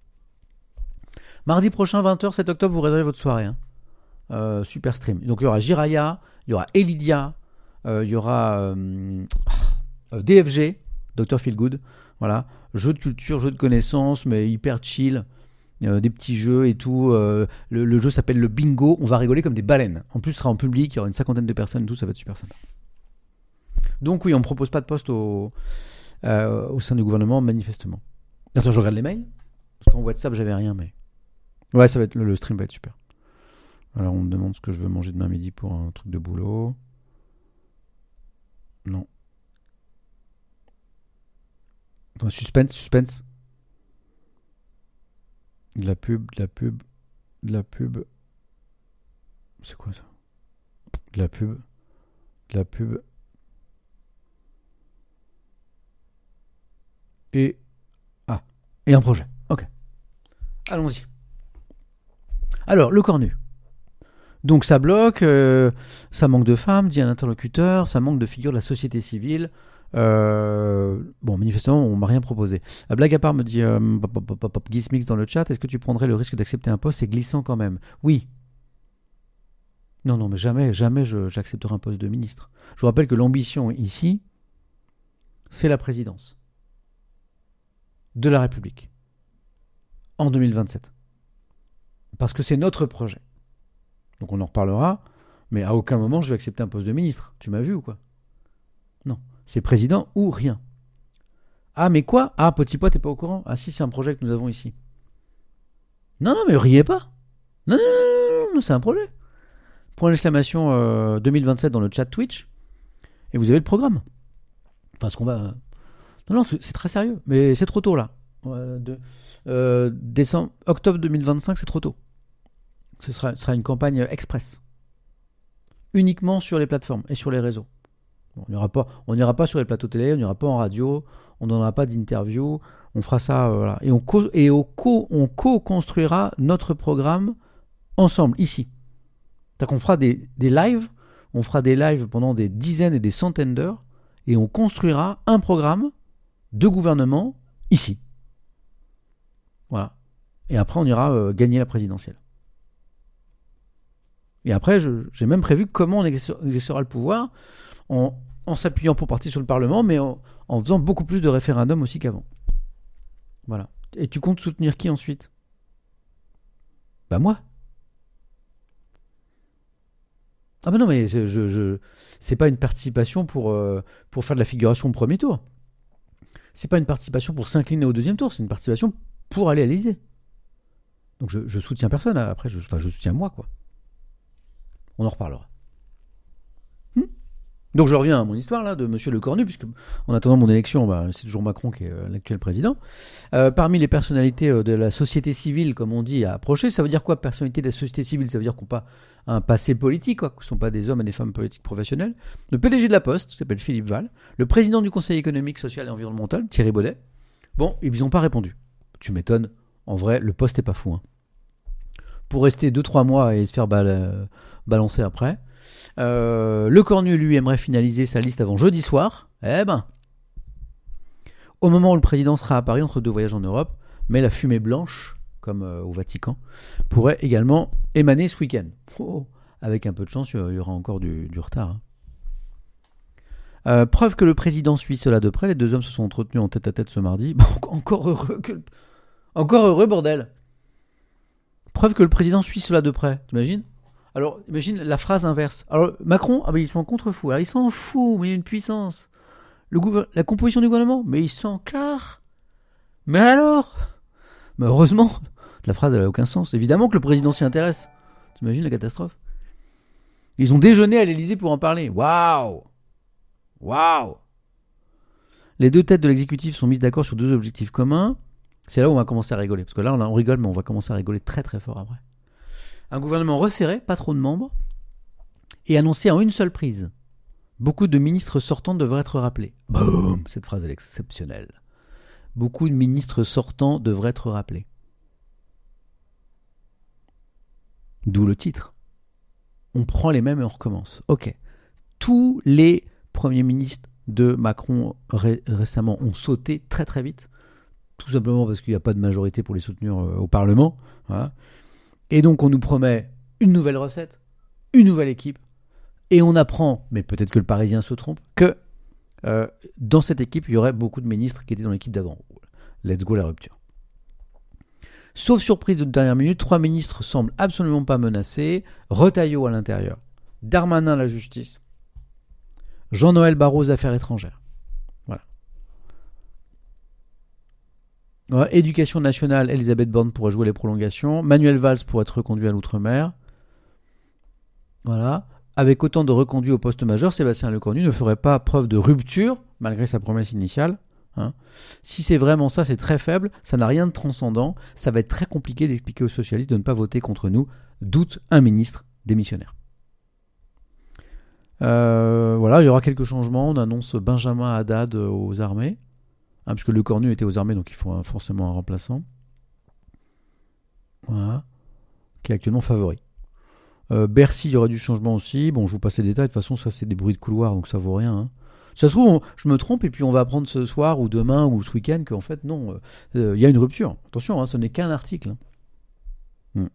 Mardi prochain, vingt heures, sept octobre, vous réservez votre soirée. Hein. Euh, super stream. Donc, il y aura Jiraya, il y aura Elidia, euh, il y aura euh, euh, D F G, Docteur Feelgood. Voilà. Jeu de culture, jeu de connaissances, mais hyper chill. Euh, des petits jeux et tout. Euh, le, le jeu s'appelle le bingo. On va rigoler comme des baleines. En plus, ce sera en public. Il y aura une cinquantaine de personnes et tout. Ça va être super sympa. Donc, oui, on ne propose pas de poste au, euh, au sein du gouvernement, manifestement. Attends, je regarde les mails. Parce qu'en WhatsApp, j'avais rien, mais. Ouais, ça va être, le, le stream va être super. Alors, on me demande ce que je veux manger demain midi pour un truc de boulot. Non. Attends, suspense, suspense. De la pub, de la pub, de la pub. C'est quoi ça? De la pub, de la pub. Et... Ah, et un projet. Ok. Allons-y. Alors, le cornu. Donc ça bloque, euh, ça manque de femmes, dit un interlocuteur, ça manque de figures de la société civile. Euh, bon, manifestement, on m'a rien proposé. La blague à part, me dit euh, Gizmix dans le chat, est-ce que tu prendrais le risque d'accepter un poste? C'est glissant quand même. Oui. Non, non, mais jamais, jamais je, j'accepterai un poste de ministre. Je vous rappelle que l'ambition ici, c'est la présidence de la République en deux mille vingt-sept. Parce que c'est notre projet. Donc on en reparlera, mais à aucun moment je vais accepter un poste de ministre. Tu m'as vu ou quoi? Non, c'est président ou rien. Ah mais quoi? Ah petit pois, t'es pas au courant? Ah si, c'est un projet que nous avons ici. Non, non, mais riez pas. Non, non, non, non, non, c'est un projet. Point d'exclamation euh, deux mille vingt-sept dans le chat Twitch, et vous avez le programme. Enfin, ce qu'on va... Non, non, c'est, c'est très sérieux, mais c'est trop tôt là. Euh, de, euh, décembre, octobre deux mille vingt-cinq, c'est trop tôt. Ce sera, ce sera une campagne express. Uniquement sur les plateformes et sur les réseaux. Bon, on n'ira pas, on n'ira pas sur les plateaux télé, on n'ira pas en radio, on n'aura pas d'interview, on fera ça, euh, voilà. Et, on, co- et au co- on co-construira notre programme ensemble, ici. C'est-à-dire qu'on fera des, des lives, on fera des lives pendant des dizaines et des centaines d'heures, et on construira un programme de gouvernement ici. Voilà. Et après, on ira euh, gagner la présidentielle. Et après, je, j'ai même prévu comment on exercera le pouvoir en, en s'appuyant pour partie sur le Parlement, mais en, en faisant beaucoup plus de référendums aussi qu'avant. Voilà. Et tu comptes soutenir qui ensuite? Bah moi. Ah bah non, mais je, je, je, c'est pas une participation pour, euh, pour faire de la figuration au premier tour. C'est pas une participation pour s'incliner au deuxième tour, c'est une participation pour aller à l'Élysée. Donc je, je soutiens personne, après je, enfin, je soutiens moi, quoi. On en reparlera. Hmm Donc je reviens à mon histoire là de Monsieur Le Cornu, puisque en attendant mon élection, bah, c'est toujours Macron qui est euh, l'actuel président. Euh, parmi les personnalités euh, de la société civile, comme on dit, à approcher, ça veut dire quoi, personnalité de la société civile? Ça veut dire qu'on n'a pas un passé politique, quoi, que ce ne sont pas des hommes et des femmes politiques professionnels. Le P D G de la Poste, qui s'appelle Philippe Val, le président du Conseil économique, social et environnemental, Thierry Baudet. Bon, ils n'ont pas répondu. Tu m'étonnes. En vrai, le poste n'est pas fou. Hein. Pour rester deux trois mois et se faire bal- balancer après. Euh, le Cornu, lui, aimerait finaliser sa liste avant jeudi soir. Eh ben, au moment où le président sera à Paris entre deux voyages en Europe, mais la fumée blanche, comme euh, au Vatican, pourrait également émaner ce week-end. Oh, avec un peu de chance, il y aura encore du, du retard. Hein. Euh, preuve que le président suit cela de près, les deux hommes se sont entretenus en tête-à-tête ce mardi. Bah, encore heureux que le... Encore heureux, bordel. Preuve que le président suit cela de près, t'imagines? Alors, imagine la phrase inverse. Alors, Macron, ah ben, il s'en contrefou. Alors, il s'en fout, mais il y a une puissance. Le gouver- la composition du gouvernement, mais il s'en carre. Mais alors? Mais heureusement, la phrase, elle n'a aucun sens. Évidemment que le président s'y intéresse. T'imagines la catastrophe? Ils ont déjeuné à l'Élysée pour en parler. Waouh! Waouh! Les deux têtes de l'exécutif sont mises d'accord sur deux objectifs communs. C'est là où on va commencer à rigoler. Parce que là, on, a, on rigole, mais on va commencer à rigoler très très fort après. Un gouvernement resserré, pas trop de membres, et annoncé en une seule prise. Beaucoup de ministres sortants devraient être rappelés. Boum! Cette phrase, elle est exceptionnelle. Beaucoup de ministres sortants devraient être rappelés. D'où le titre. On prend les mêmes et on recommence. Ok. Tous les premiers ministres de Macron ré- récemment ont sauté très très vite. Tout simplement parce qu'il n'y a pas de majorité pour les soutenir euh, au Parlement. Voilà. Et donc on nous promet une nouvelle recette, une nouvelle équipe, et on apprend, mais peut-être que le Parisien se trompe, que euh, dans cette équipe, il y aurait beaucoup de ministres qui étaient dans l'équipe d'avant. Let's go la rupture. Sauf surprise de dernière minute, trois ministres semblent absolument pas menacés. Retailleau à l'intérieur, Darmanin à la justice, Jean-Noël Barrot aux affaires étrangères. Voilà. Ouais, Éducation nationale, Elisabeth Borne pourrait jouer les prolongations. Manuel Valls pourrait être reconduit à l'outre-mer. Voilà. Avec autant de reconduits au poste majeur, Sébastien Lecornu ne ferait pas preuve de rupture, malgré sa promesse initiale. Hein. Si c'est vraiment ça, c'est très faible, ça n'a rien de transcendant, ça va être très compliqué d'expliquer aux socialistes de ne pas voter contre nous, doute un ministre démissionnaire. Euh, voilà, il y aura quelques changements, on annonce Benjamin Haddad aux armées, hein, puisque Lecornu était aux armées, donc il faut un, forcément un remplaçant. Voilà. qui est actuellement favori. Euh, Bercy, il y aura du changement aussi. Bon, je vous passe les détails. De toute façon, ça, c'est des bruits de couloir, donc ça vaut rien. Hein. Si ça se trouve, on, je me trompe, et puis on va apprendre ce soir, ou demain, ou ce week-end, qu'en fait, non, il euh, euh, y a une rupture. Attention, hein, ce n'est qu'un article. Hein. Hmm.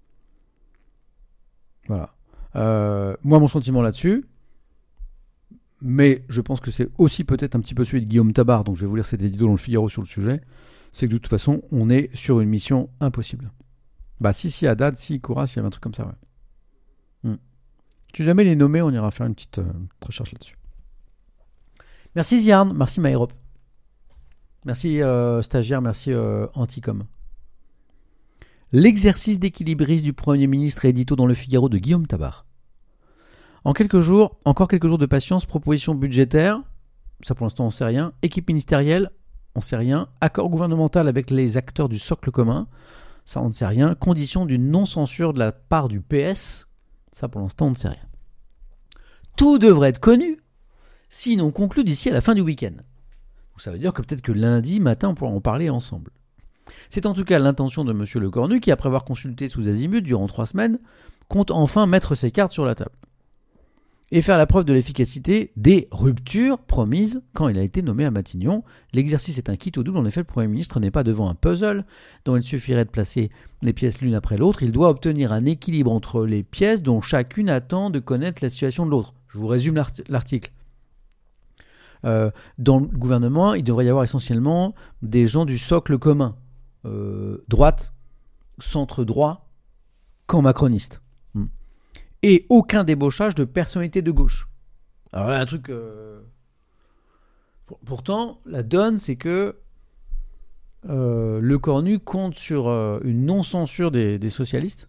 Voilà. Euh, moi, mon sentiment là-dessus, mais je pense que c'est aussi peut-être un petit peu celui de Guillaume Tabar, donc je vais vous lire cet édito dans le Figaro sur le sujet, c'est que de toute façon, on est sur une mission impossible. Bah si, si, Haddad, si, Kouras, il y avait un truc comme ça, ouais. Hmm. Si jamais les nommés, on ira faire une petite, euh, petite recherche là-dessus. Merci Ziarn, merci Maërop. Merci euh, stagiaire, merci euh, Anticom. L'exercice d'équilibriste du Premier ministre est édito dans le Figaro de Guillaume Tabar. En quelques jours, encore quelques jours de patience, proposition budgétaire, ça pour l'instant on ne sait rien, équipe ministérielle, on ne sait rien, accord gouvernemental avec les acteurs du socle commun, ça on ne sait rien, condition d'une non-censure de la part du P S, ça pour l'instant on ne sait rien. Tout devrait être connu, sinon conclu d'ici à la fin du week-end. Donc ça veut dire que peut-être que lundi matin on pourra en parler ensemble. C'est en tout cas l'intention de M. Lecornu qui, après avoir consulté sous azimut durant trois semaines, compte enfin mettre ses cartes sur la table et faire la preuve de l'efficacité des ruptures promises quand il a été nommé à Matignon. L'exercice est un kit au double. En effet, le Premier ministre n'est pas devant un puzzle dont il suffirait de placer les pièces l'une après l'autre. Il doit obtenir un équilibre entre les pièces dont chacune attend de connaître la situation de l'autre. Je vous résume l'art- l'article. Euh, dans le gouvernement, il devrait y avoir essentiellement des gens du socle commun. Euh, droite, centre-droit, camp macroniste. Hmm. Et aucun débauchage de personnalité de gauche. Alors là, un truc... Euh... Pourtant, la donne, c'est que euh, Lecornu compte sur euh, une non-censure des, des socialistes.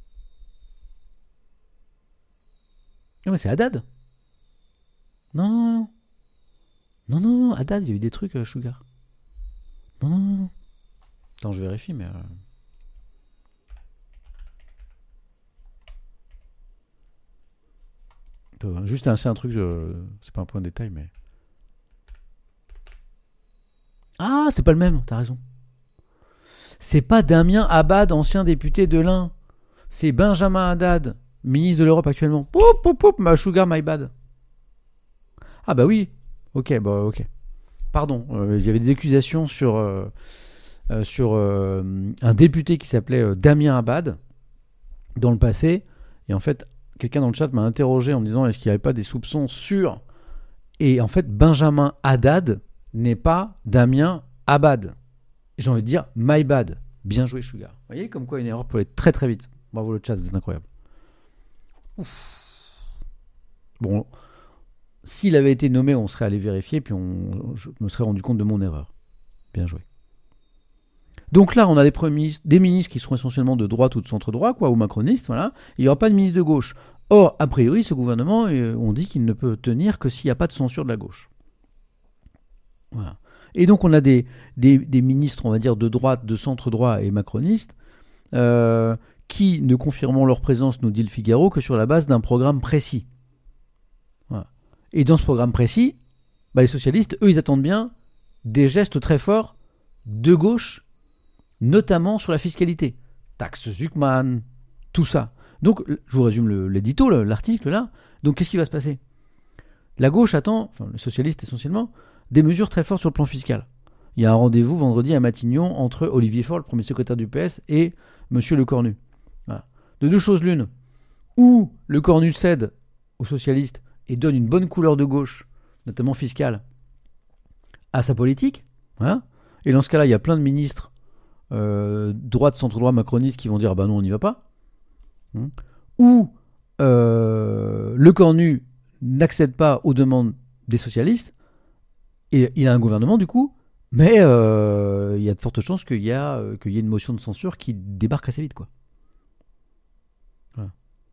Non, mais c'est Haddad. Non, non, non. Non, non, non, Haddad, il y a eu des trucs, euh, Sugar. Non, non, non, non. Attends, je vérifie, mais... Euh... Attends, juste un, c'est un truc, je... c'est pas un point de détail, mais... Ah, c'est pas le même, t'as raison. C'est pas Damien Abad, ancien député de l'Ain. C'est Benjamin Haddad, ministre de l'Europe actuellement. Poup, poup, poup, ma sugar, my bad. Ah bah oui. Ok, bah ok. Pardon, euh, il y avait des accusations sur... Euh... Euh, sur euh, un député qui s'appelait euh, Damien Abad dans le passé, et en fait quelqu'un dans le chat m'a interrogé en me disant est-ce qu'il n'y avait pas des soupçons sur, et en fait Benjamin Haddad n'est pas Damien Abad, et j'ai envie de dire my bad, bien joué Sugar. Vous voyez comme quoi une erreur peut aller très très vite. Bravo le chat, vous êtes incroyable. Ouf. Bon, s'il avait été nommé on serait allé vérifier, puis on, je me serais rendu compte de mon erreur. Bien joué. Donc là, on a des, premiers ministres, des ministres qui seront essentiellement de droite ou de centre-droit, quoi, ou macronistes, voilà. Il n'y aura pas de ministre de gauche. Or, a priori, ce gouvernement, euh, on dit qu'il ne peut tenir que s'il n'y a pas de censure de la gauche. Voilà. Et donc, on a des, des, des ministres, on va dire, de droite, de centre-droit et macronistes, euh, qui ne confirmeront leur présence, nous dit le Figaro, que sur la base d'un programme précis. Voilà. Et dans ce programme précis, bah, les socialistes, eux, ils attendent bien des gestes très forts de gauche, notamment sur la fiscalité. Taxe Zuckman, tout ça. Donc, je vous résume le, l'édito, l'article là. Donc, qu'est-ce qui va se passer ? La gauche attend, enfin les socialistes essentiellement, des mesures très fortes sur le plan fiscal. Il y a un rendez-vous vendredi à Matignon entre Olivier Faure, le premier secrétaire du P S, et M. Lecornu. Voilà. De deux choses l'une. Ou Lecornu cède aux socialistes et donne une bonne couleur de gauche, notamment fiscale, à sa politique. Hein, et dans ce cas-là, il y a plein de ministres Euh, droite, centre-droit, macroniste qui vont dire ah bah non on n'y va pas, hum. Ou euh, Lecornu n'accède pas aux demandes des socialistes et il a un gouvernement du coup, mais euh, il y a de fortes chances qu'il y, a, euh, qu'il y ait une motion de censure qui débarque assez vite quoi. Voilà.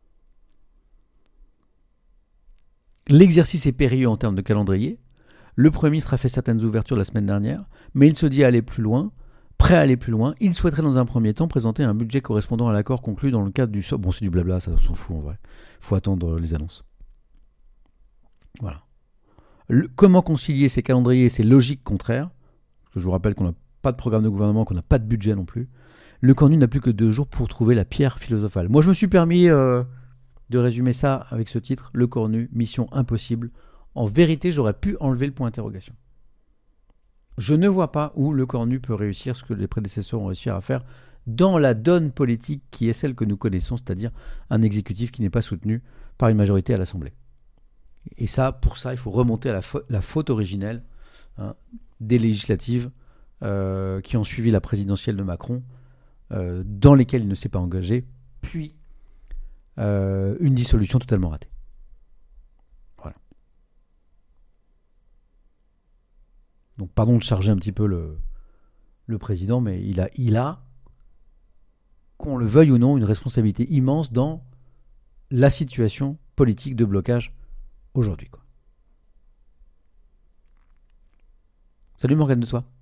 L'exercice est périlleux en termes de calendrier. Le Premier ministre a fait certaines ouvertures la semaine dernière, mais il se dit aller plus loin. Prêt à aller plus loin, il souhaiterait dans un premier temps présenter un budget correspondant à l'accord conclu dans le cadre du... Bon, c'est du blabla, ça on s'en fout en vrai. Il faut attendre les annonces. Voilà. Le... Comment concilier ces calendriers et ces logiques contraires ? Parce que je vous rappelle qu'on n'a pas de programme de gouvernement, qu'on n'a pas de budget non plus. Le Cornu n'a plus que deux jours pour trouver la pierre philosophale. Moi, je me suis permis euh, de résumer ça avec ce titre, Le Cornu, mission impossible. En vérité, j'aurais pu enlever le point d'interrogation. Je ne vois pas où Le Cornu peut réussir ce que les prédécesseurs ont réussi à faire dans la donne politique qui est celle que nous connaissons, c'est-à-dire un exécutif qui n'est pas soutenu par une majorité à l'Assemblée. Et ça, pour ça, il faut remonter à la, fa- la faute originelle hein, des législatives euh, qui ont suivi la présidentielle de Macron, euh, dans lesquelles il ne s'est pas engagé, puis euh, une dissolution totalement ratée. Voilà. Donc, pardon de charger un petit peu le, le président, mais il a, il a, qu'on le veuille ou non, une responsabilité immense dans la situation politique de blocage aujourd'hui, quoi. Salut Morgane de toi.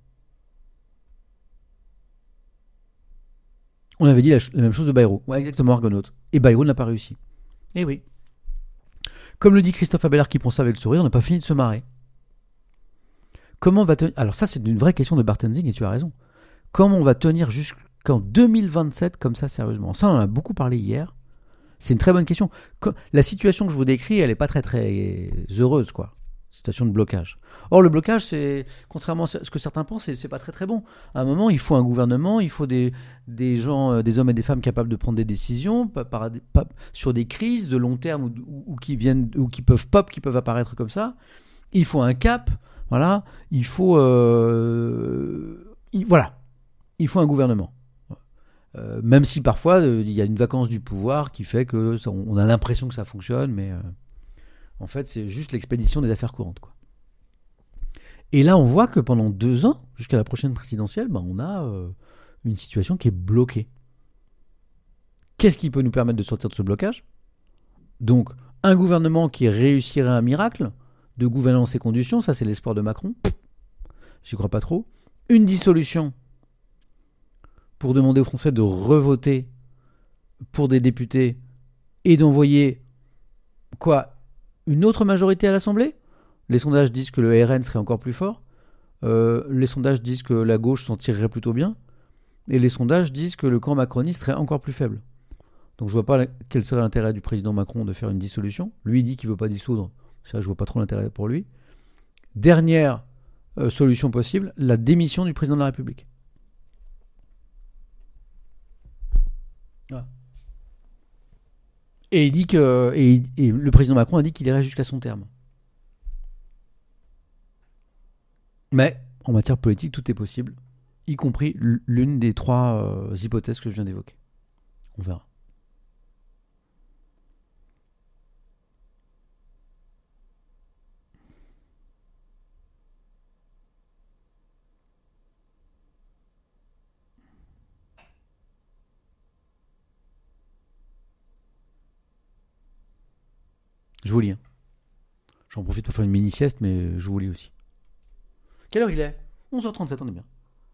On avait dit la, ch- la même chose de Bayrou. Ouais, exactement, Argonaute. Et Bayrou n'a pas réussi. Eh oui. Comme le dit Christophe Abelard qui prend ça avec le sourire, on n'a pas fini de se marrer. Comment on va tenir... Alors ça, c'est une vraie question de Bartenzing et tu as raison. Comment on va tenir jusqu'en deux mille vingt-sept comme ça, sérieusement? Ça, on en a beaucoup parlé hier. C'est une très bonne question. La situation que je vous décris, elle n'est pas très très heureuse, quoi. Situation de blocage. Or, le blocage, c'est, contrairement à ce que certains pensent, c'est, c'est pas très très bon. À un moment, il faut un gouvernement, il faut des, des gens, euh, des hommes et des femmes capables de prendre des décisions pas, par, pas, sur des crises de long terme ou, ou, ou qui viennent, ou qui peuvent pop, qui peuvent apparaître comme ça. Il faut un cap, voilà. Il faut, euh, il, voilà, il faut un gouvernement. Euh, même si parfois euh, il y a une vacance du pouvoir qui fait que ça, on a l'impression que ça fonctionne, mais euh, en fait c'est juste l'expédition des affaires courantes, quoi. Et là on voit que pendant deux ans, jusqu'à la prochaine présidentielle, ben, on a euh, une situation qui est bloquée. Qu'est-ce qui peut nous permettre de sortir de ce blocage? Donc un gouvernement qui réussirait un miracle de gouverner dans ces conditions, ça c'est l'espoir de Macron, j'y crois pas trop. Une dissolution pour demander aux Français de revoter pour des députés et d'envoyer quoi, une autre majorité à l'Assemblée? Les sondages disent que le R N serait encore plus fort. Euh, les sondages disent que la gauche s'en tirerait plutôt bien. Et les sondages disent que le camp macroniste serait encore plus faible. Donc je vois pas quel serait l'intérêt du président Macron de faire une dissolution. Lui il dit qu'il veut pas dissoudre. Ça, je vois pas trop l'intérêt pour lui. Dernière euh, solution possible, la démission du président de la République. Et il dit que et, et le président Macron a dit qu'il irait jusqu'à son terme. Mais en matière politique, tout est possible, y compris l'une des trois euh, hypothèses que je viens d'évoquer. On verra. Je vous lis. Hein. J'en profite pour faire une mini-sieste, mais je vous lis aussi. Quelle heure il est? onze heures trente-sept, on est bien.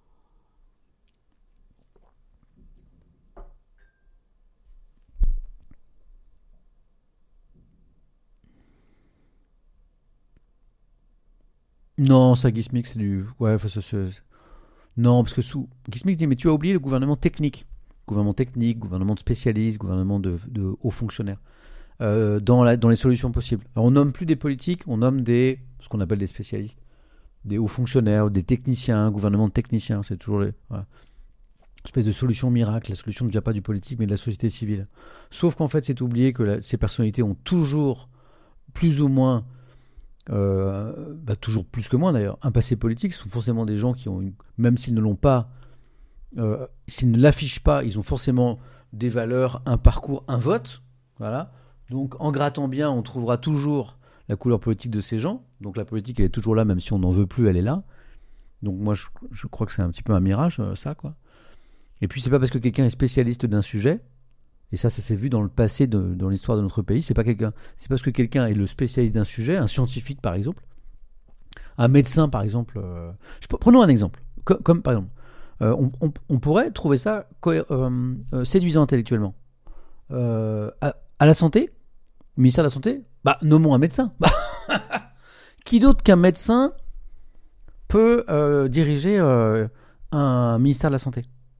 Non, ça, Gizmix, c'est du... Ouais, faut se... se- Non, parce que sous... Gizmix dit, mais tu as oublié le gouvernement technique. Gouvernement technique, gouvernement de spécialistes, gouvernement de, de hauts fonctionnaires. Euh, dans, la, dans les solutions possibles. Alors, on nomme plus des politiques, on nomme des... ce qu'on appelle des spécialistes. Des hauts fonctionnaires, des techniciens, gouvernement de techniciens, c'est toujours les... Voilà. Espèce de solution miracle. La solution ne vient pas du politique, mais de la société civile. Sauf qu'en fait, c'est oublié que la, ces personnalités ont toujours, plus ou moins, euh, bah, toujours plus que moins d'ailleurs, un passé politique. Ce sont forcément des gens qui ont, une, même s'ils ne l'ont pas, euh, s'ils ne l'affichent pas, ils ont forcément des valeurs, un parcours, un vote. Voilà. Donc, en grattant bien, on trouvera toujours la couleur politique de ces gens. Donc, la politique, elle est toujours là, même si on n'en veut plus, elle est là. Donc, moi, je, je crois que c'est un petit peu un mirage, euh, ça, quoi. Et puis, c'est pas parce que quelqu'un est spécialiste d'un sujet, et ça, ça s'est vu dans le passé, de, dans l'histoire de notre pays, c'est pas quelqu'un, c'est parce que quelqu'un est le spécialiste d'un sujet, un scientifique, par exemple, un médecin, par exemple. Euh, je, prenons un exemple, comme, comme par exemple, euh, on, on, on pourrait trouver ça cohé- euh, euh, séduisant intellectuellement. Euh, à, à la santé, ministère de la Santé, bah, nommons un médecin. Qui d'autre qu'un médecin peut euh, diriger euh, un ministère de la Santé?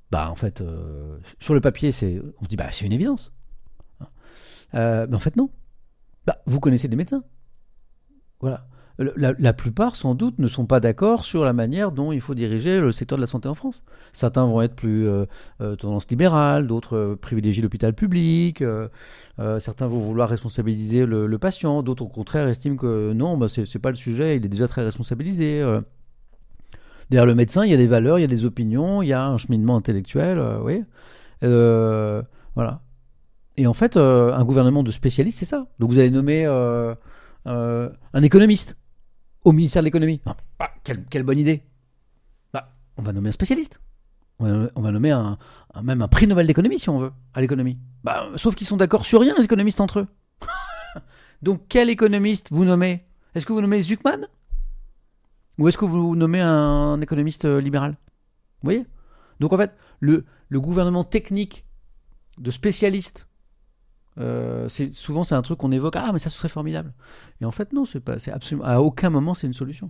Bah en fait, euh, sur le papier, c'est, on se dit bah c'est une évidence. Euh, mais en fait non. Bah vous connaissez des médecins. Voilà. La, la plupart, sans doute, ne sont pas d'accord sur la manière dont il faut diriger le secteur de la santé en France. Certains vont être plus euh, euh, tendance libérale, d'autres euh, privilégient l'hôpital public, euh, euh, certains vont vouloir responsabiliser le, le patient, d'autres au contraire estiment que non, bah, c'est, c'est pas le sujet, il est déjà très responsabilisé. Euh. Derrière le médecin, il y a des valeurs, il y a des opinions, il y a un cheminement intellectuel, euh, oui. Euh, voilà. Et en fait, euh, un gouvernement de spécialistes, c'est ça. Donc vous allez nommer euh, euh, un économiste au ministère de l'économie. Ah, ah, quelle, quelle bonne idée. Bah, on va nommer un spécialiste. On va, on va nommer un, un- même un prix Nobel d'économie si on veut, à l'économie. Bah, sauf qu'ils sont d'accord sur rien, les économistes entre eux. Donc quel économiste vous nommez? Est-ce que vous nommez Zuckman? Ou est-ce que vous nommez un économiste euh, libéral? Vous voyez? Donc en fait, le, le gouvernement technique de spécialistes, euh, c'est, souvent c'est un truc qu'on évoque, ah mais ça serait formidable. Et en fait non, c'est pas, c'est absolument, à aucun moment c'est une solution.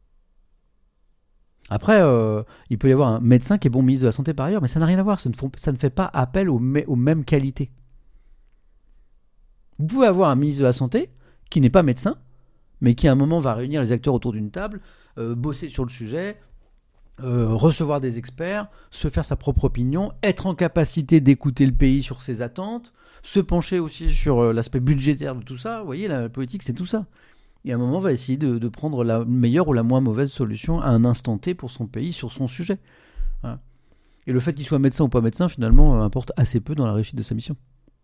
Après, euh, il peut y avoir un médecin qui est bon ministre de la Santé par ailleurs, mais ça n'a rien à voir, ça ne, font- ça ne fait pas appel aux, mê- aux mêmes qualités. Vous pouvez avoir un ministre de la Santé qui n'est pas médecin, mais qui à un moment va réunir les acteurs autour d'une table, euh, bosser sur le sujet, euh, recevoir des experts, se faire sa propre opinion, être en capacité d'écouter le pays sur ses attentes, se pencher aussi sur euh, l'aspect budgétaire de tout ça. Vous voyez, la politique, c'est tout ça. Et à un moment, on va essayer de, de prendre la meilleure ou la moins mauvaise solution à un instant T pour son pays, sur son sujet. Voilà. Et le fait qu'il soit médecin ou pas médecin, finalement, euh, importe assez peu dans la réussite de sa mission.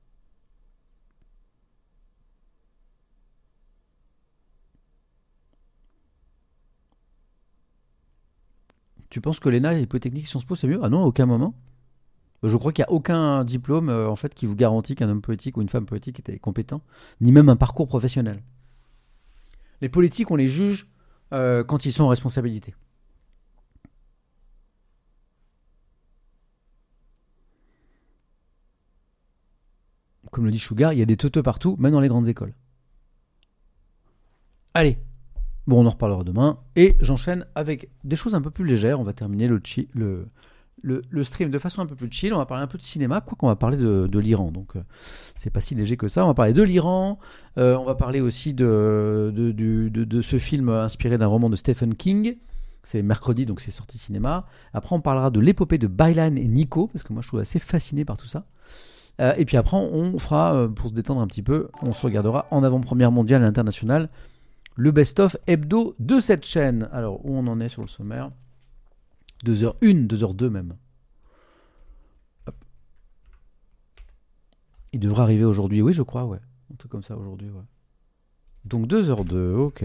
Tu penses que l'E N A et Polytechnique Sciences Po, c'est mieux? Ah non, à aucun moment. Je crois qu'il n'y a aucun diplôme euh, en fait, qui vous garantit qu'un homme politique ou une femme politique était compétent, ni même un parcours professionnel. Les politiques, on les juge euh, quand ils sont en responsabilité. Comme le dit Sugar, il y a des teuteux partout, même dans les grandes écoles. Allez, bon, on en reparlera demain. Et j'enchaîne avec des choses un peu plus légères. On va terminer le, chi- le, le, le stream de façon un peu plus chill. On va parler un peu de cinéma, quoi qu'on va parler de, de l'Iran. Donc, euh, c'est pas si léger que ça. On va parler de l'Iran. Euh, on va parler aussi de, de, de, de, de ce film inspiré d'un roman de Stephen King. C'est mercredi, donc c'est sorti cinéma. Après, on parlera de l'épopée de Baylan et Nico, parce que moi, je suis assez fasciné par tout ça. Euh, et puis après, on fera, euh, pour se détendre un petit peu, on se regardera en avant-première mondiale et internationale le best-of hebdo de cette chaîne. Alors, où on en est sur le sommaire? deux heures un, deux heures deux même. Hop. Il devra arriver aujourd'hui, oui, je crois, ouais. Un truc comme ça aujourd'hui, ouais. Donc deux heures deux, ok.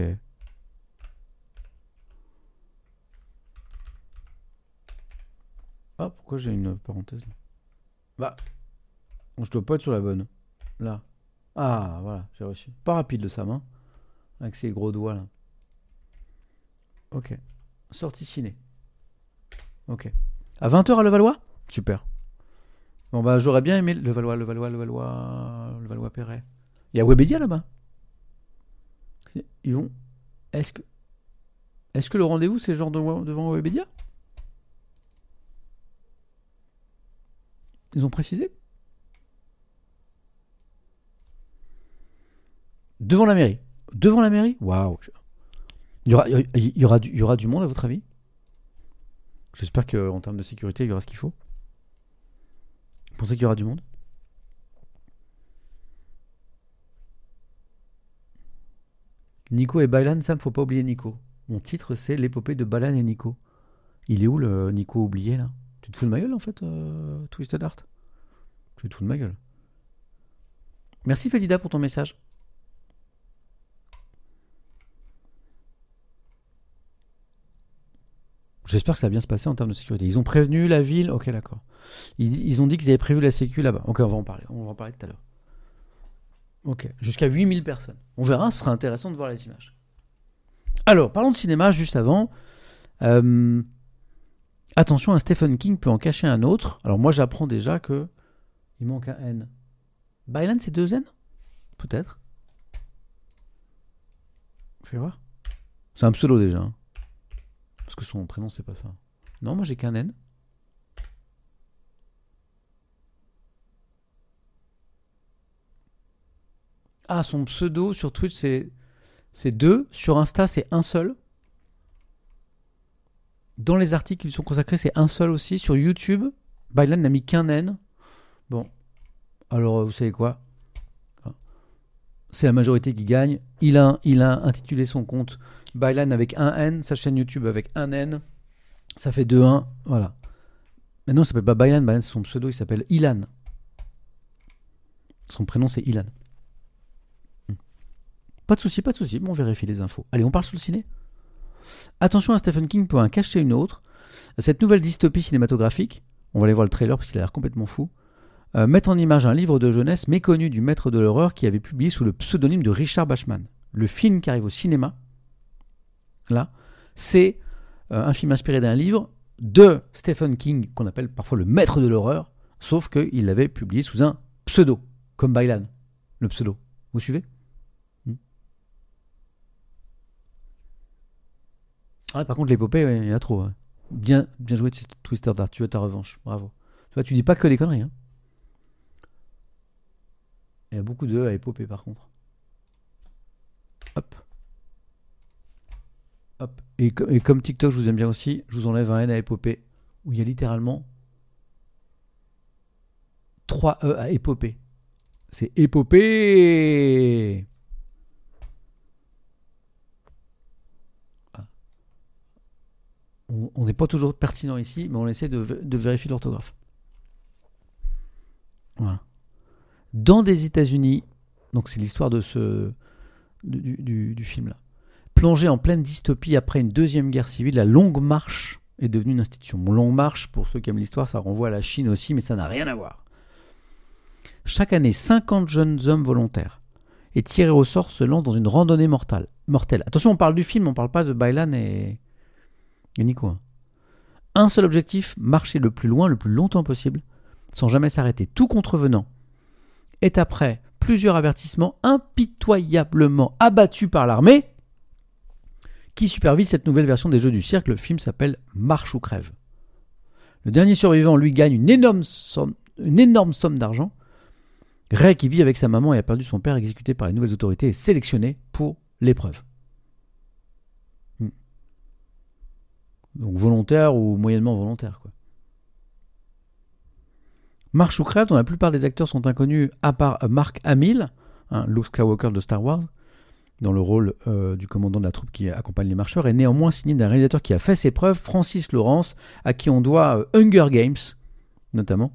Ah, pourquoi j'ai une parenthèse là? Bah, je dois pas être sur la bonne. Là. Ah, voilà, j'ai reçu. Pas rapide le Sam, hein, avec ses gros doigts là. Ok. Sortie ciné. Ok. À vingt heures à Levallois? Super. Bon bah j'aurais bien aimé le Valois, le Valois, le Valois, le Valois Perret. Il y a Webedia là-bas. Ils vont. Est-ce que, est-ce que le rendez-vous c'est genre de- devant Webedia? Ils ont précisé? Devant la mairie. Devant la mairie? Waouh. Il y aura, il y aura, du, il y aura du monde à votre avis? J'espère qu'en termes de sécurité il y aura ce qu'il faut. Vous pensez qu'il y aura du monde? Nico et Baylan, Sam, faut pas oublier Nico. Mon titre c'est l'épopée de Baylan et Nico. Il est où le Nico oublié là? Tu te fous de ma gueule en fait, euh, Twisted Art? Tu te fous de ma gueule. Merci Felida pour ton message. J'espère que ça va bien se passer en termes de sécurité. Ils ont prévenu la ville. Ok, d'accord. Ils, ils ont dit qu'ils avaient prévu la sécu là-bas. Ok, on va en parler. On va en parler tout à l'heure. Ok, jusqu'à huit mille personnes. On verra, ce sera intéressant de voir les images. Alors, parlons de cinéma juste avant. Euh, attention, un Stephen King peut en cacher un autre. Alors moi, j'apprends déjà que il manque un N. Bylan, c'est deux N? Peut-être. Fais voir. C'est un pseudo déjà. Hein. Parce que son prénom, c'est pas ça. Non, moi j'ai qu'un N. Ah, son pseudo sur Twitch, c'est, c'est deux. Sur Insta, c'est un seul. Dans les articles qui lui sont consacrés, c'est un seul aussi. Sur YouTube, Bylan n'a mis qu'un N. Bon, alors vous savez quoi ? C'est la majorité qui gagne. Il a, il a intitulé son compte Bylan avec un N, sa chaîne YouTube avec un N. Ça fait deux un. Voilà. Maintenant, il ne s'appelle pas Bylan. Bylan, c'est son pseudo. Il s'appelle Ilan. Son prénom, c'est Ilan. Pas de souci, pas de souci. Bon, on vérifie les infos. Allez, on parle sous le ciné. Attention à Stephen King pour un cacher une autre. Cette nouvelle dystopie cinématographique, on va aller voir le trailer parce qu'il a l'air complètement fou, euh, met en image un livre de jeunesse méconnu du maître de l'horreur qui avait publié sous le pseudonyme de Richard Bachman. Le film qui arrive au cinéma, là, c'est euh, un film inspiré d'un livre de Stephen King, qu'on appelle parfois le maître de l'horreur, sauf qu'il l'avait publié sous un pseudo, comme Bylan, le pseudo. Vous suivez ? Ah, par contre, l'épopée, ouais, il y en a trop. Ouais. Bien, bien joué, Twister Dart. Tu as ta revanche. Bravo. Tu vois, tu dis pas que des conneries. Hein. Il y a beaucoup de à épopée, par contre. Hop. Hop. Et, et comme TikTok, je vous aime bien aussi, je vous enlève un N à épopée, où il y a littéralement trois E à épopée. C'est épopée. On n'est pas toujours pertinent ici, mais on essaie de, de vérifier l'orthographe. Voilà. Dans des États-Unis, donc c'est l'histoire de ce du, du, du film là. Plongé en pleine dystopie après une deuxième guerre civile, la Longue Marche est devenue une institution. Bon, Longue Marche, pour ceux qui aiment l'histoire, ça renvoie à la Chine aussi, mais ça n'a rien à voir. Chaque année, cinquante jeunes hommes volontaires et tirés au sort se lancent dans une randonnée mortale. mortelle. Attention, on parle du film, on ne parle pas de Bylan et... Et Nico. Un seul objectif, marcher le plus loin, le plus longtemps possible, sans jamais s'arrêter. Tout contrevenant est après plusieurs avertissements impitoyablement abattus par l'armée qui supervise cette nouvelle version des Jeux du cirque. Le film s'appelle Marche ou crève. Le dernier survivant, lui, gagne une énorme somme, une énorme somme d'argent. Ray, qui vit avec sa maman et a perdu son père exécuté par les nouvelles autorités, est sélectionné pour l'épreuve. Donc volontaire ou moyennement volontaire, quoi. Marche ou crève, dont la plupart des acteurs sont inconnus, à part Mark Hamill, hein, Luke Skywalker de Star Wars, dans le rôle euh, du commandant de la troupe qui accompagne les marcheurs, est néanmoins signé d'un réalisateur qui a fait ses preuves, Francis Lawrence, à qui on doit euh, Hunger Games, notamment,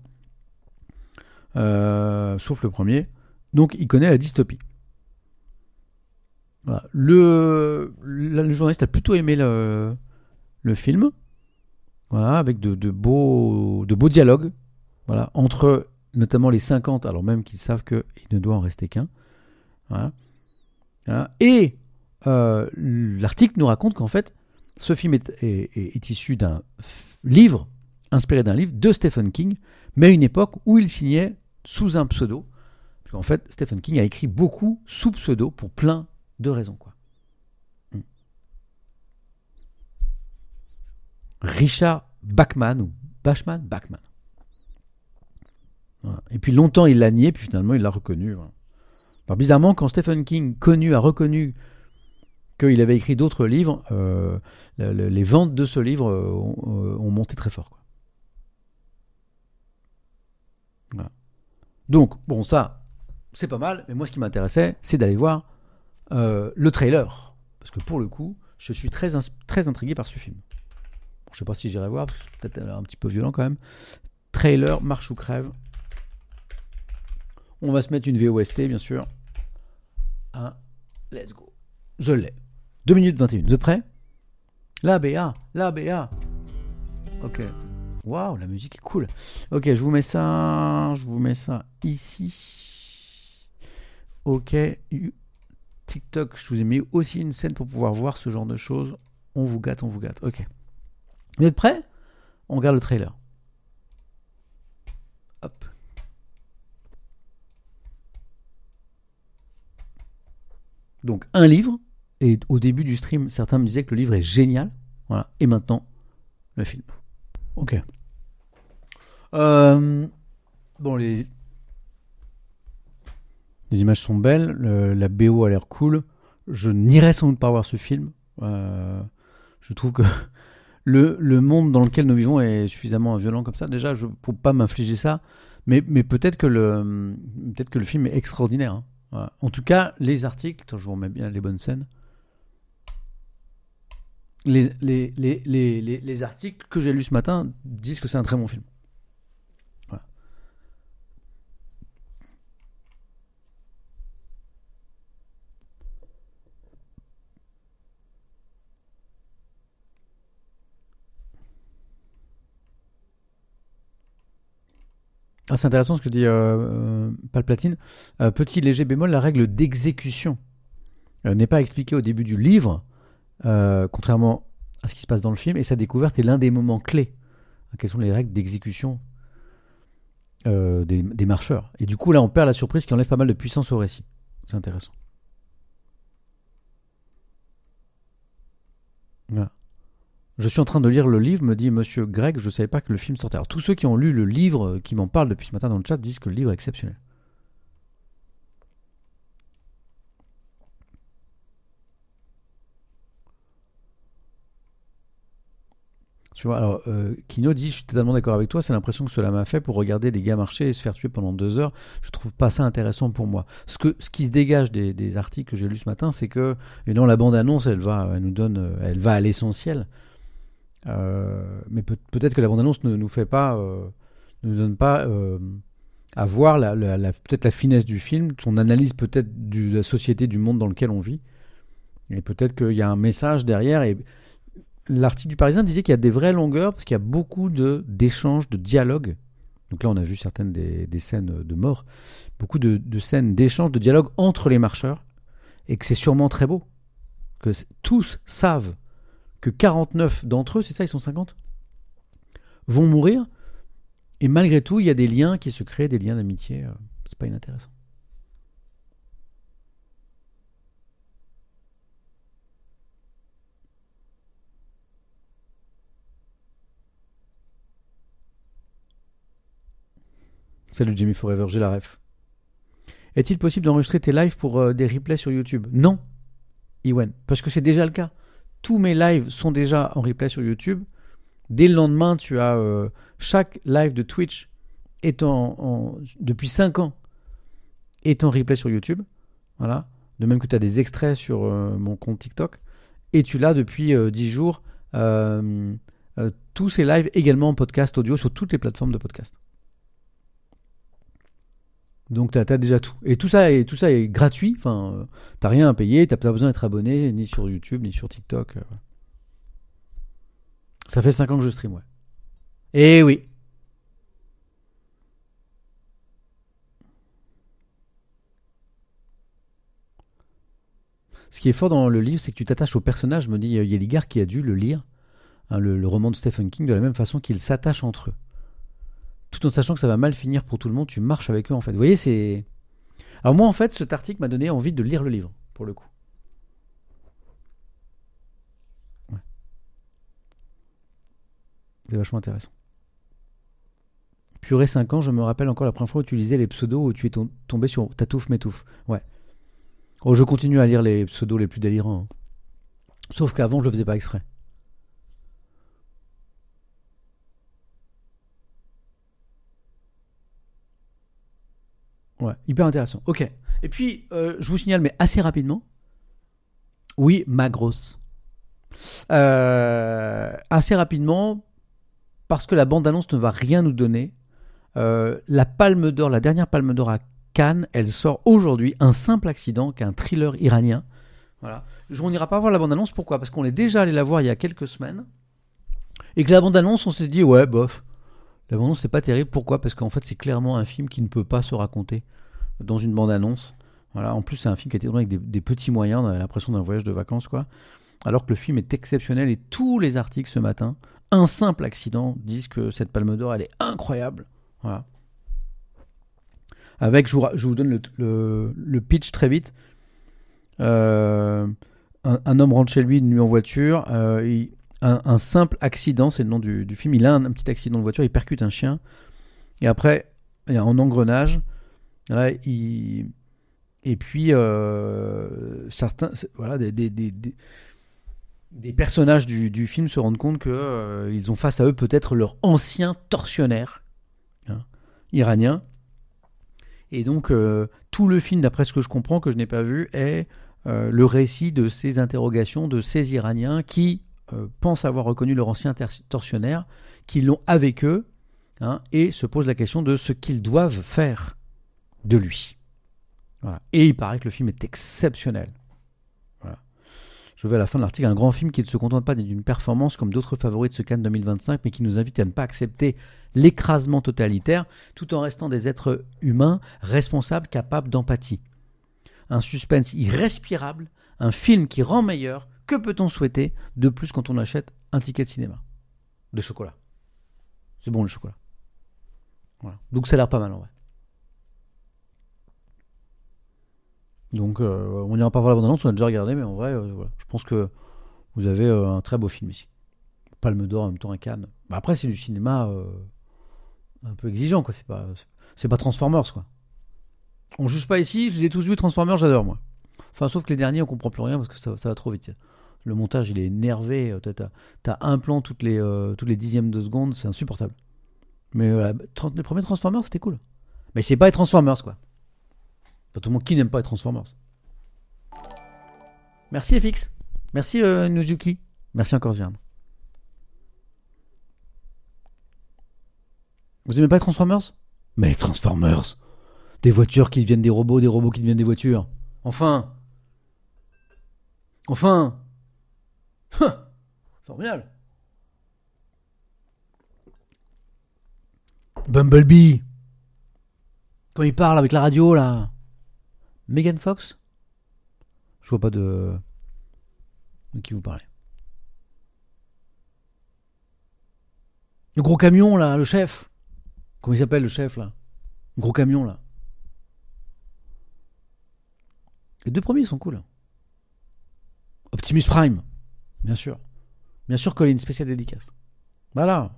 euh, sauf le premier. Donc il connaît la dystopie. Voilà. Le, le, le journaliste a plutôt aimé le... le film, voilà, avec de, de, beaux, de beaux dialogues, voilà, entre notamment les cinquante, alors même qu'ils savent qu'il ne doit en rester qu'un. Voilà. Voilà. Et euh, l'article nous raconte qu'en fait, ce film est, est, est, est issu d'un livre, inspiré d'un livre de Stephen King, mais à une époque où il signait sous un pseudo. Parce qu'en fait, Stephen King a écrit beaucoup sous pseudo pour plein de raisons, quoi. Richard Bachman, ou Bachman, Bachman. Voilà. Et puis longtemps il l'a nié, puis finalement il l'a reconnu. Voilà. Alors bizarrement, quand Stephen King connu, a reconnu qu'il avait écrit d'autres livres, euh, le, le, les ventes de ce livre euh, ont, ont monté très fort, quoi. Voilà. Donc, bon, ça, c'est pas mal, mais moi ce qui m'intéressait, c'est d'aller voir euh, le trailer. Parce que pour le coup, je suis très, très intrigué par ce film. Je ne sais pas si j'irai voir, parce que c'est peut-être un petit peu violent quand même. Trailer, Marche ou crève. On va se mettre une V O S T, bien sûr. Un, let's go. Je l'ai. deux minutes vingt et une. Vous êtes prêts ? La B A, la B A. Ok. Waouh, la musique est cool. Ok, je vous mets ça, je vous mets ça ici. Ok. TikTok, je vous ai mis aussi une scène pour pouvoir voir ce genre de choses. On vous gâte, on vous gâte. Ok. Vous êtes prêts ? On regarde le trailer. Hop. Donc, un livre. Et au début du stream, certains me disaient que le livre est génial. Voilà. Et maintenant, le film. Ok. Euh, bon, les... Les images sont belles, le, la B O a l'air cool. Je n'irai sans doute pas voir ce film. Euh, je trouve que le, le monde dans lequel nous vivons est suffisamment violent comme ça. Déjà, je ne peux pas m'infliger ça. Mais, mais peut-être, que le, peut-être que le film est extraordinaire. Hein. Voilà. En tout cas, les articles, attends, je vous remets bien les bonnes scènes. Les, les, les, les, les, les articles que j'ai lus ce matin disent que c'est un très bon film. Voilà. Ah, c'est intéressant ce que dit euh, euh, Palpatine. Euh, petit léger bémol, la règle d'exécution euh, n'est pas expliquée au début du livre, euh, contrairement à ce qui se passe dans le film, et sa découverte est l'un des moments clés. Quelles sont les règles d'exécution euh, des, des marcheurs. Et du coup, là, on perd la surprise qui enlève pas mal de puissance au récit. C'est intéressant. Voilà. Je suis en train de lire le livre, me dit Monsieur Greg, je ne savais pas que le film sortait. Alors, tous ceux qui ont lu le livre, qui m'en parlent depuis ce matin dans le chat, disent que le livre est exceptionnel. Tu vois, alors, euh, Kino dit, je suis totalement d'accord avec toi, c'est l'impression que cela m'a fait pour regarder des gars marcher et se faire tuer pendant deux heures. Je trouve pas ça intéressant pour moi. Ce, que, ce qui se dégage des, des articles que j'ai lus ce matin, c'est que, et non, la bande-annonce, elle va, elle nous donne, elle va à l'essentiel. Euh, mais peut, peut-être que la bande-annonce ne nous fait pas, euh, ne nous donne pas euh, à voir la, la, la, peut-être la finesse du film, son analyse peut-être du, de la société, du monde dans lequel on vit. Et peut-être qu'il y a un message derrière. Et l'article du Parisien disait qu'il y a des vraies longueurs parce qu'il y a beaucoup de, d'échanges, de dialogues. Donc là, on a vu certaines des, des scènes de mort. Beaucoup de, de scènes d'échanges, de dialogues entre les marcheurs. Et que c'est sûrement très beau. Que tous savent que quarante-neuf d'entre eux, c'est ça, ils sont cinquante, vont mourir. Et malgré tout, il y a des liens qui se créent, des liens d'amitié. C'est pas inintéressant. Salut Jamie Forever, j'ai la ref. Est-il possible d'enregistrer tes lives pour euh, des replays sur YouTube ? Non, Iwan, parce que c'est déjà le cas. Tous mes lives sont déjà en replay sur YouTube. Dès le lendemain, tu as euh, chaque live de Twitch est en, en, depuis cinq ans est en replay sur YouTube. Voilà. De même que tu as des extraits sur euh, mon compte TikTok. Et tu l'as depuis euh, dix jours. Euh, euh, tous ces lives également en podcast audio sur toutes les plateformes de podcast. Donc tu as déjà tout. Et tout ça est, tout ça est gratuit. Enfin, euh, tu n'as rien à payer. Tu n'as pas besoin d'être abonné ni sur YouTube, ni sur TikTok. Euh. Ça fait cinq ans que je stream, ouais. Eh oui. Ce qui est fort dans le livre, c'est que tu t'attaches au personnage. Me dit Yeligar qui a dû le lire, hein, le, le roman de Stephen King, de la même façon qu'ils s'attachent entre eux. Tout en sachant que ça va mal finir pour tout le monde, tu marches avec eux en fait. Vous voyez, c'est... Alors moi en fait, cet article m'a donné envie de lire le livre, pour le coup. Ouais. C'est vachement intéressant. Purée cinq ans, je me rappelle encore la première fois où tu lisais les pseudos où tu es tom- tombé sur Tatouf Métouf. Ouais. Oh, je continue à lire les pseudos les plus délirants. Hein. Sauf qu'avant, je le faisais pas exprès. Ouais, hyper intéressant. Ok. Et puis, euh, je vous signale, mais assez rapidement, oui, Magros. Euh, assez rapidement, parce que la bande-annonce ne va rien nous donner. Euh, la Palme d'Or, la dernière Palme d'Or à Cannes, elle sort aujourd'hui. Un simple accident, qu'un thriller iranien. Voilà. On n'ira pas voir la bande-annonce. Pourquoi ? Parce qu'on est déjà allé la voir il y a quelques semaines. Et que la bande-annonce, on s'est dit, ouais, bof. La bande-annonce, c'est pas terrible. Pourquoi ? Parce qu'en fait, c'est clairement un film qui ne peut pas se raconter dans une bande-annonce. Voilà. En plus, c'est un film qui a été tourné avec des, des petits moyens. On a l'impression d'un voyage de vacances, quoi. Alors que le film est exceptionnel. Et tous les articles ce matin, un simple accident, disent que cette Palme d'Or, elle est incroyable. Voilà. Avec, je vous, je vous donne le, le, le pitch très vite. Euh, un, un homme rentre chez lui une nuit en voiture. Euh, il, un, un simple accident, c'est le nom du, du film. Il a un, un petit accident de voiture, il percute un chien. Et après, il y a un engrenage. Là, il, Et puis, euh, certains, voilà, des, des, des, des, des personnages du, du film se rendent compte qu'ils euh, ont face à eux peut-être leur ancien tortionnaire, hein, iranien. Et donc, euh, tout le film, d'après ce que je comprends, que je n'ai pas vu, est euh, le récit de ces interrogations de ces Iraniens qui euh, pensent avoir reconnu leur ancien ter- tortionnaire, qui l'ont avec eux, hein, et se posent la question de ce qu'ils doivent faire de lui. Voilà. Et il paraît que le film est exceptionnel. Voilà. Je vais à la fin de l'article, un grand film qui ne se contente pas d'une performance comme d'autres favoris de ce Cannes deux mille vingt-cinq, mais qui nous invite à ne pas accepter l'écrasement totalitaire, tout en restant des êtres humains, responsables, capables d'empathie. Un suspense irrespirable, un film qui rend meilleur. Que peut-on souhaiter de plus quand on achète un ticket de cinéma? De chocolat. C'est bon le chocolat. Voilà. Donc ça a l'air pas mal en vrai. Donc euh, on n'ira pas voir la bande-annonce, on a déjà regardé, mais en vrai, euh, voilà. Je pense que vous avez euh, un très beau film ici. Palme d'or en même temps à Cannes. Bah, après c'est du cinéma euh, un peu exigeant, quoi. C'est pas, c'est, c'est pas Transformers, quoi. On juge pas ici, je les ai tous vus Transformers, j'adore moi. Enfin sauf que les derniers on comprend plus rien parce que ça, ça va trop vite. Le montage il est énervé, t'as, t'as, t'as un plan toutes les, euh, toutes les dixièmes de seconde, c'est insupportable. Mais euh, les premiers Transformers c'était cool. Mais c'est pas les Transformers, quoi. Pas tout le monde qui n'aime pas les Transformers. Merci F X. Merci euh, Nozuki. Merci encore Zian. Vous aimez pas les Transformers? Mais les Transformers, des voitures qui deviennent des robots, des robots qui deviennent des voitures. Enfin. Enfin. Formidable. Bumblebee. Quand il parle avec la radio là. Megan Fox? Je vois pas de... de qui vous parlez. Le gros camion là, le chef. Comment il s'appelle le chef là? Le gros camion là. Les deux premiers sont cool. Optimus Prime, bien sûr. Bien sûr, Colin, spécial dédicace. Voilà.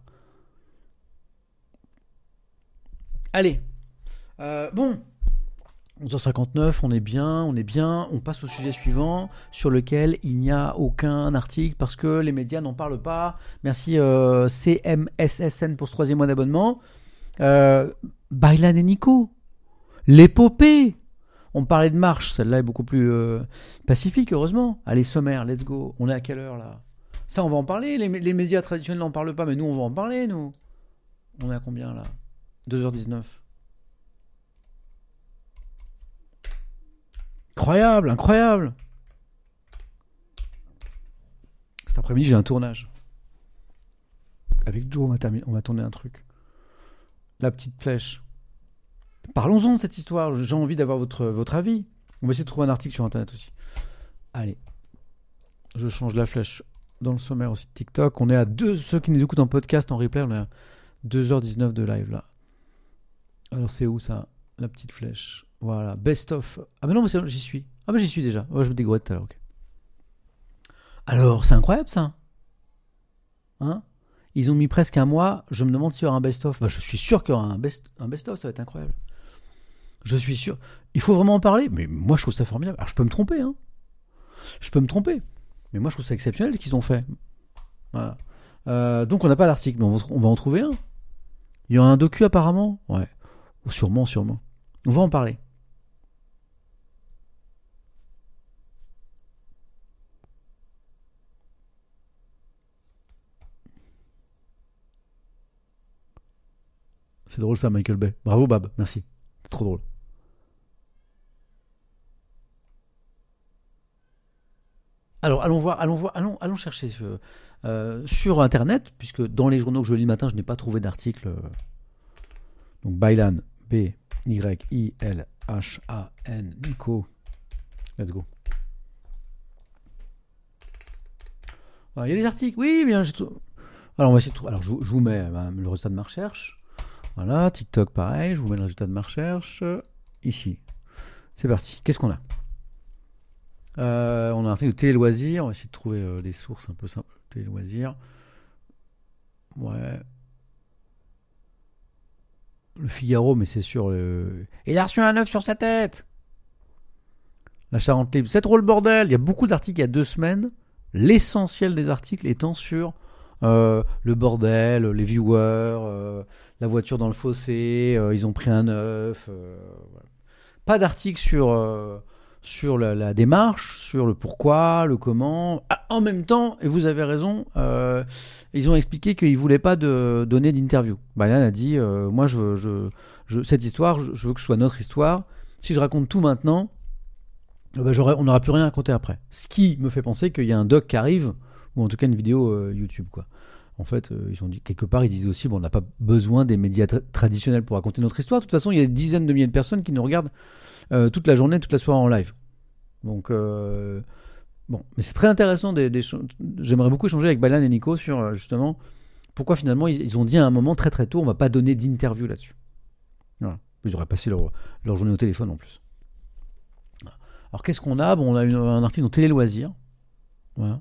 Allez. Euh, bon. onze heures cinquante-neuf, on est bien, on est bien. On passe au sujet suivant, sur lequel il n'y a aucun article parce que les médias n'en parlent pas. Merci euh, C M S S N pour ce troisième mois d'abonnement. Euh, Bailan et Nico. L'épopée. On parlait de marche, celle-là est beaucoup plus euh, pacifique, heureusement. Allez, sommaire, let's go. On est à quelle heure là? Ça, on va en parler. Les, les médias traditionnels n'en parlent pas, mais nous, on va en parler, nous. On est à combien là? deux heures dix-neuf. Incroyable, incroyable. Cet après-midi, j'ai un tournage. Avec Joe, on va, terminer, on va tourner un truc. La petite flèche. Parlons-en de cette histoire. J'ai envie d'avoir votre, votre avis. On va essayer de trouver un article sur Internet aussi. Allez. Je change la flèche dans le sommaire aussi de TikTok. On est à deux, ceux qui nous écoutent en podcast, en replay, on est à deux heures dix-neuf de live là. Alors c'est où ça? La petite flèche. Voilà. Best of. Ah mais non, mais c'est, j'y suis. Ah mais j'y suis déjà. Ouais, je me dégoûte tout à l'heure. Okay. Alors, c'est incroyable ça. Hein? Ils ont mis presque un mois. Je me demande s'il y aura un best-of. Bah, je suis sûr qu'il y aura un, best, un best-of. Ça va être incroyable. Je suis sûr. Il faut vraiment en parler. Mais moi, je trouve ça formidable. Alors, je peux me tromper. Hein. Je peux me tromper. Mais moi, je trouve ça exceptionnel ce qu'ils ont fait. Voilà. Euh, donc, on n'a pas d'article. Mais on va, on va en trouver un. Il y a un docu apparemment. Ouais. Ou sûrement, sûrement. On va en parler. C'est drôle ça, Michael Bay. Bravo, Bab. Merci. C'est trop drôle. Alors, allons voir, allons voir, allons, allons chercher euh, euh, sur Internet, puisque dans les journaux que je lis le matin, je n'ai pas trouvé d'article. Euh, donc, Bailan, B Y I L H A N, Nico. Let's go. Alors, il y a des articles. Oui, bien. J'ai tout... Alors, on va essayer de trouver. Alors, je, je vous mets euh, le résultat de ma recherche. Voilà, TikTok, pareil. Je vous mets le résultat de ma recherche. Euh, ici. C'est parti. Qu'est-ce qu'on a? Euh, on a un article de Télé Loisirs. On va essayer de trouver euh, des sources un peu simples. Télé Loisirs. Ouais. Le Figaro, mais c'est sûr. Le... Il a reçu un œuf sur sa tête. La Charente libre, c'est trop le bordel. Il y a beaucoup d'articles il y a deux semaines. L'essentiel des articles étant sur euh, le bordel, les viewers, euh, la voiture dans le fossé, euh, ils ont pris un œuf. Euh, voilà. Pas d'article sur, euh, sur la, la démarche, sur le pourquoi, le comment. Ah, en même temps, et vous avez raison, euh, ils ont expliqué qu'ils ne voulaient pas de, donner d'interview. Baylan a dit euh, moi, je veux, je, je, cette histoire, je, je veux que ce soit notre histoire. Si je raconte tout maintenant, ben on n'aura plus rien à raconter après. Ce qui me fait penser qu'il y a un doc qui arrive, ou en tout cas une vidéo euh, YouTube, quoi. En fait, euh, ils ont dit, quelque part, ils disent aussi, bon, on n'a pas besoin des médias tra- traditionnels pour raconter notre histoire. De toute façon, il y a des dizaines de milliers de personnes qui nous regardent euh, toute la journée, toute la soirée en live. Donc, euh, bon, mais c'est très intéressant. Des, des cho- J'aimerais beaucoup échanger avec Baylan et Nico sur, euh, justement, pourquoi finalement, ils, ils ont dit à un moment très très tôt, on ne va pas donner d'interview là-dessus. Voilà. Ils auraient passé leur, leur journée au téléphone en plus. Alors qu'est-ce qu'on a? Bon, on a une, un article dans Télé Loisirs. Voilà.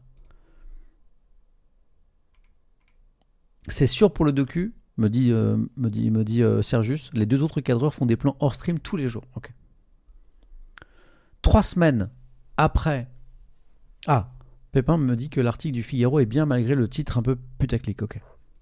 C'est sûr pour le docu, me dit, euh, me dit, me dit euh, Sergius. Les deux autres cadreurs font des plans hors stream tous les jours. Okay. Trois semaines après. Ah, Pépin me dit que l'article du Figaro est bien malgré le titre un peu putaclic. Ok.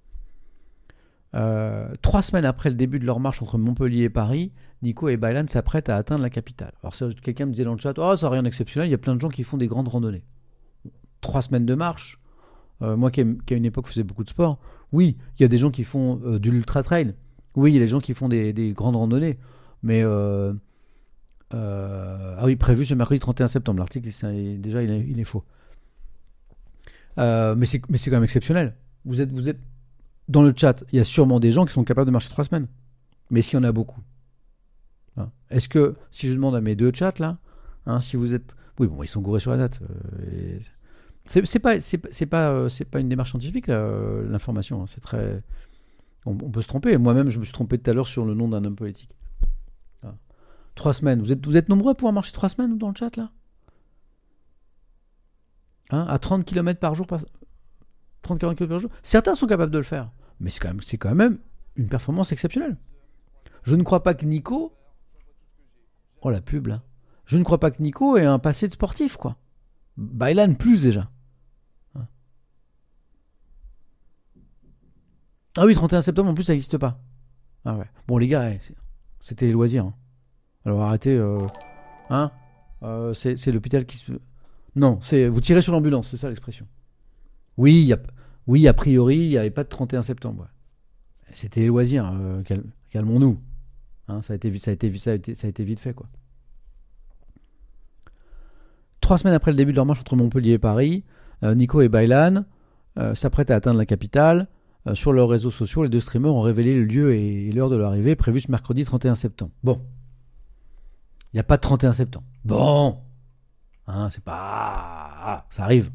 Euh, trois semaines après le début de leur marche entre Montpellier et Paris, Nico et Baylan s'apprêtent à atteindre la capitale. Alors quelqu'un me disait dans le chat, oh ça n'a rien d'exceptionnel, il y a plein de gens qui font des grandes randonnées. Trois semaines de marche, euh, moi qui, qui à une époque faisais beaucoup de sport, oui, il y a des gens qui font euh, de l'ultra trail, oui, il y a des gens qui font des, des grandes randonnées, mais euh, euh, ah oui, prévu ce mercredi trente et un septembre, l'article c'est, déjà il est, il est faux. Euh, mais, c'est, mais c'est quand même exceptionnel. Vous êtes, vous êtes dans le chat, il y a sûrement des gens qui sont capables de marcher trois semaines. Mais est-ce qu'il y en a beaucoup? Hein? Est-ce que, si je demande à mes deux chats là, hein, si vous êtes... Oui, bon, ils sont gourés sur la date. Euh, et... c'est, c'est, pas, c'est, c'est, pas, euh, c'est pas une démarche scientifique, là, euh, l'information. Hein, c'est très... On, on peut se tromper. Moi-même, je me suis trompé tout à l'heure sur le nom d'un homme politique. Hein. Trois semaines. Vous êtes, vous êtes nombreux à pouvoir marcher trois semaines dans le chat là, hein, à trente kilomètres par jour par... trente à quarante kilomètres par jour. Certains sont capables de le faire. Mais c'est quand même, c'est quand même une performance exceptionnelle. Je ne crois pas que Nico... Oh, la pub, là. Je ne crois pas que Nico ait un passé de sportif, quoi. Baylan plus, déjà. Ah oui, trente et un septembre, en plus, ça n'existe pas. Ah ouais. Bon, les gars, c'était les loisirs. Hein. Alors, arrêtez. Euh, hein euh, c'est, c'est l'hôpital qui se... Non, c'est vous tirez sur l'ambulance, c'est ça l'expression. Oui, y a... oui a priori, il n'y avait pas de trente et un septembre. Ouais. C'était les loisirs. Euh, cal... Calmons-nous. Hein, ça, a été, ça, a été, ça, a été, ça a été vite fait, quoi. Trois semaines après le début de leur marche entre Montpellier et Paris, euh, Nico et Baylan euh, s'apprêtent à atteindre la capitale. Euh, sur leurs réseaux sociaux, les deux streamers ont révélé le lieu et l'heure de leur arrivée, prévue ce mercredi trente et un septembre. Bon. Il n'y a pas de trente et un septembre. Bon. Hein, c'est pas... Ah, ça arrive.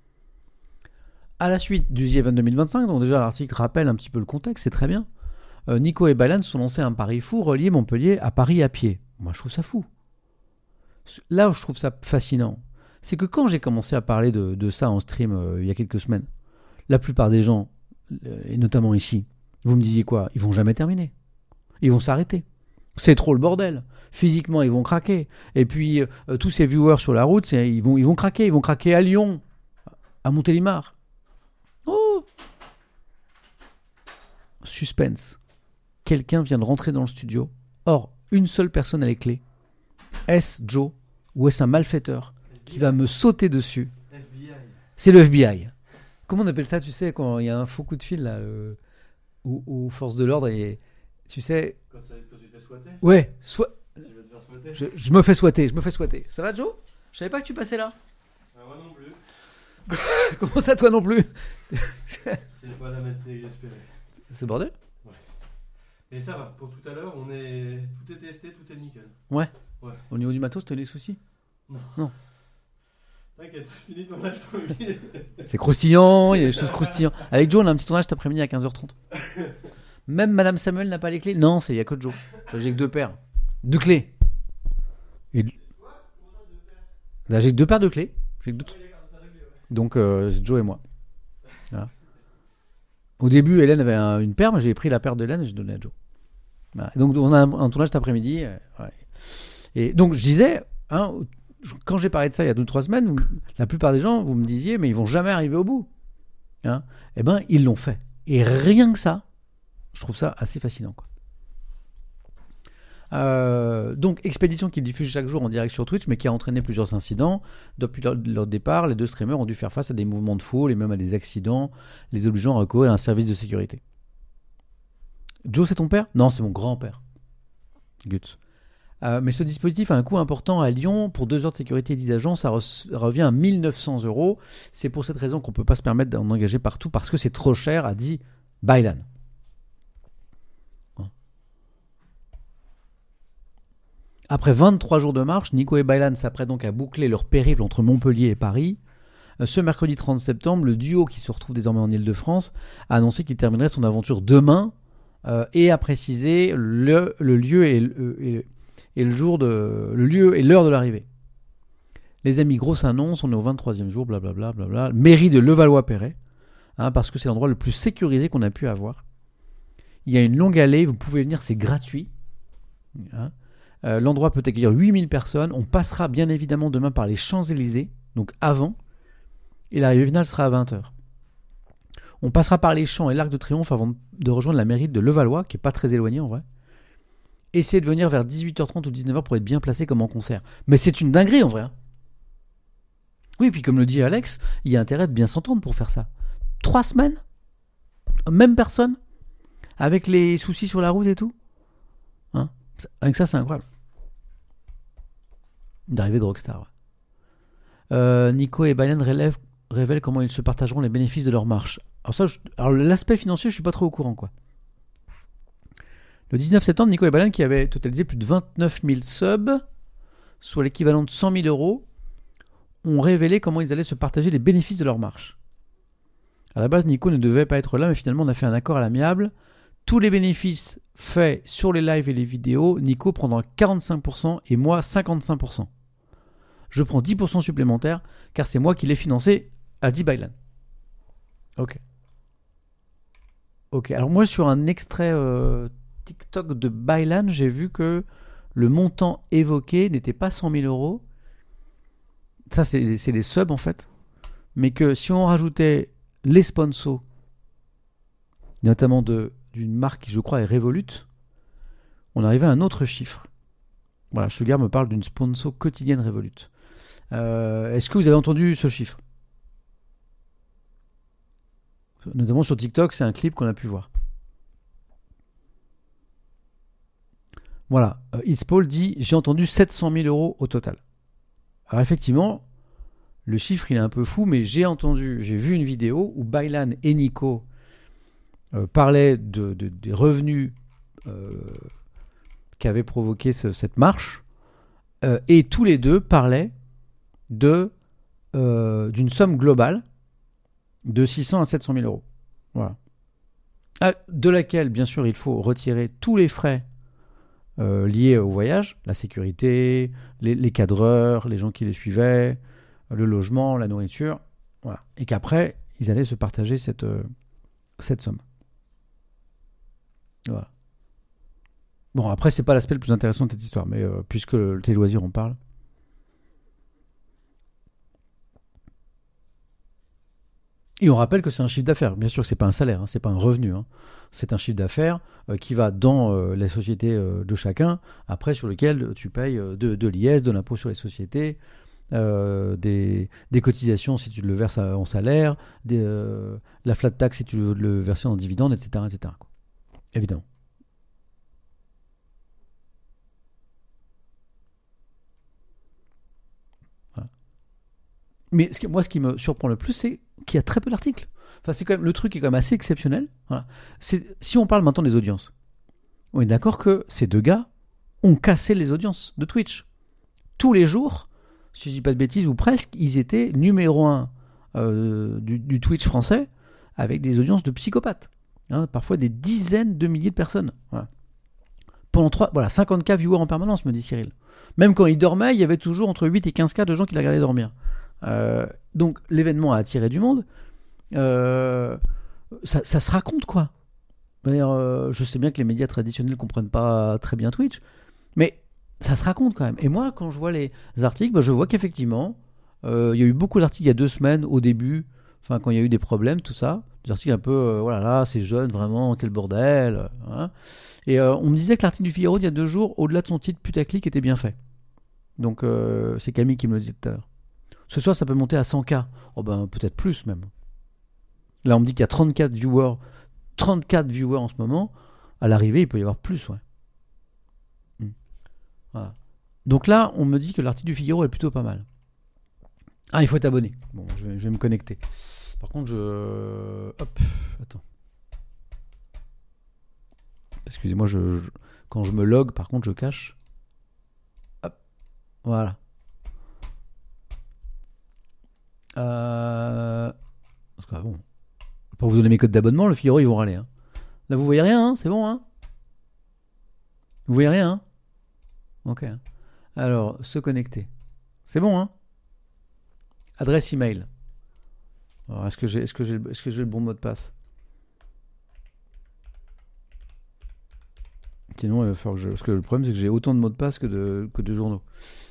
À la suite du The Event deux mille vingt-cinq, donc déjà l'article rappelle un petit peu le contexte, c'est très bien. Euh, Nico et Baylan se sont lancés un pari fou, relier Montpellier à Paris à pied. Moi, je trouve ça fou. Là où je trouve ça fascinant, c'est que quand j'ai commencé à parler de, de ça en stream euh, il y a quelques semaines, la plupart des gens, euh, et notamment ici, vous me disiez quoi? Ils vont jamais terminer. Ils vont s'arrêter. C'est trop le bordel. Physiquement, ils vont craquer. Et puis, euh, tous ces viewers sur la route, c'est, ils, vont, ils vont craquer. Ils vont craquer à Lyon, à Montélimar. Oh! Suspense. Quelqu'un vient de rentrer dans le studio. Or, une seule personne a les clés. Est-ce Joe ou est-ce un malfaiteur qui va me sauter dessus? F B I. C'est le F B I. Comment on appelle ça, tu sais, quand il y a un faux coup de fil là, le... aux, aux forces de l'ordre et tu sais... Quand, ça, quand tu te fais squatter? Ouais, soit... Tu vas te faire squatter? Je, je me fais squatter, je me fais squatter. Ça va, Joe? Je savais pas que tu passais là. Ah, moi non plus. Comment ça, toi non plus? C'est pas la matinée que j'espérais. C'est bordel? Ouais. Et ça va, pour tout à l'heure, on est... tout est testé, tout est nickel. Ouais. Ouais. Au niveau du matos, t'as des soucis? Non. Non. T'inquiète, c'est fini ton tournage tranquille. C'est croustillant, il y a des choses croustillantes. Avec Joe, on a un petit tournage cet après-midi à quinze heures trente. Même Madame Samuel n'a pas les clés? Non, il n'y a que Joe. J'ai que deux paires. Deux clés. Et... Là, j'ai que deux paires de clés. J'ai que deux... Donc, euh, c'est Joe et moi. Voilà. Au début, Hélène avait un, une paire, mais j'ai pris la paire de Hélène et j'ai donné à Joe. Voilà. Donc, on a un, un tournage cet après-midi. Euh, ouais. Et donc, je disais, hein, quand j'ai parlé de ça il y a deux ou trois semaines, vous, la plupart des gens, vous me disiez, mais ils vont jamais arriver au bout. Hein, eh ben, ils l'ont fait. Et rien que ça, je trouve ça assez fascinant, quoi. Euh, donc, Expédition qui diffuse chaque jour en direct sur Twitch, mais qui a entraîné plusieurs incidents. Depuis leur, leur départ, les deux streamers ont dû faire face à des mouvements de foule et même à des accidents, les obligeant à recourir à un service de sécurité. Joe, c'est ton père ? Non, c'est mon grand-père. Guts. Euh, mais ce dispositif a un coût important à Lyon. Pour deux heures de sécurité et dix agents, ça re- revient à mille neuf cents euros. C'est pour cette raison qu'on ne peut pas se permettre d'en engager partout, parce que c'est trop cher, a dit Baylan. Après vingt-trois jours de marche, Nico et Baylan s'apprêtent donc à boucler leur périple entre Montpellier et Paris. Ce mercredi trente septembre, le duo qui se retrouve désormais en Île-de-France a annoncé qu'il terminerait son aventure demain euh, et a précisé le, le lieu et le, et, et le jour de le lieu et l'heure de l'arrivée. Les amis, grosse annonce, on est au vingt-troisième jour, blablabla, blablabla. Mairie de Levallois-Perret, hein, parce que c'est l'endroit le plus sécurisé qu'on a pu avoir. Il y a une longue allée, vous pouvez venir, c'est gratuit. Hein. Euh, l'endroit peut accueillir huit mille personnes. On passera bien évidemment demain par les Champs-Élysées, donc avant, et l'arrivée finale sera à vingt heures. On passera par les Champs et l'Arc de Triomphe avant de rejoindre la mairie de Levallois, qui n'est pas très éloignée en vrai. Essayez de venir vers dix-huit heures trente ou dix-neuf heures pour être bien placé comme en concert. Mais c'est une dinguerie en vrai. Hein. Oui, puis comme le dit Alex, il y a intérêt de bien s'entendre pour faire ça. Trois semaines ? Même personne ? Avec les soucis sur la route et tout ? Hein ? Avec ça, c'est incroyable. Une arrivée de Rockstar. Ouais. Euh, Nico et Baylan relèvent, révèlent comment ils se partageront les bénéfices de leur marche. Alors, ça, je, alors l'aspect financier, je suis pas trop au courant, quoi. Le dix-neuf septembre, Nico et Baylan, qui avaient totalisé plus de vingt-neuf mille subs, soit l'équivalent de cent mille euros, ont révélé comment ils allaient se partager les bénéfices de leur marche. À la base, Nico ne devait pas être là, mais finalement, on a fait un accord à l'amiable. Tous les bénéfices faits sur les lives et les vidéos, Nico prendra quarante-cinq pour cent et moi cinquante-cinq pour cent. Je prends dix pour cent supplémentaires car c'est moi qui l'ai financé, a dit Baylan. Ok. Ok, alors moi sur un extrait euh, TikTok de Baylan, j'ai vu que le montant évoqué n'était pas cent mille euros. Ça, c'est, c'est les subs en fait. Mais que si on rajoutait les sponsors, notamment de d'une marque qui, je crois, est Revolut, on arrivait à un autre chiffre. Voilà, Sugar me parle d'une sponsor quotidienne Revolut. Euh, est-ce que vous avez entendu ce chiffre ? Notamment sur TikTok, c'est un clip qu'on a pu voir. Voilà, euh, It's Paul dit « J'ai entendu sept cent mille euros au total ». Alors effectivement, le chiffre il est un peu fou, mais j'ai entendu, j'ai vu une vidéo où Baylan et Nico Euh, parlait de, de, des revenus euh, qu'avait provoqué ce, cette marche, euh, et tous les deux parlaient de, euh, d'une somme globale de six cents à sept cent mille euros. Voilà. Ah, de laquelle, bien sûr, il faut retirer tous les frais euh, liés au voyage, la sécurité, les, les cadreurs, les gens qui les suivaient, le logement, la nourriture, voilà. Et qu'après, ils allaient se partager cette, euh, cette somme. Voilà. Bon, après, c'est pas l'aspect le plus intéressant de cette histoire, mais euh, puisque le Télé Loisirs en parle. Et on rappelle que c'est un chiffre d'affaires. Bien sûr que c'est pas un salaire, hein, c'est pas un revenu. Hein. C'est un chiffre d'affaires euh, qui va dans euh, la société euh, de chacun, après sur lequel tu payes euh, de, de l'I S, de l'impôt sur les sociétés, euh, des, des cotisations si tu le verses en salaire, des, euh, la flat tax si tu le, le verses en dividende, et cetera, et cetera. Quoi. Évidemment. Voilà. Mais ce qui, moi, ce qui me surprend le plus, c'est qu'il y a très peu d'articles. Enfin, c'est quand même, le truc est quand même assez exceptionnel. Voilà. C'est, si on parle maintenant des audiences, on est d'accord que ces deux gars ont cassé les audiences de Twitch. Tous les jours, si je dis pas de bêtises, ou presque, ils étaient numéro un euh, du, du Twitch français avec des audiences de psychopathes. Hein, parfois des dizaines de milliers de personnes. Voilà. Pendant trois, voilà, cinquante mille viewers en permanence, me dit Cyril. Même quand il dormait, il y avait toujours entre huit et quinze mille de gens qui la regardaient dormir. Euh, donc l'événement a attiré du monde. Euh, ça, ça se raconte, quoi. D'ailleurs, euh, je sais bien que les médias traditionnels ne comprennent pas très bien Twitch, mais ça se raconte quand même. Et moi, quand je vois les articles, bah, je vois qu'effectivement, euh, il y a eu beaucoup d'articles il y a deux semaines au début, enfin quand il y a eu des problèmes, tout ça, des articles un peu, euh, voilà, là, c'est jeune, vraiment, quel bordel. euh, Voilà. Et euh, on me disait que l'article du Figaro d'il y a deux jours, au-delà de son titre putaclic, était bien fait. Donc euh, c'est Camille qui me le disait tout à l'heure. Ce soir, ça peut monter à cent K. Oh ben peut-être plus même. Là, on me dit qu'il y a trente-quatre viewers, trente-quatre viewers en ce moment. À l'arrivée, il peut y avoir plus, ouais. Hmm. Voilà. Donc là, on me dit que l'article du Figaro est plutôt pas mal. Ah, il faut être abonné. Bon, je vais, je vais me connecter. Par contre, je... Hop, attends. Excusez-moi, je, je- quand je me log, par contre, je cache. Hop, voilà. Euh... Parce que, ah bon, pour vous donner mes codes d'abonnement, le Figaro, ils vont râler. Hein. Là, vous voyez rien, hein, c'est bon, hein. Vous voyez rien, hein. Ok. Alors, se connecter. C'est bon, hein. Adresse email. Alors, est-ce que j'ai, est-ce que j'ai, le- est-ce que j'ai le bon mot de passe? Sinon, il va falloir que je... Parce que le problème, c'est que j'ai autant de mots de passe que de, que de journaux.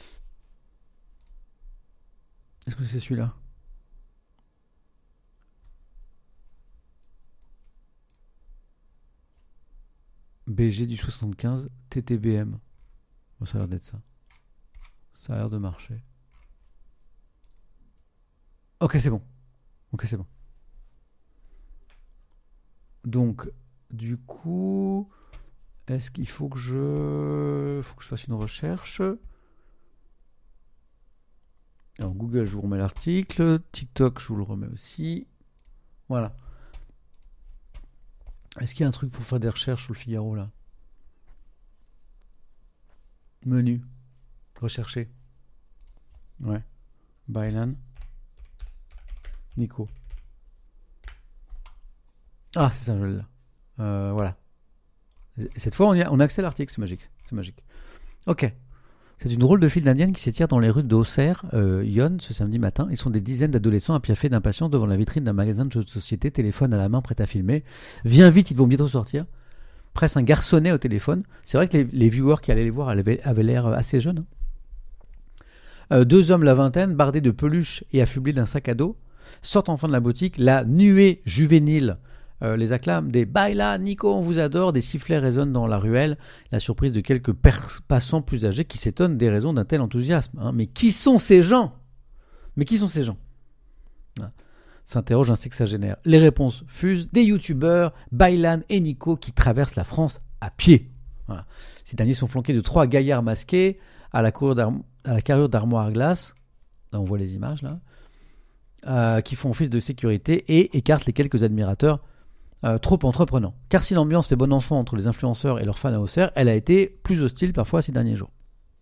Est-ce que c'est celui-là? B G du soixante-quinze, T T B M. Bon, ça a l'air d'être ça. Ça a l'air de marcher. Ok, c'est bon. Ok, c'est bon. Donc, du coup, est-ce qu'il faut que je, faut que je fasse une recherche? Alors, Google, je vous remets l'article. TikTok, je vous le remets aussi. Voilà. Est-ce qu'il y a un truc pour faire des recherches sur le Figaro, là? Menu. Rechercher. Ouais. Bylan. Nico. Ah, c'est ça, je l'ai là. Euh, voilà. Et cette fois, on, y a, on a accès à l'article, c'est magique. C'est magique. Ok. C'est une drôle de file d'indienne qui s'étire dans les rues d'Auxerre, euh, Yonne, ce samedi matin. Ils sont des dizaines d'adolescents apiaffés d'impatience devant la vitrine d'un magasin de jeux de société, téléphone à la main, prêt à filmer. Viens vite, ils vont bientôt sortir. Presse un garçonnet au téléphone. C'est vrai que les, les viewers qui allaient les voir avaient, avaient l'air assez jeunes. Hein. Euh, deux hommes, la vingtaine, bardés de peluches et affublés d'un sac à dos, sortent enfin de la boutique. La nuée juvénile euh, les acclame. Des Baila, Nico, on vous adore. Des sifflets résonnent dans la ruelle. La surprise de quelques pers- passants plus âgés qui s'étonnent des raisons d'un tel enthousiasme. Hein. Mais qui sont ces gens? Mais qui sont ces gens? Voilà. S'interroge un sexagénaire. Les réponses fusent. Des youtubeurs, Bailan et Nico, qui traversent la France à pied. Voilà. Ces derniers sont flanqués de trois gaillards masqués à la, d'armo- à la carrure d'armoire à glace. Là, on voit les images, là. Euh, qui font office de sécurité et écartent les quelques admirateurs euh, trop entreprenants. Car si l'ambiance est bon enfant entre les influenceurs et leurs fans à Auxerre, elle a été plus hostile parfois ces derniers jours.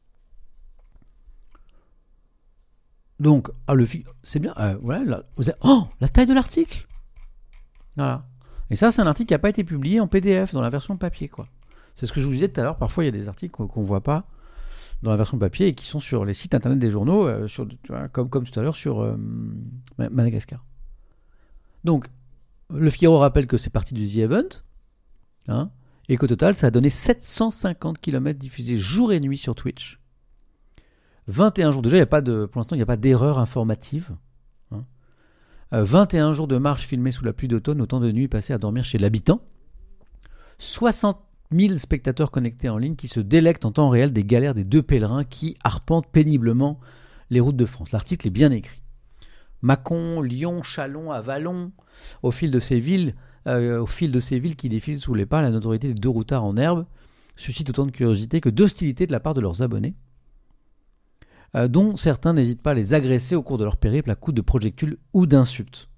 Donc, ah, le fi- c'est bien. Euh, voilà, la, vous avez- oh, la taille de l'article. Voilà. Et ça, c'est un article qui n'a pas été publié en P D F dans la version papier, quoi. C'est ce que je vous disais tout à l'heure. Parfois, il y a des articles qu'on ne voit pas dans la version papier et qui sont sur les sites internet des journaux, euh, sur, tu vois, comme, comme tout à l'heure sur euh, Madagascar. Donc, le Figaro rappelle que c'est parti du The Event, hein, et qu'au total, ça a donné sept cent cinquante kilomètres diffusés jour et nuit sur Twitch. vingt et un jours, déjà, y a pas de, pour l'instant, il n'y a pas d'erreur informative. Hein. Euh, vingt et un jours de marche filmés sous la pluie d'automne, autant de nuits passées à dormir chez l'habitant. soixante mille spectateurs connectés en ligne qui se délectent en temps réel des galères des deux pèlerins qui arpentent péniblement les routes de France. L'article est bien écrit. Mâcon, Lyon, Châlons, Avallon, au fil de ces villes, euh, au fil de ces villes qui défilent sous les pas, la notoriété des deux routards en herbe suscite autant de curiosité que d'hostilité de la part de leurs abonnés, euh, dont certains n'hésitent pas à les agresser au cours de leur périple à coups de projectiles ou d'insultes.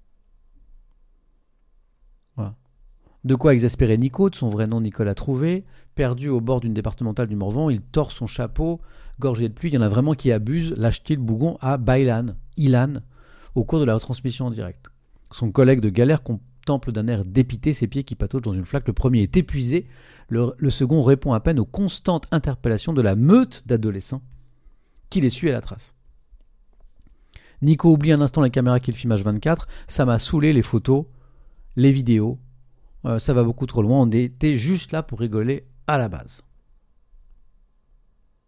Voilà. De quoi exaspérer Nico, de son vrai nom Nicolas Trouvé, perdu au bord d'une départementale du Morvan, il tord son chapeau, gorgé de pluie. Il y en a vraiment qui abusent, lâche-t-il le bougon à Bailan, Ilan, au cours de la retransmission en direct. Son collègue de galère contemple d'un air dépité ses pieds qui patauchent dans une flaque. Le premier est épuisé, le, le second répond à peine aux constantes interpellations de la meute d'adolescents qui les suit à la trace. Nico oublie un instant la caméra qu'il filme H vingt-quatre. Ça m'a saoulé, les photos, les vidéos. Euh, ça va beaucoup trop loin. On était juste là pour rigoler à la base.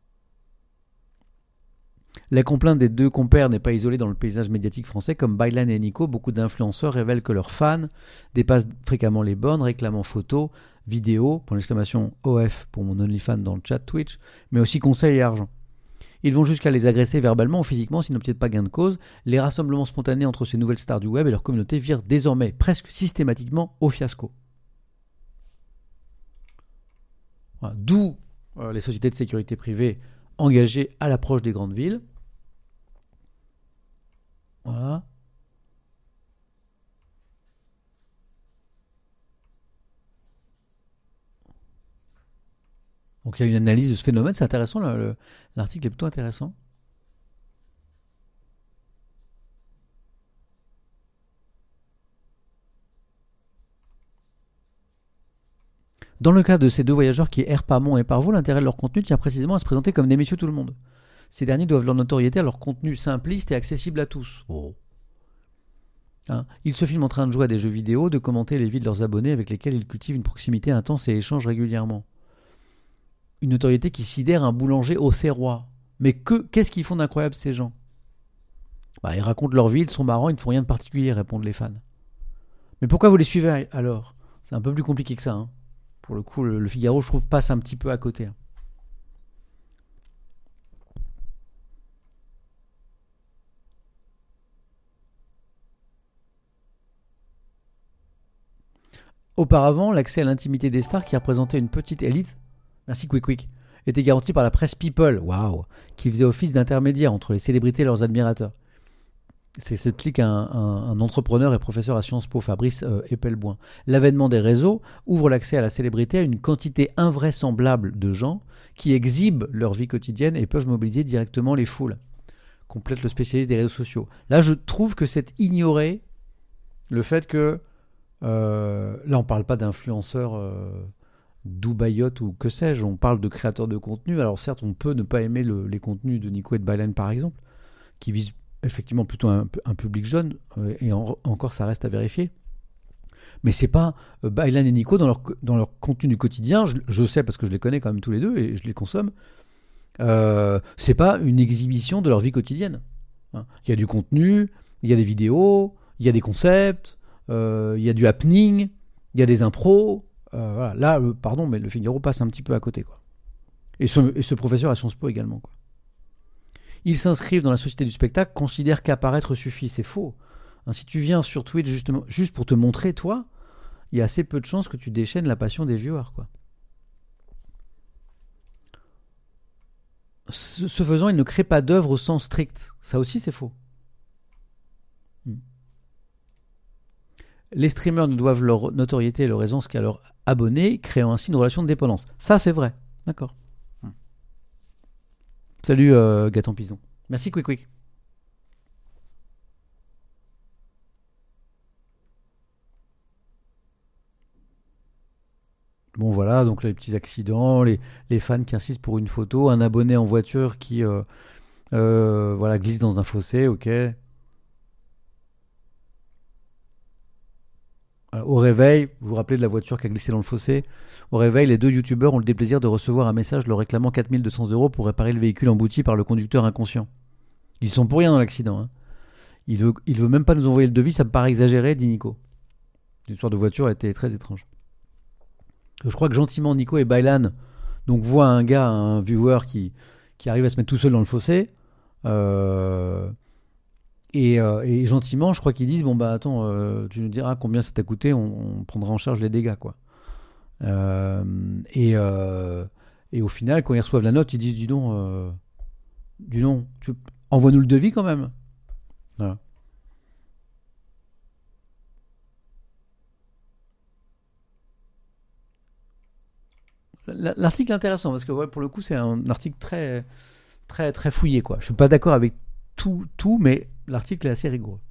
La complainte des deux compères n'est pas isolée dans le paysage médiatique français. Comme Baylan et Nico, beaucoup d'influenceurs révèlent que leurs fans dépassent fréquemment les bornes, réclamant photos, vidéos, pour l'exclamation O F pour mon OnlyFans dans le chat Twitch, mais aussi conseils et argent. Ils vont jusqu'à les agresser verbalement ou physiquement s'ils n'obtiennent pas gain de cause. Les rassemblements spontanés entre ces nouvelles stars du web et leur communauté virent désormais presque systématiquement au fiasco. Voilà. D'où euh, les sociétés de sécurité privée engagées à l'approche des grandes villes. Voilà. Donc il y a une analyse de ce phénomène, c'est intéressant, le, le, l'article est plutôt intéressant. Dans le cas de ces deux voyageurs qui errent par mont et par vol, l'intérêt de leur contenu tient précisément à se présenter comme des messieurs tout le monde. Ces derniers doivent leur notoriété à leur contenu simpliste et accessible à tous. Oh. Hein, ils se filment en train de jouer à des jeux vidéo, de commenter les vies de leurs abonnés avec lesquels ils cultivent une proximité intense et échangent régulièrement. Une notoriété qui sidère un boulanger auxerrois. Mais que, qu'est-ce qu'ils font d'incroyable ces gens? Bah, ils racontent leur vie, ils sont marrants, ils ne font rien de particulier, répondent les fans. Mais pourquoi vous les suivez alors? C'est un peu plus compliqué que ça. Hein. Pour le coup, le, le Figaro, je trouve, passe un petit peu à côté. Hein. Auparavant, l'accès à l'intimité des stars qui représentait une petite élite, merci Quick Quick, était garanti par la presse People, waouh, qui faisait office d'intermédiaire entre les célébrités et leurs admirateurs. C'est ce qu'explique un, un, un entrepreneur et professeur à Sciences Po, Fabrice euh, Epelboin. L'avènement des réseaux ouvre l'accès à la célébrité à une quantité invraisemblable de gens qui exhibent leur vie quotidienne et peuvent mobiliser directement les foules. Complète le spécialiste des réseaux sociaux. Là, je trouve que c'est ignorer le fait que euh, là, on ne parle pas d'influenceurs euh, Dubaïot ou que sais-je, on parle de créateurs de contenu. Alors certes, on peut ne pas aimer le, les contenus de Nico et de Baylan, par exemple, qui visent effectivement plutôt un, un public jeune, euh, et en, encore ça reste à vérifier. Mais c'est pas euh, Baylan et Nico dans leur, dans leur contenu du quotidien, je, je sais parce que je les connais quand même tous les deux et je les consomme, euh, c'est pas une exhibition de leur vie quotidienne. Hein. Il y a du contenu, il y a des vidéos, il y a des concepts, euh, il y a du happening, il y a des impros. Euh, voilà. Là, euh, pardon, mais le Figaro passe un petit peu à côté, quoi. Et ce, et ce professeur à Sciences Po également, quoi. Ils s'inscrivent dans la société du spectacle, considèrent qu'apparaître suffit. C'est faux. Hein, si tu viens sur Twitch justement, juste pour te montrer, toi, il y a assez peu de chances que tu déchaînes la passion des viewers, quoi. Ce, ce faisant, ils ne créent pas d'œuvre au sens strict. Ça aussi, c'est faux. Hmm. Les streamers ne doivent leur notoriété et leur aisance qu'à leurs abonnés, créant ainsi une relation de dépendance. Ça, c'est vrai. D'accord. Hmm. Salut euh, Gaton Pison. Merci Quick Quick. Bon voilà, donc les petits accidents, les, les fans qui insistent pour une photo, un abonné en voiture qui euh, euh, voilà, glisse dans un fossé, ok. Alors, au réveil, vous vous rappelez de la voiture qui a glissé dans le fossé? Au réveil, les deux youtubeurs ont le déplaisir de recevoir un message leur réclamant quatre mille deux cents euros pour réparer le véhicule embouti par le conducteur inconscient. Ils sont pour rien dans l'accident. Hein. Il veut, il veut même pas nous envoyer le devis, ça me paraît exagéré, dit Nico. L'histoire de voiture a été très étrange. Je crois que gentiment Nico et Baylan donc voient un gars, un viewer qui, qui arrive à se mettre tout seul dans le fossé. Euh, et, euh, et gentiment, je crois qu'ils disent bon bah attends, euh, tu nous diras combien ça t'a coûté, on, on prendra en charge les dégâts, quoi. Euh, et, euh, et au final, quand ils reçoivent la note, ils disent dis donc, euh, dis donc, tu, envoie-nous le devis quand même. Voilà. L'article est intéressant parce que ouais, pour le coup, c'est un article très, très, très fouillé, quoi. Je suis pas d'accord avec tout, tout, mais l'article est assez rigoureux.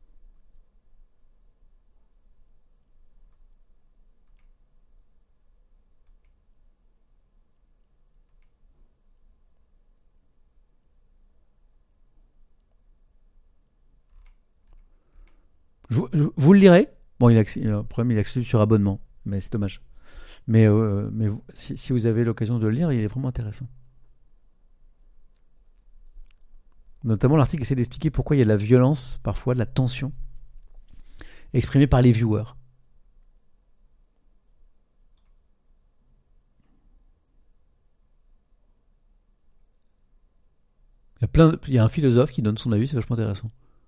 Je, je, vous le lirez. Bon, il a, le problème, il est accessible sur abonnement, mais c'est dommage. Mais, euh, mais si, si vous avez l'occasion de le lire, il est vraiment intéressant. Notamment, l'article essaie d'expliquer pourquoi il y a de la violence, parfois de la tension, exprimée par les viewers. Il y a, plein de- il y a un philosophe qui donne son avis, c'est vachement intéressant.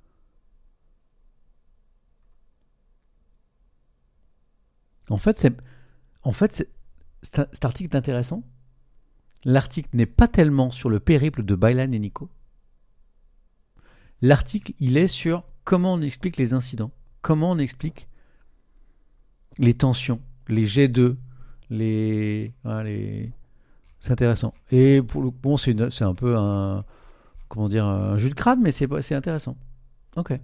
En fait, c'est, en fait, c'est- c'est- cet article est intéressant. L'article n'est pas tellement sur le périple de Baylan et Nico. L'article, il est sur comment on explique les incidents, comment on explique les tensions, les jets d'œufs, les, voilà, les... C'est intéressant. Et pour le bon, c'est, une- c'est un peu un, comment dire, un jus de crâne, mais c'est, c'est intéressant. Ok.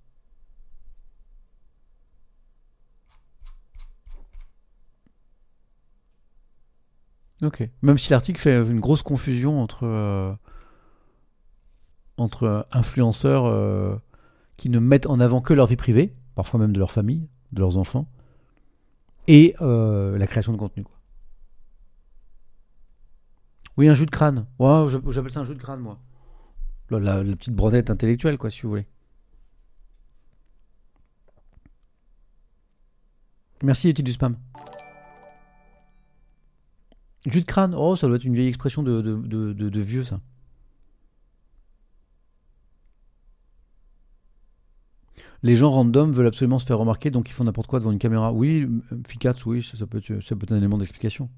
Ok. Même si l'article fait une grosse confusion entre, euh, entre influenceurs euh, qui ne mettent en avant que leur vie privée, parfois même de leur famille, de leurs enfants, et euh, la création de contenu. Quoi. Oui, un jus de crâne. Ouais, j'appelle ça un jus de crâne, moi. La, la- la petite brodette intellectuelle, quoi, si vous voulez. Merci, utile du spam. Jus de crâne, oh, ça doit être une vieille expression de, de, de, de- de vieux, ça. Les gens random veulent absolument se faire remarquer, donc ils font n'importe quoi devant une caméra. Oui, efficace, oui, ça, ça peut être, ça peut être un élément d'explication.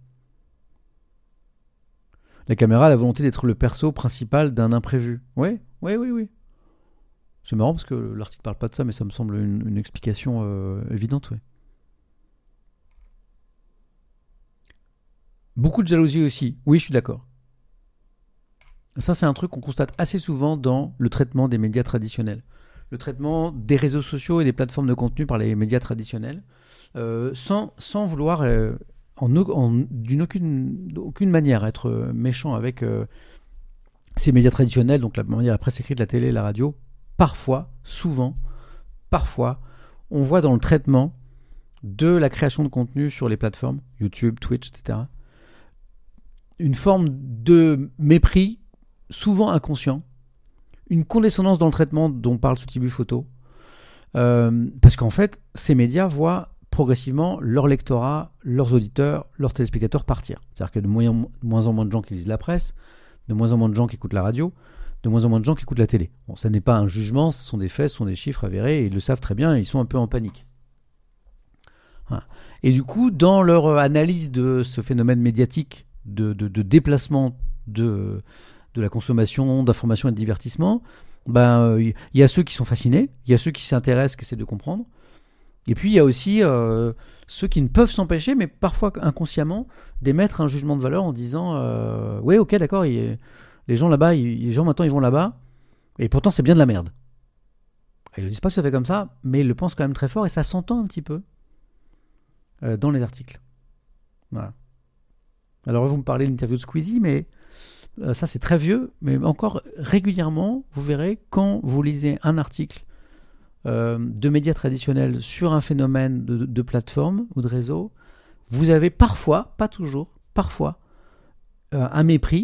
La caméra a la volonté d'être le perso principal d'un imprévu. Oui, oui, oui, oui. C'est marrant parce que l'article parle pas de ça, mais ça me semble une, une explication euh, évidente, oui. Beaucoup de jalousie aussi. Oui, je suis d'accord. Ça, c'est un truc qu'on constate assez souvent dans le traitement des médias traditionnels. Le traitement des réseaux sociaux et des plateformes de contenu par les médias traditionnels, euh, sans, sans vouloir, euh, en, en- d'une aucune, aucune manière, être méchant avec euh, ces médias traditionnels, donc la, la presse écrite, la télé, la radio. Parfois, souvent, parfois, on voit dans le traitement de la création de contenu sur les plateformes, YouTube, Twitch, et cetera, une forme de mépris, souvent inconscient, une condescendance dans le traitement dont parle ce Tibu Photo, euh, parce qu'en fait, ces médias voient progressivement leur lectorat, leurs auditeurs, leurs téléspectateurs partir. C'est-à-dire que de moins, de moins en moins de gens qui lisent la presse, de moins en moins de gens qui écoutent la radio, de moins en moins de gens qui écoutent la télé. Bon, ça n'est pas un jugement, ce sont des faits, ce sont des chiffres avérés, et ils le savent très bien, et ils sont un peu en panique. Voilà. Et du coup, dans leur analyse de ce phénomène médiatique de, de, de déplacement de, de la consommation d'informations et de divertissement, ben, il y a ceux qui sont fascinés, il y a ceux qui s'intéressent, qui essaient de comprendre, et puis il y a aussi euh, ceux qui ne peuvent s'empêcher, mais parfois inconsciemment, d'émettre un jugement de valeur en disant euh, oui, ok, d'accord, il, les gens là-bas, ils, les gens maintenant ils vont là-bas, et pourtant c'est bien de la merde. Ils ne le disent pas tout à fait comme ça, mais ils le pensent quand même très fort, et ça s'entend un petit peu euh, dans les articles. Voilà. Alors vous me parlez de l'interview de Squeezie, mais euh, ça c'est très vieux, mais encore régulièrement, vous verrez, quand vous lisez un article euh, de médias traditionnels sur un phénomène de, de plateforme ou de réseau, vous avez parfois, pas toujours, parfois, euh, un mépris,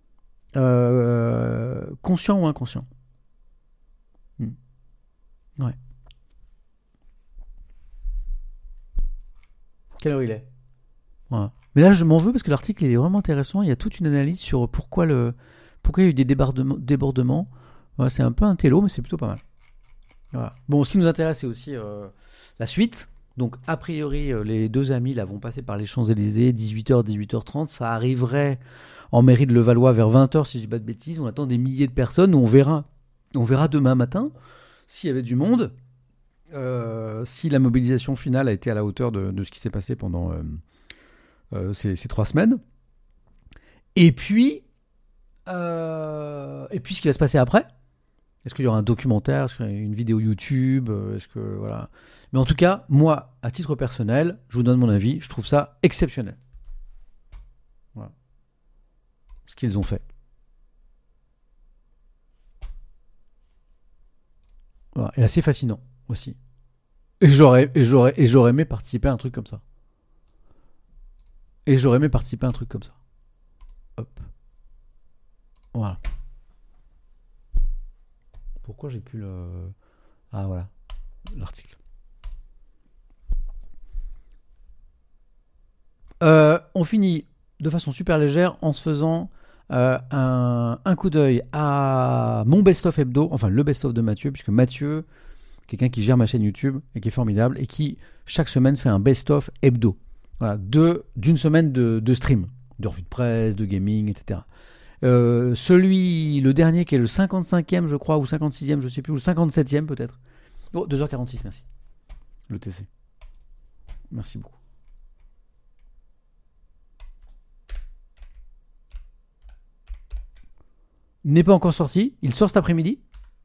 euh, conscient ou inconscient. Hmm. Ouais. Quelle heure il est? Voilà. Mais là, je m'en veux parce que l'article il est vraiment intéressant. Il y a toute une analyse sur pourquoi, le, pourquoi il y a eu des débordements. débordements. Voilà, c'est un peu un télo, mais c'est plutôt pas mal. Voilà. Bon, ce qui nous intéresse, c'est aussi euh, la suite. Donc, a priori, euh, les deux amis là vont passer par les Champs-Élysées, dix-huit heures, dix-huit heures trente. Ça arriverait en mairie de Levallois vers vingt heures, si je dis pas de bêtises. On attend des milliers de personnes. On verra, on verra demain matin s'il y avait du monde, euh, si la mobilisation finale a été à la hauteur de, de ce qui s'est passé pendant euh, euh, ces, ces trois semaines. Et puis, euh, et puis ce qui va se passer après. Est-ce qu'il y aura un documentaire? Est-ce qu'il y aura une vidéo YouTube? Est-ce que voilà. Mais en tout cas, moi, à titre personnel, je vous donne mon avis. Je trouve ça exceptionnel. Voilà. Ce qu'ils ont fait. Voilà. Et assez fascinant aussi. Et j'aurais, et j'aurais, et j'aurais aimé participer à un truc comme ça. Et j'aurais aimé participer à un truc comme ça. Hop. Voilà. Pourquoi j'ai plus le... Ah voilà, l'article. Euh, on finit de façon super légère en se faisant euh, un, un coup d'œil à mon best-of hebdo, enfin le best-of de Mathieu, puisque Mathieu, quelqu'un qui gère ma chaîne YouTube et qui est formidable et qui chaque semaine fait un best-of hebdo. Voilà, de, d'une semaine de, de stream, de revue de presse, de gaming, et cetera. Euh, celui, le dernier qui est le cinquante-cinquième, je crois, ou cinquante-sixième, je sais plus, ou cinquante-septième peut-être. Oh, deux heures quarante-six, merci. Le T C. Merci beaucoup. N'est pas encore sorti. Il sort cet après-midi.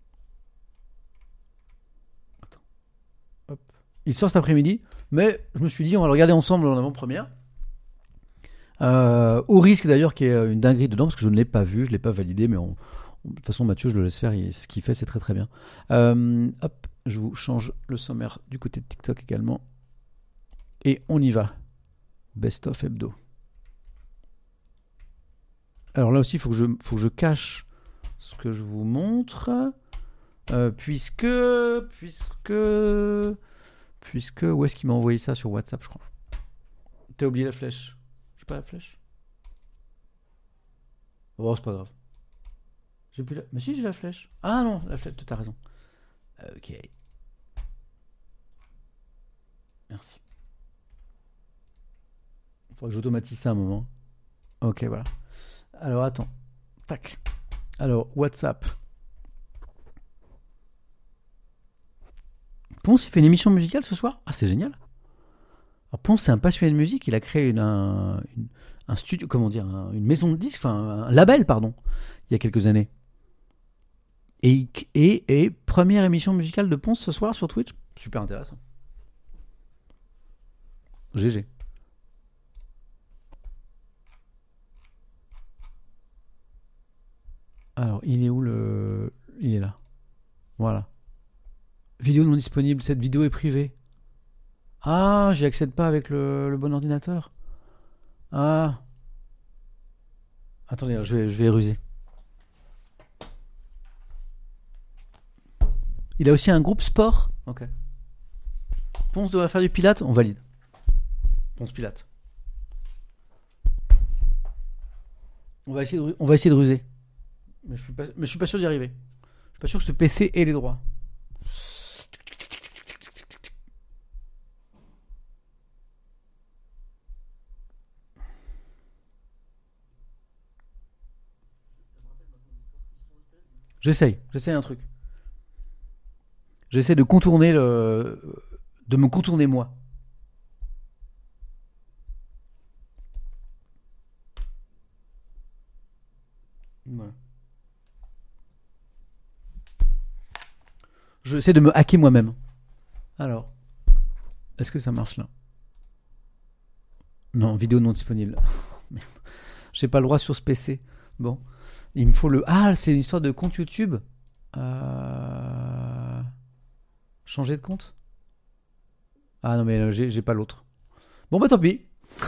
Attends. Hop. Il sort cet après-midi. Mais je me suis dit, on va le regarder ensemble en avant-première. Euh, au risque d'ailleurs qu'il y ait une dinguerie dedans, parce que je ne l'ai pas vu, je ne l'ai pas validé, mais on, on, de toute façon, Mathieu, je le laisse faire. Il, ce qu'il fait, c'est très très bien. Euh, hop, je vous change le sommaire du côté de TikTok également. Et on y va. Best of hebdo. Alors là aussi, il faut que je, faut que je cache ce que je vous montre. Euh, puisque. Puisque. Puisque. Où est-ce qu'il m'a envoyé ça sur WhatsApp, je crois. T'as oublié la flèche. J'ai pas la flèche. Oh, c'est pas grave. J'ai plus la... Mais si, j'ai la flèche. Ah non, la flèche, t'as raison. Ok. Merci. Il faudrait que j'automatise ça un moment. Ok, voilà. Alors, attends. Tac. Alors, WhatsApp. Ponce, il fait une émission musicale ce soir? Ah, c'est génial. Alors, Ponce, c'est un passionné de musique. Il a créé une, un, une, un studio, comment dire, un, une maison de disques, enfin, un label, pardon, il y a quelques années. Et, et, et première émission musicale de Ponce ce soir sur Twitch. Super intéressant. G G. Alors, il est où le... Il est là. Voilà. Vidéo non disponible. Cette vidéo est privée. Ah, j'y accède pas avec le, le bon ordinateur. Ah. Attendez, je vais, je vais ruser. Il a aussi un groupe sport. Ok. Ponce doit faire du pilate. On valide. Ponce pilate. On va essayer de, on va essayer de ruser. Mais je suis pas, mais je suis pas sûr d'y arriver. Je suis pas sûr que ce P C ait les droits. J'essaye, j'essaye un truc. J'essaie de contourner le, de me contourner moi. Voilà. J'essaie de me hacker moi-même. Alors, est-ce que ça marche là? Non, vidéo non disponible. Merde. J'ai pas le droit sur ce P C. Bon, il me faut le. Ah, c'est une histoire de compte YouTube. Euh... Changer de compte? Ah non, mais j'ai, j'ai pas l'autre. Bon, bah tant pis.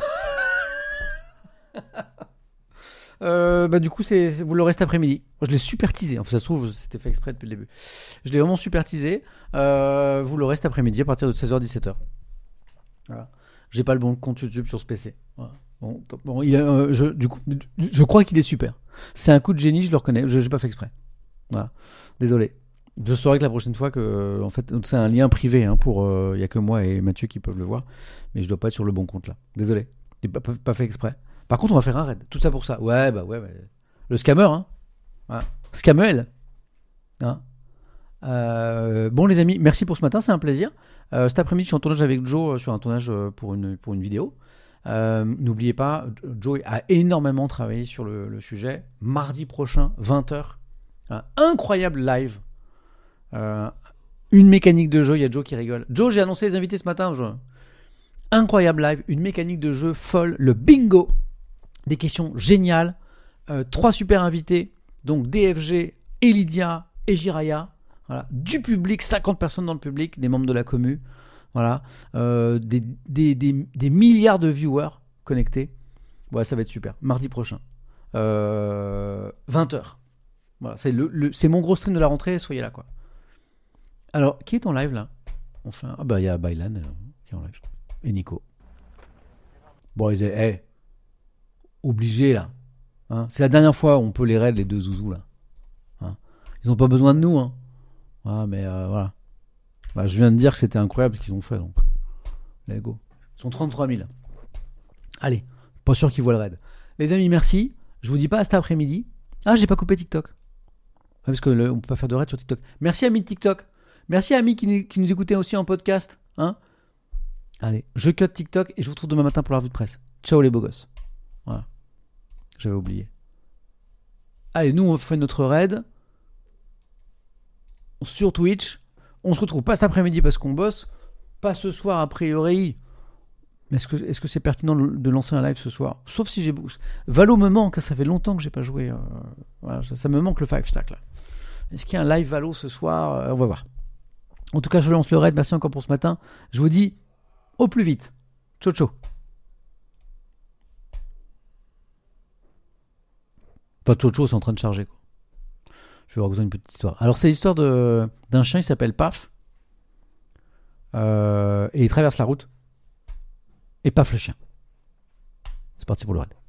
euh, bah du coup, c'est, c'est- vous l'aurez cet après-midi. Je l'ai super teasé. Enfin, ça se trouve, c'était fait exprès depuis le début. Je l'ai vraiment super teasé. Euh, vous l'aurez cet après-midi à partir de seize heures dix-sept heures. Voilà. J'ai pas le bon compte YouTube sur ce P C. Voilà. Bon, top. Bon, il a, euh, je, du coup, je crois qu'il est super. C'est un coup de génie, je le reconnais. Je, j'ai pas fait exprès. Voilà. Désolé. Je saurai que la prochaine fois que, en fait, c'est un lien privé hein, pour. Il y a que moi et Mathieu qui peuvent le voir, mais je dois pas être sur le bon compte là. Désolé. J'ai pas, pas, pas fait exprès. Par contre, on va faire un raid. Tout ça pour ça. Ouais, bah ouais. ouais. Le scammer, hein. Voilà. Scamuel. Hein. Euh, bon les amis, merci pour ce matin, c'est un plaisir. Euh, cet après-midi, je suis en tournage avec Joe euh, sur un tournage euh, pour une, pour une vidéo. Euh, n'oubliez pas, Joe a énormément travaillé sur le, le sujet. Mardi prochain, vingt heures, un incroyable live. Euh, une mécanique de jeu, il y a Joe qui rigole. Joe, j'ai annoncé les invités ce matin. Je... Incroyable live, une mécanique de jeu folle, le bingo. Des questions géniales. Euh, trois super invités, donc D F G, Elidia et Jiraya. Voilà. Du public, cinquante personnes dans le public, des membres de la commu, voilà. euh, des, des, des, des milliards de viewers connectés. Ouais, ça va être super. Mardi prochain, euh, vingt heures. Voilà, c'est, le, le, c'est mon gros stream de la rentrée, soyez là, quoi. Alors, qui est en live, là? Enfin, ah bah, il y a Bailan euh, qui est en live. Et Nico. Bon, ils est hey, obligé, là. Hein, c'est la dernière fois où on peut les raid, les deux zouzous, là. Hein, ils n'ont pas besoin de nous, hein. Ah, mais euh, voilà. Bah, je viens de dire que c'était incroyable ce qu'ils ont fait, donc. Let's go. Ils sont trente-trois mille. Allez, pas sûr qu'ils voient le raid. Les amis, merci. Je vous dis pas à cet après-midi. Ah, j'ai pas coupé TikTok. Ouais, parce que le, on peut pas faire de raid sur TikTok. Merci amis de TikTok. Merci amis qui, qui nous écoutaient aussi en podcast. Hein, allez, je cut TikTok et je vous retrouve demain matin pour la revue de presse. Ciao les beaux gosses. Voilà. J'avais oublié. Allez, nous on fait notre raid sur Twitch. On se retrouve pas cet après-midi parce qu'on bosse. Pas ce soir a priori. Mais est-ce que, est-ce que c'est pertinent de lancer un live ce soir? Sauf si j'ai... Valo me manque, ça fait longtemps que j'ai pas joué. Euh... Voilà, ça, ça me manque le five stack là. Est-ce qu'il y a un live Valo ce soir? euh, On va voir. En tout cas, je lance le raid. Merci encore pour ce matin. Je vous dis au plus vite. Ciao, ciao. Pas de ciao, c'est en train de charger, quoi. Je vais vous raconter une petite histoire. Alors, c'est l'histoire de, d'un chien qui s'appelle Paf. Euh, et il traverse la route. Et paf le chien. C'est parti pour le raid.